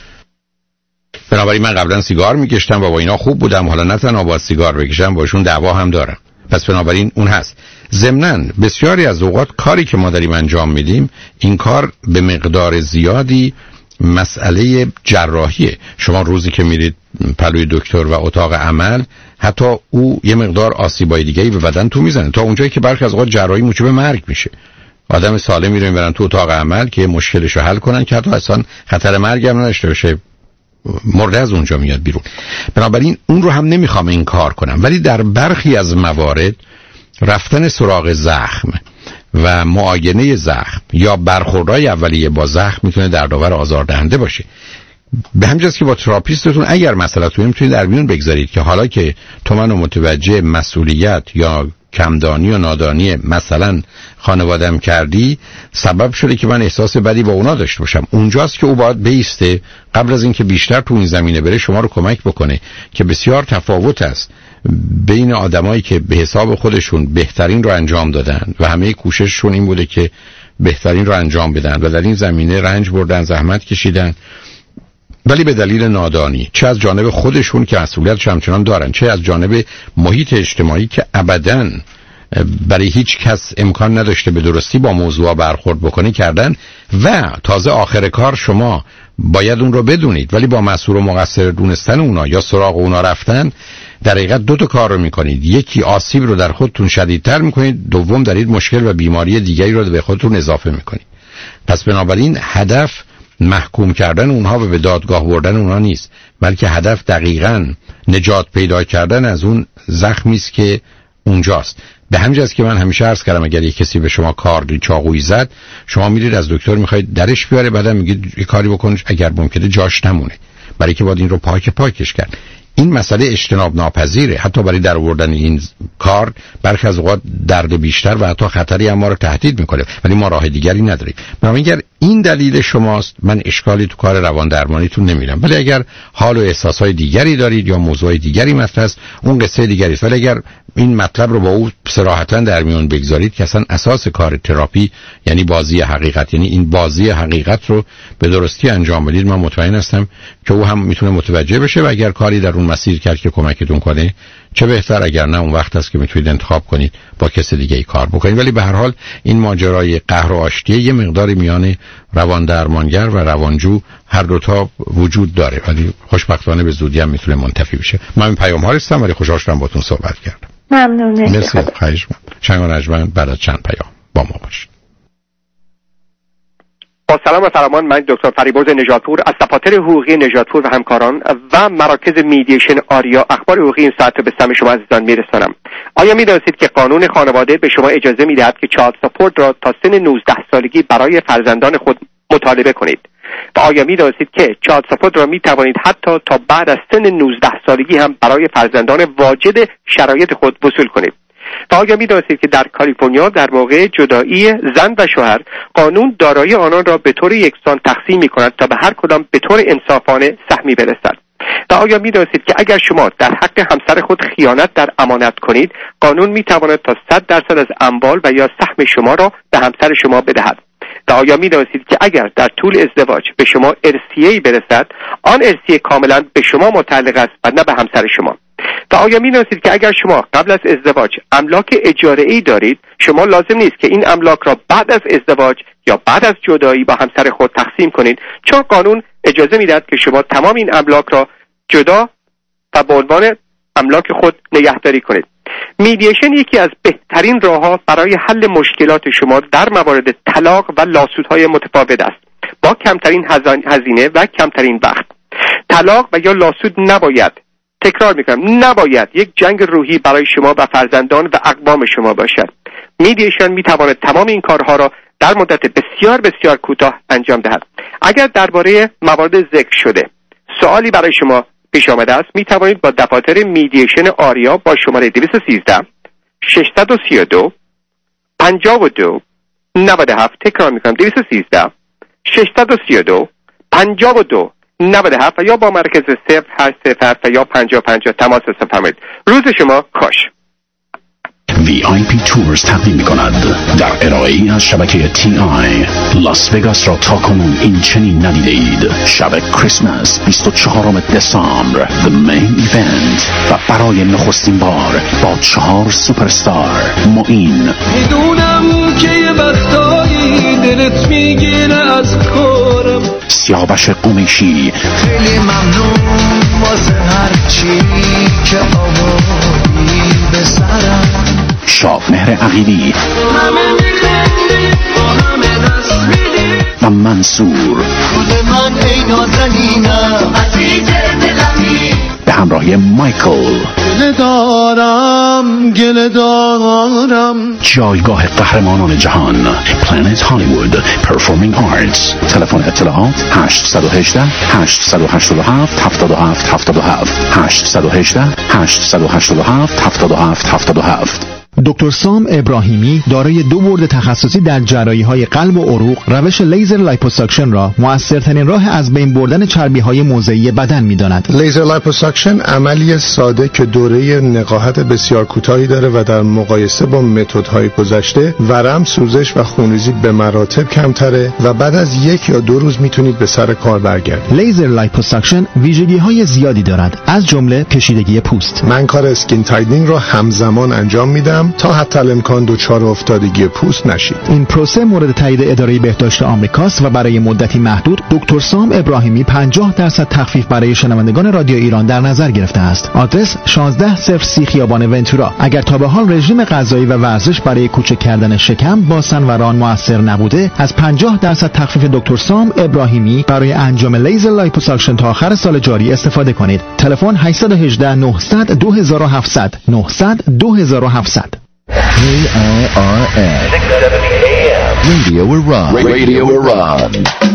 بنابراین من قبلا سیگار میکشتم و با اینا خوب بودم حالا نه تنها با سیگار بکشم باشون دعوا هم دارم. پس بنابراین اون هست. ضمناً بسیاری از اوقات کاری که ما داریم انجام میدیم این کار به مقدار زیادی مسئله جراحیه. شما روزی که میرید پلوی دکتر و اتاق عمل حتی او یه مقدار آسیبای دیگه‌ای به بدن تو میزنه تا اونجایی که برخی از اوقات جراحی موجب مرگ میشه. آدم سالم میره میبرن تو اتاق عمل که مشکلش رو حل کنن که حتی اصلا خطر مرگ هم نداشته باشه مرده از اونجا میاد بیرون. بنابراین اون رو هم نمیخوام این کار کنم ولی در برخی از موارد رفتن سراغ زخم و معاینه زخم یا برخوردهای اولیه با زخم میتونه دردآور آزاردهنده باشه. به همین جاست که با تراپیستتون اگر مسئله‌تون میتونید در میون بگذارید که حالا که تو منو متوجه مسئولیت یا کمدانی و نادانی مثلا خانوادم کردی سبب شده که من احساس بدی با اونا داشته باشم. اونجاست که او باید بیسته قبل از اینکه بیشتر تو این زمینه بره شما رو کمک بکنه که بسیار تفاوت است بین آدمایی که به حساب خودشون بهترین رو انجام دادن و همه کوشششون این بوده که بهترین رو انجام بدن و در این زمینه رنج بردن زحمت کشیدن ولی به دلیل نادانی چه از جانب خودشون که مسئولیت همچنان دارن چه از جانب محیط اجتماعی که ابداً برای هیچ کس امکان نداشته به درستی با موضوع برخورد بکنه کردن و تازه آخر کار شما باید اون رو بدونید ولی با مسئول و مقصر دونستن اونا یا سراغ اونا رفتن در حقیقت دو تا کار رو میکنید. یکی آسیب رو در خودتون شدیدتر میکنید، دوم دارید مشکل و بیماری دیگری رو به خودتون اضافه میکنید. پس بنابراین هدف محکوم کردن اونها و به دادگاه بردن اونها نیست بلکه هدف دقیقاً نجات پیدا کردن از اون زخمی است که اونجاست. به همین جاست که من همیشه عرض کردم اگر یک کسی به شما کاردی چاقویی زد شما میرید از دکتر میخواید درش بیاره بعدم میگید یه کاری بکن اگر ممکنه جاش نمونه برای که باید این رو پاک پاکش کرد. این مسئله اجتناب ناپذیره. حتی برای در آوردن این کار برخی از اوقات درد بیشتر و حتی خطری هم ما رو تهدید میکنه ولی ما راه دیگری نداریم. بنابراین اگر این دلیل شماست من اشکالی تو کار روان درمانیتون نمیبینم ولی اگر حال و احساسهای دیگری دارید یا موضوع دیگری مطرح است اون قصه دیگری است. ولی اگر این مطلب رو با او صراحتاً در میون بگذارید که اصلا اساس کار تراپی یعنی بازی حقیقت یعنی این بازی حقیقت رو به درستی انجام بدید من مطمئن هستم که او هم میتونه متوجه بشه و اگر کاری در اون مسیر کرد که کمکتون کنه چه بهتر، اگر نه اون وقت است که میتونید انتخاب کنید با کس دیگه ای کار بکنید. ولی به هر حال این ماجرای قهر و آشتی یه مقداری میان روان درمانگر و روانجو هر دوتا وجود داره ولی خوشبختانه به زودی هم میتونه منتفی بشه. من این پیام ها رسیدم ولی خوشحال شدم باهاتون صحبت کردم. ممنون. مرسی. خواهش می‌کنم. شنگ و نجمن بعد از چند پیام با ما باشید. با سلام و فرامان، من دکتر فریبرز نژادپور از دفاتر حقوقی نژادپور و همکاران و مراکز میدییشن آریا اخبار حقوقی این ساعت به سمع شما عزیزان میرسانم. آیا میدانید که قانون خانواده به شما اجازه میدهد که چایلد ساپورت را تا سن نوزده سالگی برای فرزندان خود مطالبه کنید؟ و آیا میدانید که چایلد ساپورت را میتوانید حتی تا بعد از سن نوزده سالگی هم برای فرزندان واجد شرایط خود وصول کنید؟ و آیا می‌دانید که در کالیفرنیا در موقع جدایی زن و شوهر قانون دارایی آنان را به طور یکسان تقسیم می‌کند تا به هر کدام به طور انصافانه سهمی برسد؟ و آیا می‌دانید که اگر شما در حق همسر خود خیانت در امانت کنید، قانون می‌تواند تا صد درصد از اموال و یا سهم شما را به همسر شما بدهد؟ و آیا می‌دانید که اگر در طول ازدواج به شما ارثیه‌ای برسد، آن ارثیه کاملا به شما متعلق است و نه به همسر شما؟ و آیا می‌دانید که اگر شما قبل از ازدواج املاک اجاره‌ای دارید، شما لازم نیست که این املاک را بعد از ازدواج یا بعد از جدایی با همسر خود تقسیم کنید، چون قانون اجازه می‌دهد که شما تمام این املاک را جدا و به عنوان املاک خود نگهداری کنید. میدییشن یکی از بهترین راه‌ها برای حل مشکلات شما در موارد طلاق و لاسودهای متفاوت است، با کمترین هزینه و کمترین وقت. طلاق و یا لاسود نباید، تکرار میکنم، نباید یک جنگ روحی برای شما و فرزندان و اقوام شما باشد. میدییشن میتواند تمام این کارها را در مدت بسیار بسیار کوتاه انجام دهد. اگر درباره موارد ذکر شده سوالی برای شما پیش آمده است، میتوانید با دفاتر میدییشن آریا با شماره دویست و سیزده ششصد و سی و دو پنجاه و دو نود و هفت، تکرار میکنم دویست و سیزده ششصد و سی و دو پنجاه و دو نود و هفت و یا با مرکز صفر هشت صفر هفت یا پنجاه پنجاه تماس بفرمایید. روز شما خوش. وی آی پی تورز تقدیم می‌کند در ارائه از شبکه تی آی لاس وگاس را تا کنون این چنین ندیده اید. شب کریسمس بیست و چهارم دسامبر The Main Event و برای نخستین بار با چهار سوپرستار معین. میدونم که یه وقتایی دلت میگیره از کارم. سیاوش قمیشی خیلی ممنون واسه هر چی که آوردی به سرم. شادمهر عقیلی همه میخندی با همه دست میدی و منصور خود من ای نازنینم عزیز دلمی به همراه مایکل. گله دارم گله دارم. جایگاه قهرمانان جهان پلنت هالیوود پرفورمینگ آرتس. تلفن اطلاعات هشت یک هشت هشت هشت هفت هفت هفت هفت هفت هشت یک هشت هشت هشت هفت هفت هفت هفت هفت. دکتر سام ابراهیمی دارای دو بورد تخصصی در جراحی‌های قلب و عروق، روش لیزر لایپوساکشن را مؤثرترین راه از بین بردن چربی‌های موضعی بدن می‌داند. لیزر لایپوساکشن عملی ساده که دوره نقاهت بسیار کوتاهی داره و در مقایسه با متدهای گذشته ورم، سوزش و خونریزی به مراتب کمتره و بعد از یک یا دو روز میتونید به سر کار برگردید. لیزر لایپوساکشن ویژگی‌های زیادی دارد، از جمله کشیدگی پوست. من کار اسکین تایدینگ را همزمان انجام میدم تا حتی الامکان دچار افتادگی پوست نشید. این پروسه مورد تایید اداره بهداشت آمریکاست و برای مدتی محدود دکتر سام ابراهیمی پنجاه درصد تخفیف برای شنوندگان رادیو ایران در نظر گرفته است. آدرس شانزده صفر سی خیابان ونتورا. اگر تا به حال رژیم غذایی و ورزش برای کوچک کردن شکم با سنوران موثر نبوده، از پنجاه درصد تخفیف دکتر سام ابراهیمی برای انجام لیزر لایپوساکشن تا آخر سال جاری استفاده کنید. تلفن هشت یک هشت نهصد دو هفت صفر صفر نهصد دو هفت صفر صفر. K I R S six seventy A M Radio Iran Radio Iran.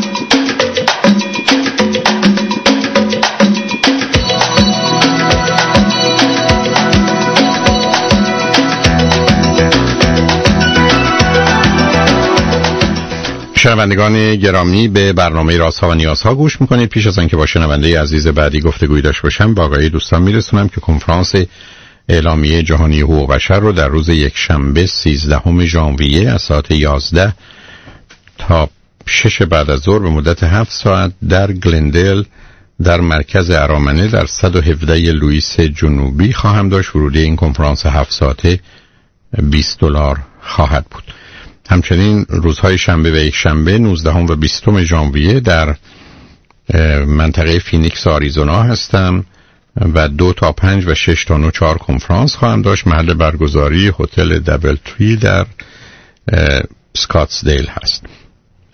شنوندگان گرامی، به برنامه رازها و نیازها گوش میکنید. پیش از آنکه با شنونده عزیز بعدی گفتگوی داشته باشم، با آقای دوستان میرسونم که کنفرانس اعلامیه جهانی حقوق بشر رو در روز یک شنبه سیزدهم ژانویه از ساعت یازده تا شش بعد از ظهر به مدت هفت ساعت در گلندل در مرکز ارامنه در صد و هفده لوئیس جنوبی خواهم داشت. ورودی این کنفرانس هفت ساعته بیست دلار خواهد بود. همچنین روزهای شنبه و یک شنبه نوزدهم و بیستم ژانویه در منطقه فینیکس آریزونا هستم و دو تا پنج و شش تا نه چهار کنفرانس خواهم داشت. محل برگزاری هتل دبل تری در سکاتسدیل هست.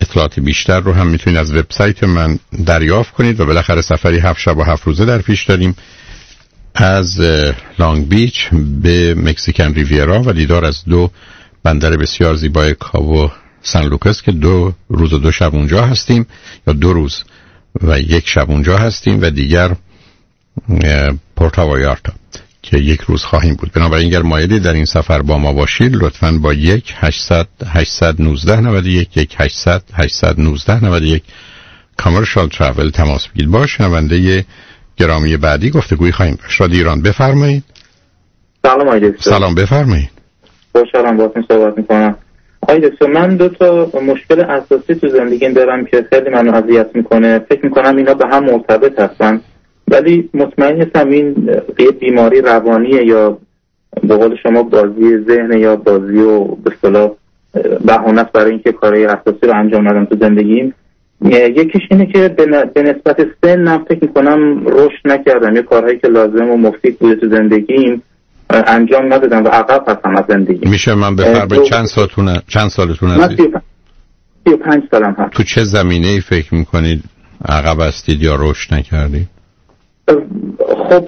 اطلاعات بیشتر رو هم میتونید از وبسایت من دریافت کنید و بالاخره سفری هفت شب و هفت روزه در پیش داریم از لانگ بیچ به مکزیکن ریویرا و دیدار از دو بندر بسیار زیبای کابو سان لوکاس که دو روز و دو شب اونجا هستیم، یا دو روز و یک شب اونجا هستیم، و دیگر پورتا وایارتا که یک روز خواهیم بود. بنابراین اگر مایلی در این سفر با ما باشید لطفاً با یک هشتصد هشتصد و نوزده نود و یک یک هشتصد هشتصد و نوزده نود و یک کامرشال ترافل تماس بگیرید. با شنونده گرامی بعدی گفتگوی خواهیم داشت. رادیو ایران بفرمایید. سلام آقای دکتر. سلام بفرمایید. خوشحالم باهاتون صحبت میکنم. آقای دکتر من دو تا مشکل اساسی تو زندگیم دارم که خیلی منو اذیت میکنه. فکر میکنم اینا به هم مرتبط هستن، ولی مطمئن نیستم این یه بیماری روانیه یا به قول شما بازی ذهن یا بازی و به اصطلاح بهانه است برای اینکه کارهای اساسی رو انجام ندم تو زندگیم. یکیش اینه که به نسبت سنم فکر میکنم رشد نکردم، یه کارهایی که لازم و مفید بوده تو زندگیم انجام ندادم و عقب هستم از زندگی. میشه من بفرمایید چند سالتونه چند سالتون هستید؟ من سی و پنج سالم هست. تو چه زمینه‌ای فکر میکنید عقب هستید یا رشد نکردید؟ خب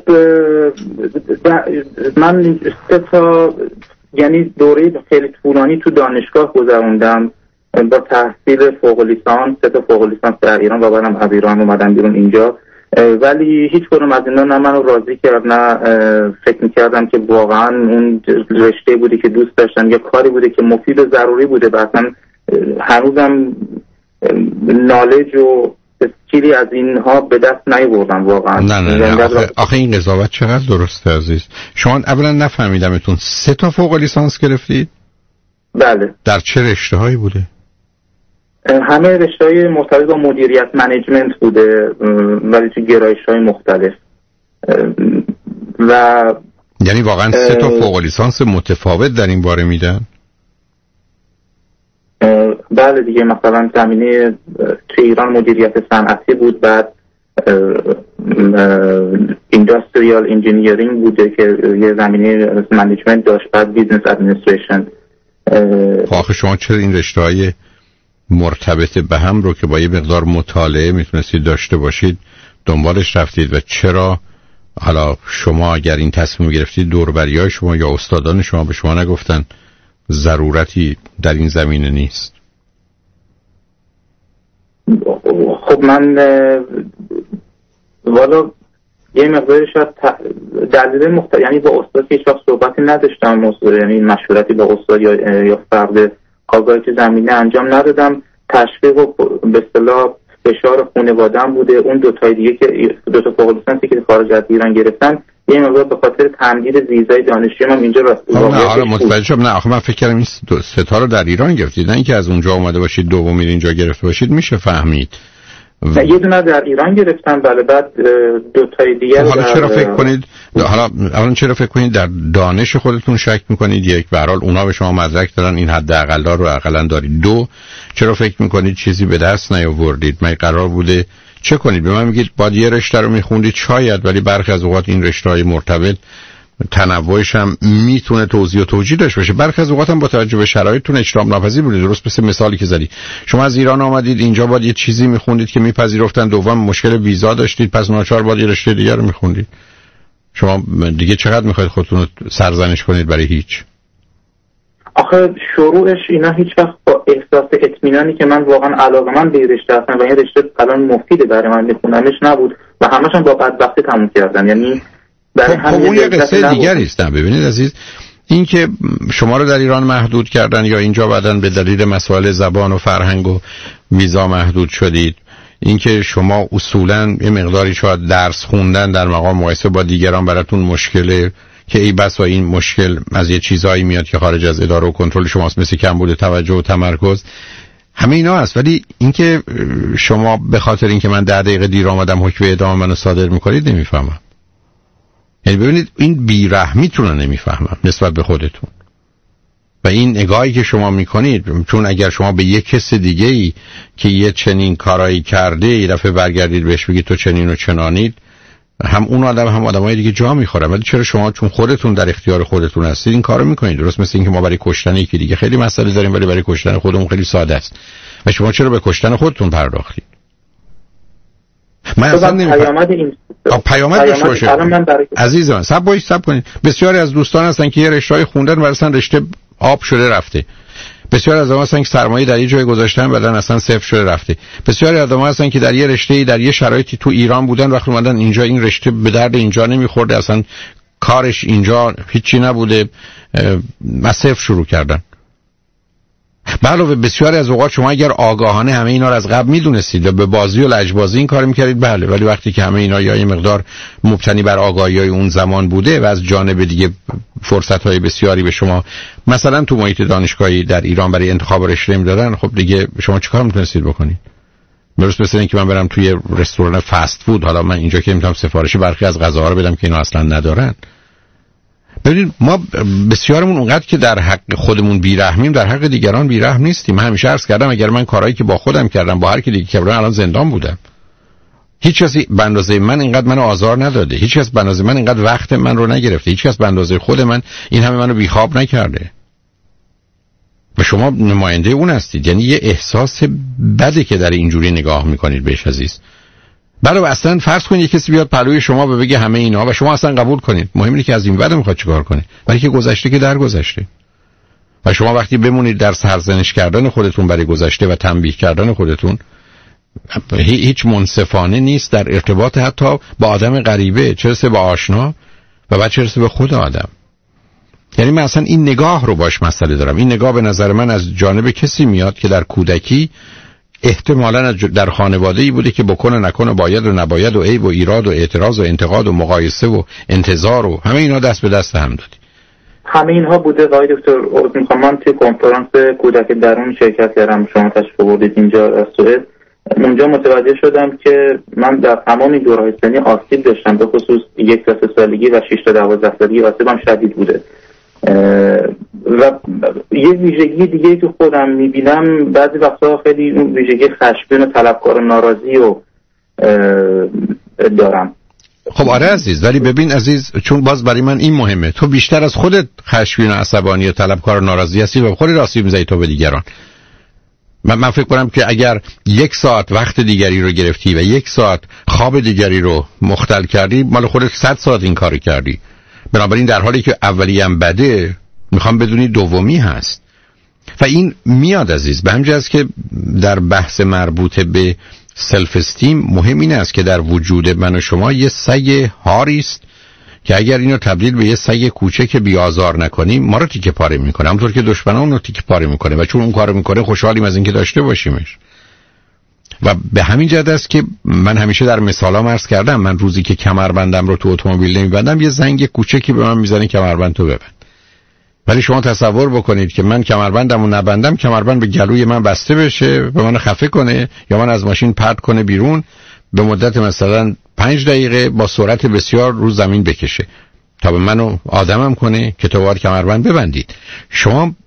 من سه تا یعنی دوره خیلی طولانی تو دانشگاه گذروندم با تحصیل فوق لیسانس، سه تا فوق لیسانس در ایران و بعدم از ایران اومدم بیرون اینجا، ولی هیچ کدوم از اینا نه منو راضی کرد نه فکر می‌کردم که واقعا اون رشته بوده که دوست داشتم یا کاری بوده که مفید و ضروری بوده. مثلا هنوزم نالج و اسکیلی از اینها به دست نیاوردم واقعا. نه نه نه آخه, آخه این قضاوت چقدر درسته عزیز. شما اولا نفهمیدمتون سه تا فوق لیسانس گرفتید؟ بله. در چه رشته‌هایی بوده؟ همه رشته‌های مرتبط با مدیریت منیجمنت بوده ولی تو گرایش‌های مختلف. و یعنی واقعا سه تا فوق لیسانس متفاوت در این باره میدن؟ بله دیگه، مثلا زمینه تو ایران مدیریت صنعتی بود، بعد اینداستریال انجینیرینگ بوده که یه زمینه منیجمنت داشت، بعد بیزنس ادمنستریشن. آخه شما چرا این رشته‌های مرتبط به هم رو که با یه مقدار مطالعه میتونستید داشته باشید دنبالش رفتید و چرا حالا شما اگر این تصمیم گرفتید دوربریای شما یا استادان شما به شما نگفتن ضرورتی در این زمینه نیست؟ خب من والا یه مقداری شاید دلیل مختلف، یعنی با استاد هیچ وقت صحبتی نداشتم، یعنی مشورتی با استاد یا یا فرد آگاهی تو زمینه انجام ندادم. تشویق و به اصطلاح فشار خانواده‌ام بوده. اون دو تا دیگه که دو تا فوق لیسانسی که خارج از ایران گرفتن یه مقدار به خاطر تمدید ویزای دانشجویی من اینجا راست نه حالا متوجه شدم. نه آخه من فکر کردم این ستا رو در ایران گرفتید، نه اینکه از اونجا اومده باشید دومی اینجا گرفته باشید. میشه فهمید و... یه دونه در ایران گرفتم، بله، بعد دو تای دیگه. حالا در... چرا فکر کنید حالا اولا چرا فکر کنید در دانش خودتون شک میکنید؟ یک، به هر حال اونها به شما مدرک دارن، این حداقلا رو حداقل دارید. دو، چرا فکر میکنید چیزی به دست نیاوردید؟ من قرار بوده چه کنید؟ به من میگید باید یه رشته رو میخوندید شاید، ولی برخی از اوقات این رشته‌های مرتبط تنوعش هم میتونه توضیح و توجیه داشته باشه. برخی از اوقات هم با توجه به شرایطتون اجتناب ناپذیر بوده. درست مثل مثالی که زدی شما از ایران آمدید اینجا باید یه چیزی میخوندید که میپذیرفتن، دوم مشکل ویزا داشتید، پس ناچار باید یه رشته دیگه رو میخوندید. شما دیگه چقدر میخواید خودتون رو سرزنش کنید برای هیچ؟ آخه شروعش اینا هیچ وقت با احساس اطمینانی که من واقعا علاقه‌مند به رشته هستم و این رشته الان مفیده برای من میخونمش نبود و همش هم با بدبختی تموم کردم. یعنی برای همین یه قصه دیگری است. ببینید عزیز، این که شما رو در ایران محدود کردن یا اینجا بعدن به دلیل مسائل زبان و فرهنگ و ویزا محدود شدید، این که شما اصولاً یه مقداری شاید درس خوندن در مقام مقایسه با دیگران براتون مشکله که ای بس و این مشکل از یه چیزایی میاد که خارج از اداره و کنترل شماست، مثل کمبود توجه و تمرکز، همه اینا هست. ولی اینکه شما به خاطر اینکه من ده دقیقه دیر آمدم حکم اعدام منو صادر میکنید نمیفهمم. یعنی ببینید این بیرحمیتون رو نمیفهمم نسبت به خودتون و این نگاهی که شما میکنید، چون اگر شما به یک کس دیگه ای که یه چنین کارایی کرده یه دفعه برگردید بهش بگید تو چنین و چنانید، هم اون آدم هم آدمای دیگه جا میخوره. ولی چرا شما چون خودتون در اختیار خودتون هستید این کارو میکنید؟ درست مثل اینکه ما برای کشتن یکی دیگه خیلی مسئله داریم ولی برای کشتن خودمون خیلی ساده است. و شما چرا به کشتن خودتون پرداختید؟ من اصلا نمی‌فهمم پیامد این پیامد داشته باشه. عزیز من صبر بایید صبر کنید. بسیاری از دوستان هستن که یه رشته‌ای خوندن و اصلا رشته آب شده رفته. بسیاری از آدم‌ها هستن که سرمایه در یه جای گذاشتن بعدن اصلا صفر شده رفته. بسیاری از آدم‌ها هستن که در یه رشته‌ای در یه شرایطی تو ایران بودن وقتی اومدن اینجا این رشته به درد اینجا نمیخورده، اصلا کارش اینجا هیچی نبوده، از صفر شروع کردن. علاوه بسیاری از اوقات شما اگر آگاهانه همه اینا رو از قبل میدونستید و به بازی و لجبازی این کار میکردید بله، ولی وقتی که همه اینا یا یه مقدار مبتنی بر آگاهی‌های اون زمان بوده و از جانب دیگه فرصت‌های بسیاری به شما مثلا تو محیط دانشگاهی در ایران برای انتخاب رشته میدادن، خب دیگه شما چیکار میتونستید بکنید؟ درست مثل اینکه من برم توی رستوران فست فود، حالا من اینجا که میتونم سفارش برخی از غذاها رو بدم که اینا اصلا ندارن. ببینید ما بسیارمون اونقدر که در حق خودمون بیرحمیم در حق دیگران بیرحم نیستیم. من همیشه عرض کردم اگر من کارهایی که با خودم کردم با هر کی دیگه کردم الان زندان بودم. هیچ کسی به اندازه من اینقدر منو آزار نداده، هیچ کس به اندازه من اینقدر وقت من رو نگرفته، هیچ کس به اندازه خود من این همه منو بیخواب نکرده. و شما نماینده اون هستید. یعنی یه احساس بده که در اینجوری نگاه میکنید بهش عزیز. برای اصلا فرض کنید کسی بیاد پلوی شما و بگه همه اینا و شما اصلا قبول کنید، مهم اینه که از این بعد میخواد چیکار کنه، ولی که گذشته که در گذشته. و شما وقتی بمونید در سرزنش کردن خودتون برای گذشته و تنبیه کردن خودتون، هیچ منصفانه نیست در ارتباط حتی با آدم غریبه، چه رسه با آشنا و بعد چه رسه به خود آدم. یعنی من اصلا این نگاه رو باش مسئله دارم. این نگاه به نظر من از جانب کسی میاد که در کودکی احتمالاً در خانواده‌ای بوده که بکنه نکنه، باید و نباید و عیب و ایراد و اعتراض و انتقاد و مقایسه و انتظار و همه اینا دست به دست هم دادی. همه اینها بوده. آقای دکتر میخوام من توی کنفرانس کودک درون شرکت کردم، شما تشریف آوردید اینجا از سوئد. اونجا متوجه شدم که من در تمام این دوره‌های سنی آسیب داشتم، به خصوص یک تا سه سالگی و شش تا دوازده سالگی آسیبم شدید بوده. و یه ویژگی دیگه تو خودم میبینم بعضی وقتا خیلی اون ویژگی خشمگین و طلبکار و ناراضی و دارم. خب آره عزیز، ولی ببین عزیز، چون باز برای من این مهمه، تو بیشتر از خودت خشمگین و عصبانی و طلبکار و ناراضی هستی و خودت آسیب میزنی تو به دیگران. من من فکر کنم که اگر یک ساعت وقت دیگری رو گرفتی و یک ساعت خواب دیگری رو مختل کردی، مال خودت صد ساعت این کارو کردی. بنابراین در حالی که اولی هم بده، میخوام بدونی دومی هست. و این میاد عزیز به همین جهت که در بحث مربوط به سلف استیم مهم این است که در وجود من و شما یه سگ هاری است که اگر اینو تبدیل به یه سگ کوچک بیازار نکنیم ما رو تیکه پاره میکنه، همونطور که دشمنان رو تیکه پاره میکنه و چون اون کارو میکنه خوشحالیم از اینکه داشته باشیمش. و به همین جهت است که من همیشه در مثالام عرض کردم، من روزی که کمربندم رو تو اتومبیل نمیبندم یه زنگ کوچکی به من میزنه کمربند تو ببند. ولی شما تصور بکنید که من کمربندم رو نبندم، کمربند به گلوی من بسته بشه، به من خفه کنه یا من از ماشین پرت کنه بیرون، به مدت مثلا پنج دقیقه با سرعت بسیار رو زمین بکشه تا به منو آدمم کنه که تو باید کمربند ببندید. شما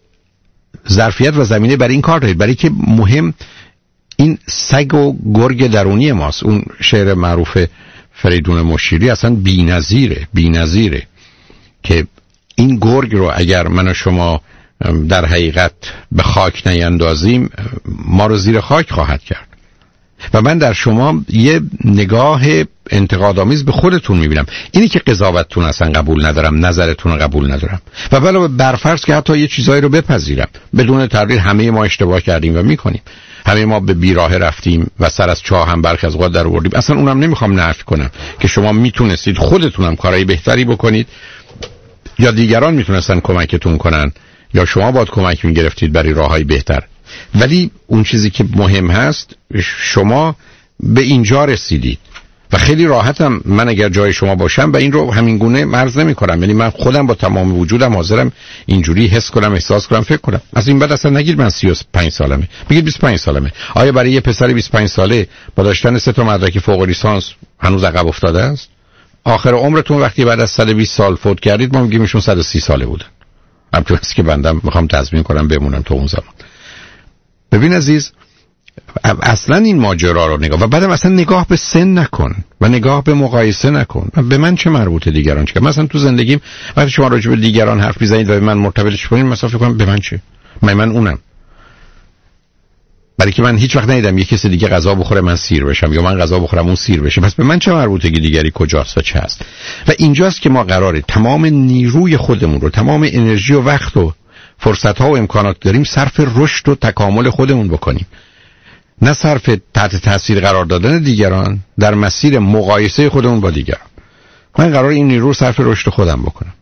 ظرفیت و زمینه برای این کار دارید، برای که مهم این سگ و گرگ درونی ماست. اون شعر معروف فریدون مشیری اصلا بی‌نظیره بی‌نظیره که این گرگ رو اگر من و شما در حقیقت به خاک نیندازیم ما رو زیر خاک خواهد کرد. و من در شما یه نگاه انتقادآمیز به خودتون میبینم. اینی که قضاوتتون اصلا قبول ندارم، نظرتون رو قبول ندارم و علاوه بر فرض که حتی یه چیزایی رو بپذیرم بدون تردید همه ما اشتباه کردیم و میکنیم، همه ما به بیراه رفتیم و سر از چاه هم برخی از اوقات در آوردیم. اصلا اونم نمیخوام نفی کنم که شما میتونستید خودتونم کارهای بهتری بکنید یا دیگران میتونستن کمکتون کنن یا شما باید کمک میگرفتید برای راههای بهتر. ولی اون چیزی که مهم هست شما به اینجا رسیدید و خیلی راحتم من اگر جای شما باشم و این رو همین گونه مرز نمی کنم. یعنی من خودم با تمام وجودم حاضرم اینجوری حس کنم، احساس کنم، فکر کنم. از این بعد اصلا نگید من سی و پنج سالمه، بگید بیست و پنج سالمه. آیا برای یه پسر بیست و پنج ساله با داشتن سه تا مدرک فوق لیسانس هنوز عقب افتاده است؟ آخر عمرتون وقتی بعد از صد و بیست سال فوت کردید ما میگیم ایشون صد و سی ساله بودن. البته واسه که بنده میخوام تضمین کنم بمونم تو اون زمان. ببین عزیز، اصلا این ماجرا رو نگاه و بعدم اصلا نگاه به سن نکن و نگاه به مقایسه نکن. به من چه مربوطه دیگران چه؟ مثلا تو زندگیم وقتی شما راجع به دیگران حرف میزنید و به من مرتبطش کنید مثلا فکر کنم به من چه؟ من من اونم. برای که من هیچ وقت ندیدم یه کسی دیگه غذا بخوره من سیر بشم یا من غذا بخورم اون سیر بشه. پس به من چه مربوطه که دیگری کجاست و چه هست؟ و اینجاست که ما قراره تمام نیروی خودمون رو، تمام انرژی و وقت و فرصت‌ها و امکانات داریم صرف رشد و تکامل خودمون بکنیم، نه صرف تحت تاثیر قرار دادن دیگران در مسیر مقایسه خودمون با دیگران. من قراره این نیرو صرف رشد خودم بکنم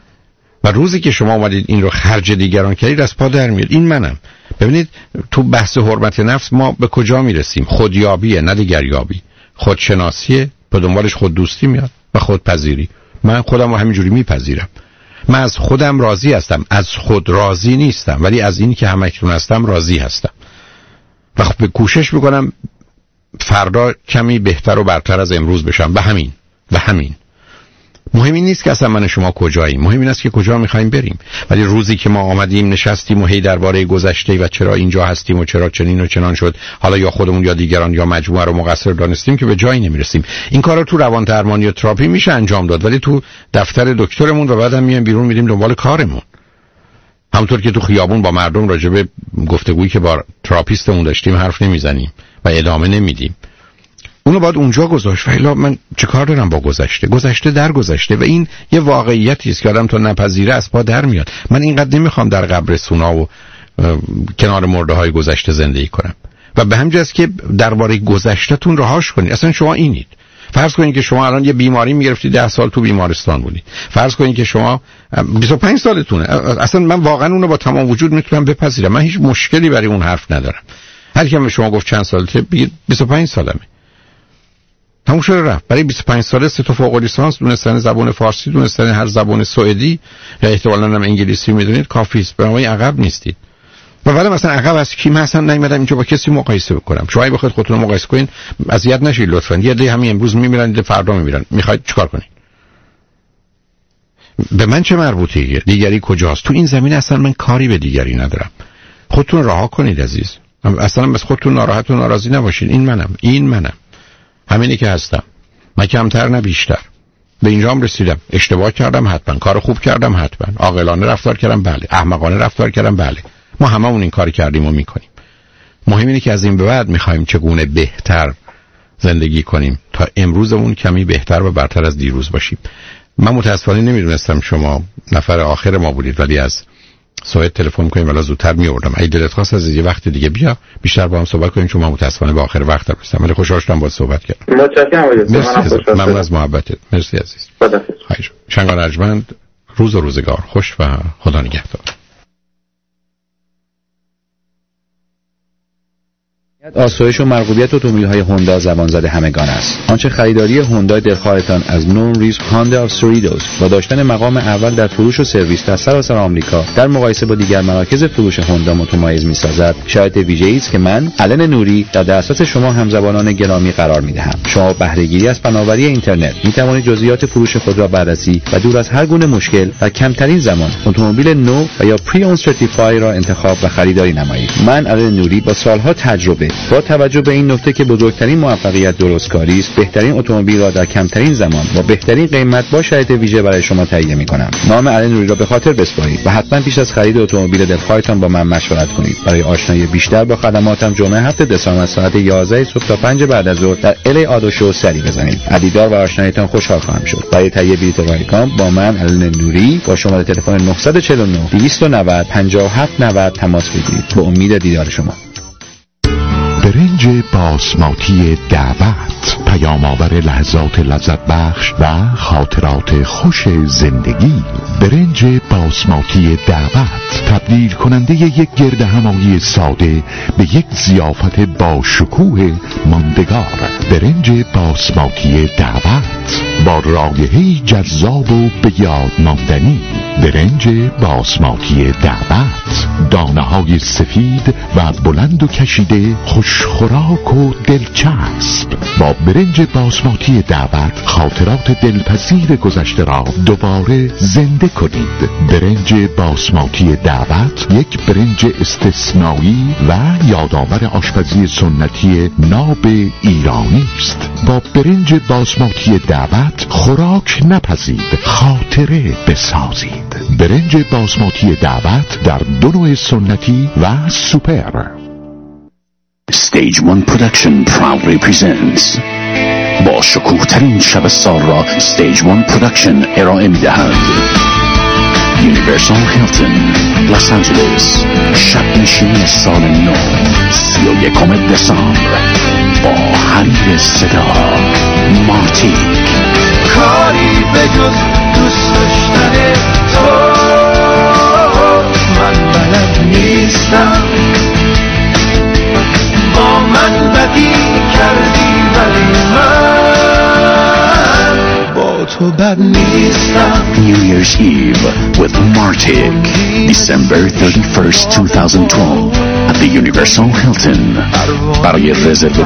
و روزی که شما اومدید این رو خرج دیگران کردید از پا در میاد. این منم. ببینید تو بحث حرمت نفس ما به کجا میرسیم؟ خودیابیه نه دیگریابی. خودشناسیه، به دنبالش خود دوستی میاد و خودپذیری. من خودم رو همینجوری میپذیرم. من از خودم راضی هستم، از خود راضی نیستم، ولی از این که همکنون هستم راضی هستم و خب به کوشش میکنم فردا کمی بهتر و برتر از امروز بشم. به همین و همین مهم این نیست که اصلا من شما کجاییم، مهم این است که کجا میخوایم بریم. ولی روزی که ما آمدیم نشستیم و هی درباره گذشته و چرا اینجا هستیم و چرا چنین و چنان شد، حالا یا خودمون یا دیگران یا مجموعه رو مقصر دانستیم، که به جایی نمیرسیم. این کارا تو روان درمانی و تراپی میشه انجام داد، ولی تو دفتر دکترمون و بعدم میایم بیرون میریم دنبال کارمون. همونطور که تو خیابون با مردم راجع به گفتگویی که با تراپیستمون داشتیم حرف نمیزنیم و ادامه نمیدیم. اونو باید اونجا گذاشت. ولی من چه کار دارم با گذشته؟ گذشته در گذشته و این یه واقعیتی است که آدم تو نپذیره از پا در میاد. من اینقدر نمیخوام در قبر سونا و کنار مرده های گذشته زندگی کنم و به همین جاست که درباره گذشته‌تون رهاش کنید. اصلا شما اینید. فرض کنید که شما الان یه بیماری میگرفتید، ده سال تو بیمارستان بودید. فرض کنید که شما بیست و پنج سالتونه. اصلا من واقعا اونو با تمام وجود میتونم بپذیرم. من هیچ مشکلی برای اون حرف ندارم. هر کی به شما گفت چند سالته بگید بیست و پنج سالمه. تموم شده رفت. برای بیست و پنج ساله سه تا فوق لیسانس، دونستن زبان فارسی، دونستن هر زبان سوئدی یا احتمالاً هم انگلیسی میدونید کافی است. برای عقب نیستید. و ولی مثلا عقب از کی؟ مثلا نمیدونم اینجا با کسی مقایسه بکنم. شما اگه بخواید خودتون رو مقایسه کنین اذیت نشید لطفاً. یه دی همین امروز میمیرن، دی فردا میمیرن. میخواید چیکار کنین؟ به من چه مربوطه؟ دیگری کجاست؟ تو این زمینه اصلا من کاری به دیگری ندارم. خودتون رها کنید عزیز. اصلا بس خودتون ناراحت و ناراضی نباشین. این منم. این منم. همینی که هستم. من کمتر نه بیشتر. به اینجام رسیدم. اشتباه کردم حتما، کار خوب کردم حتما، عاقلانه رفتار کردم بله، احمقانه رفتار کردم بله. ما هممون این کاری کردیم و میکنیم. مهم اینه که از این به بعد میخوایم چگونه بهتر زندگی کنیم تا امروزمون کمی بهتر و برتر از دیروز باشیم. من متاسفانه نمیدونستم شما نفر آخر ما بودید، ولی از سوئد تلفن کنیم ولی زودتر میوردم. اگه دلت خواست از یه وقت دیگه بیا بیشتر با هم صحبت کنیم، چون من متاسفانه به آخر وقت رسیدم. ولی خوشحال شدم باهات صحبت کردم. متشکرم. ممنون از محبتت. مرسی عزیز. خداحافظ. شنگان ارجمند، روز و روزگار خوش و خدا نگهدار. آسایش و مرغوبیت اتومبیل‌های هوندا زبان زده همگان است. آنچه خریداری هوندا دلخواهتان از نون ریز هوندا آف سوریدوز با داشتن مقام اول در فروش و سرویس در سراسر آمریکا در مقایسه با دیگر مراکز فروش هوندا متمایز می‌سازد، شرایط ویژه‌ای است که من علن نوری در دسترس شما همزبانان گرامی قرار می‌دهم. شما بهره‌گیری از فناوری اینترنت می‌توانید جزئیات فروش خود را بررسی و دور از هر گونه مشکل در کمترین زمان اتومبیل نو و یا پری اون سرتیفای را انتخاب و خریداری نمایید. من علن نوری با سالها تجربه با توجه به این نکته که بزرگترین موفقیت درستکاری است، بهترین اتومبیل را در کمترین زمان با بهترین قیمت با شرایط ویژه برای شما تهیه می‌کنم. نام علن نوری را به خاطر بسپارید و حتما پیش از خرید اتومبیل دلخواهتان با من مشورت کنید. برای آشنایی بیشتر با خدماتم جمعه هفت دسامبر ساعت یازده صبح تا پنج بعد از ظهر در ال آدو شو سری بزنید. عدیدار و آشنایتان خوشحال خواهم شد. برای تهیه بلیط رایگان با من علن نوری با شماره تلفن نه چهار نه دویست و نود پنجاه و هفت نود تماس بگیرید. به امید دیدار شما. برنج باسماتی دعوت، پیام‌آور لحظات لذت بخش و خاطرات خوش زندگی. برنج باسماتی دعوت تبدیل کننده یک گرد همایی ساده به یک ضیافت با شکوه ماندگار. برنج باسماتی دعوت با رایحه‌ای جذاب و به یاد ماندنی. برنج باسماتی دعوت، دانه‌های سفید و بلند و کشیده، خوشخوراک و دلچسب. با برنج باسماتی دعوت خاطرات دلپذیر گذشته را دوباره زنده کنید. برنج باسماتی دعوت یک برنج استثنایی و یادآور آشپزی سنتی ناب ایرانی است. با برنج باسماتی دعوت خوراک نپزید، خاطره بسازید. برنج باسماتی دعوت در دو نوع سنتی و سوپر. Stage one Production proudly presents با شکوه ترین شب سال را Stage one Production ارائه می دهند. Universal Hilton لس آنجلس، شب نشینی سال نو، سی و یکم دسامبر، با حریر صدا مارتیک. کاری به جز دوست داشتن تو من بلد نیستم، با من بدی کردی ولی من با تو بد نیستم. New Year's Eve with Martic, December thirty-first, twenty twelve at the Universal Hilton. برای رزرو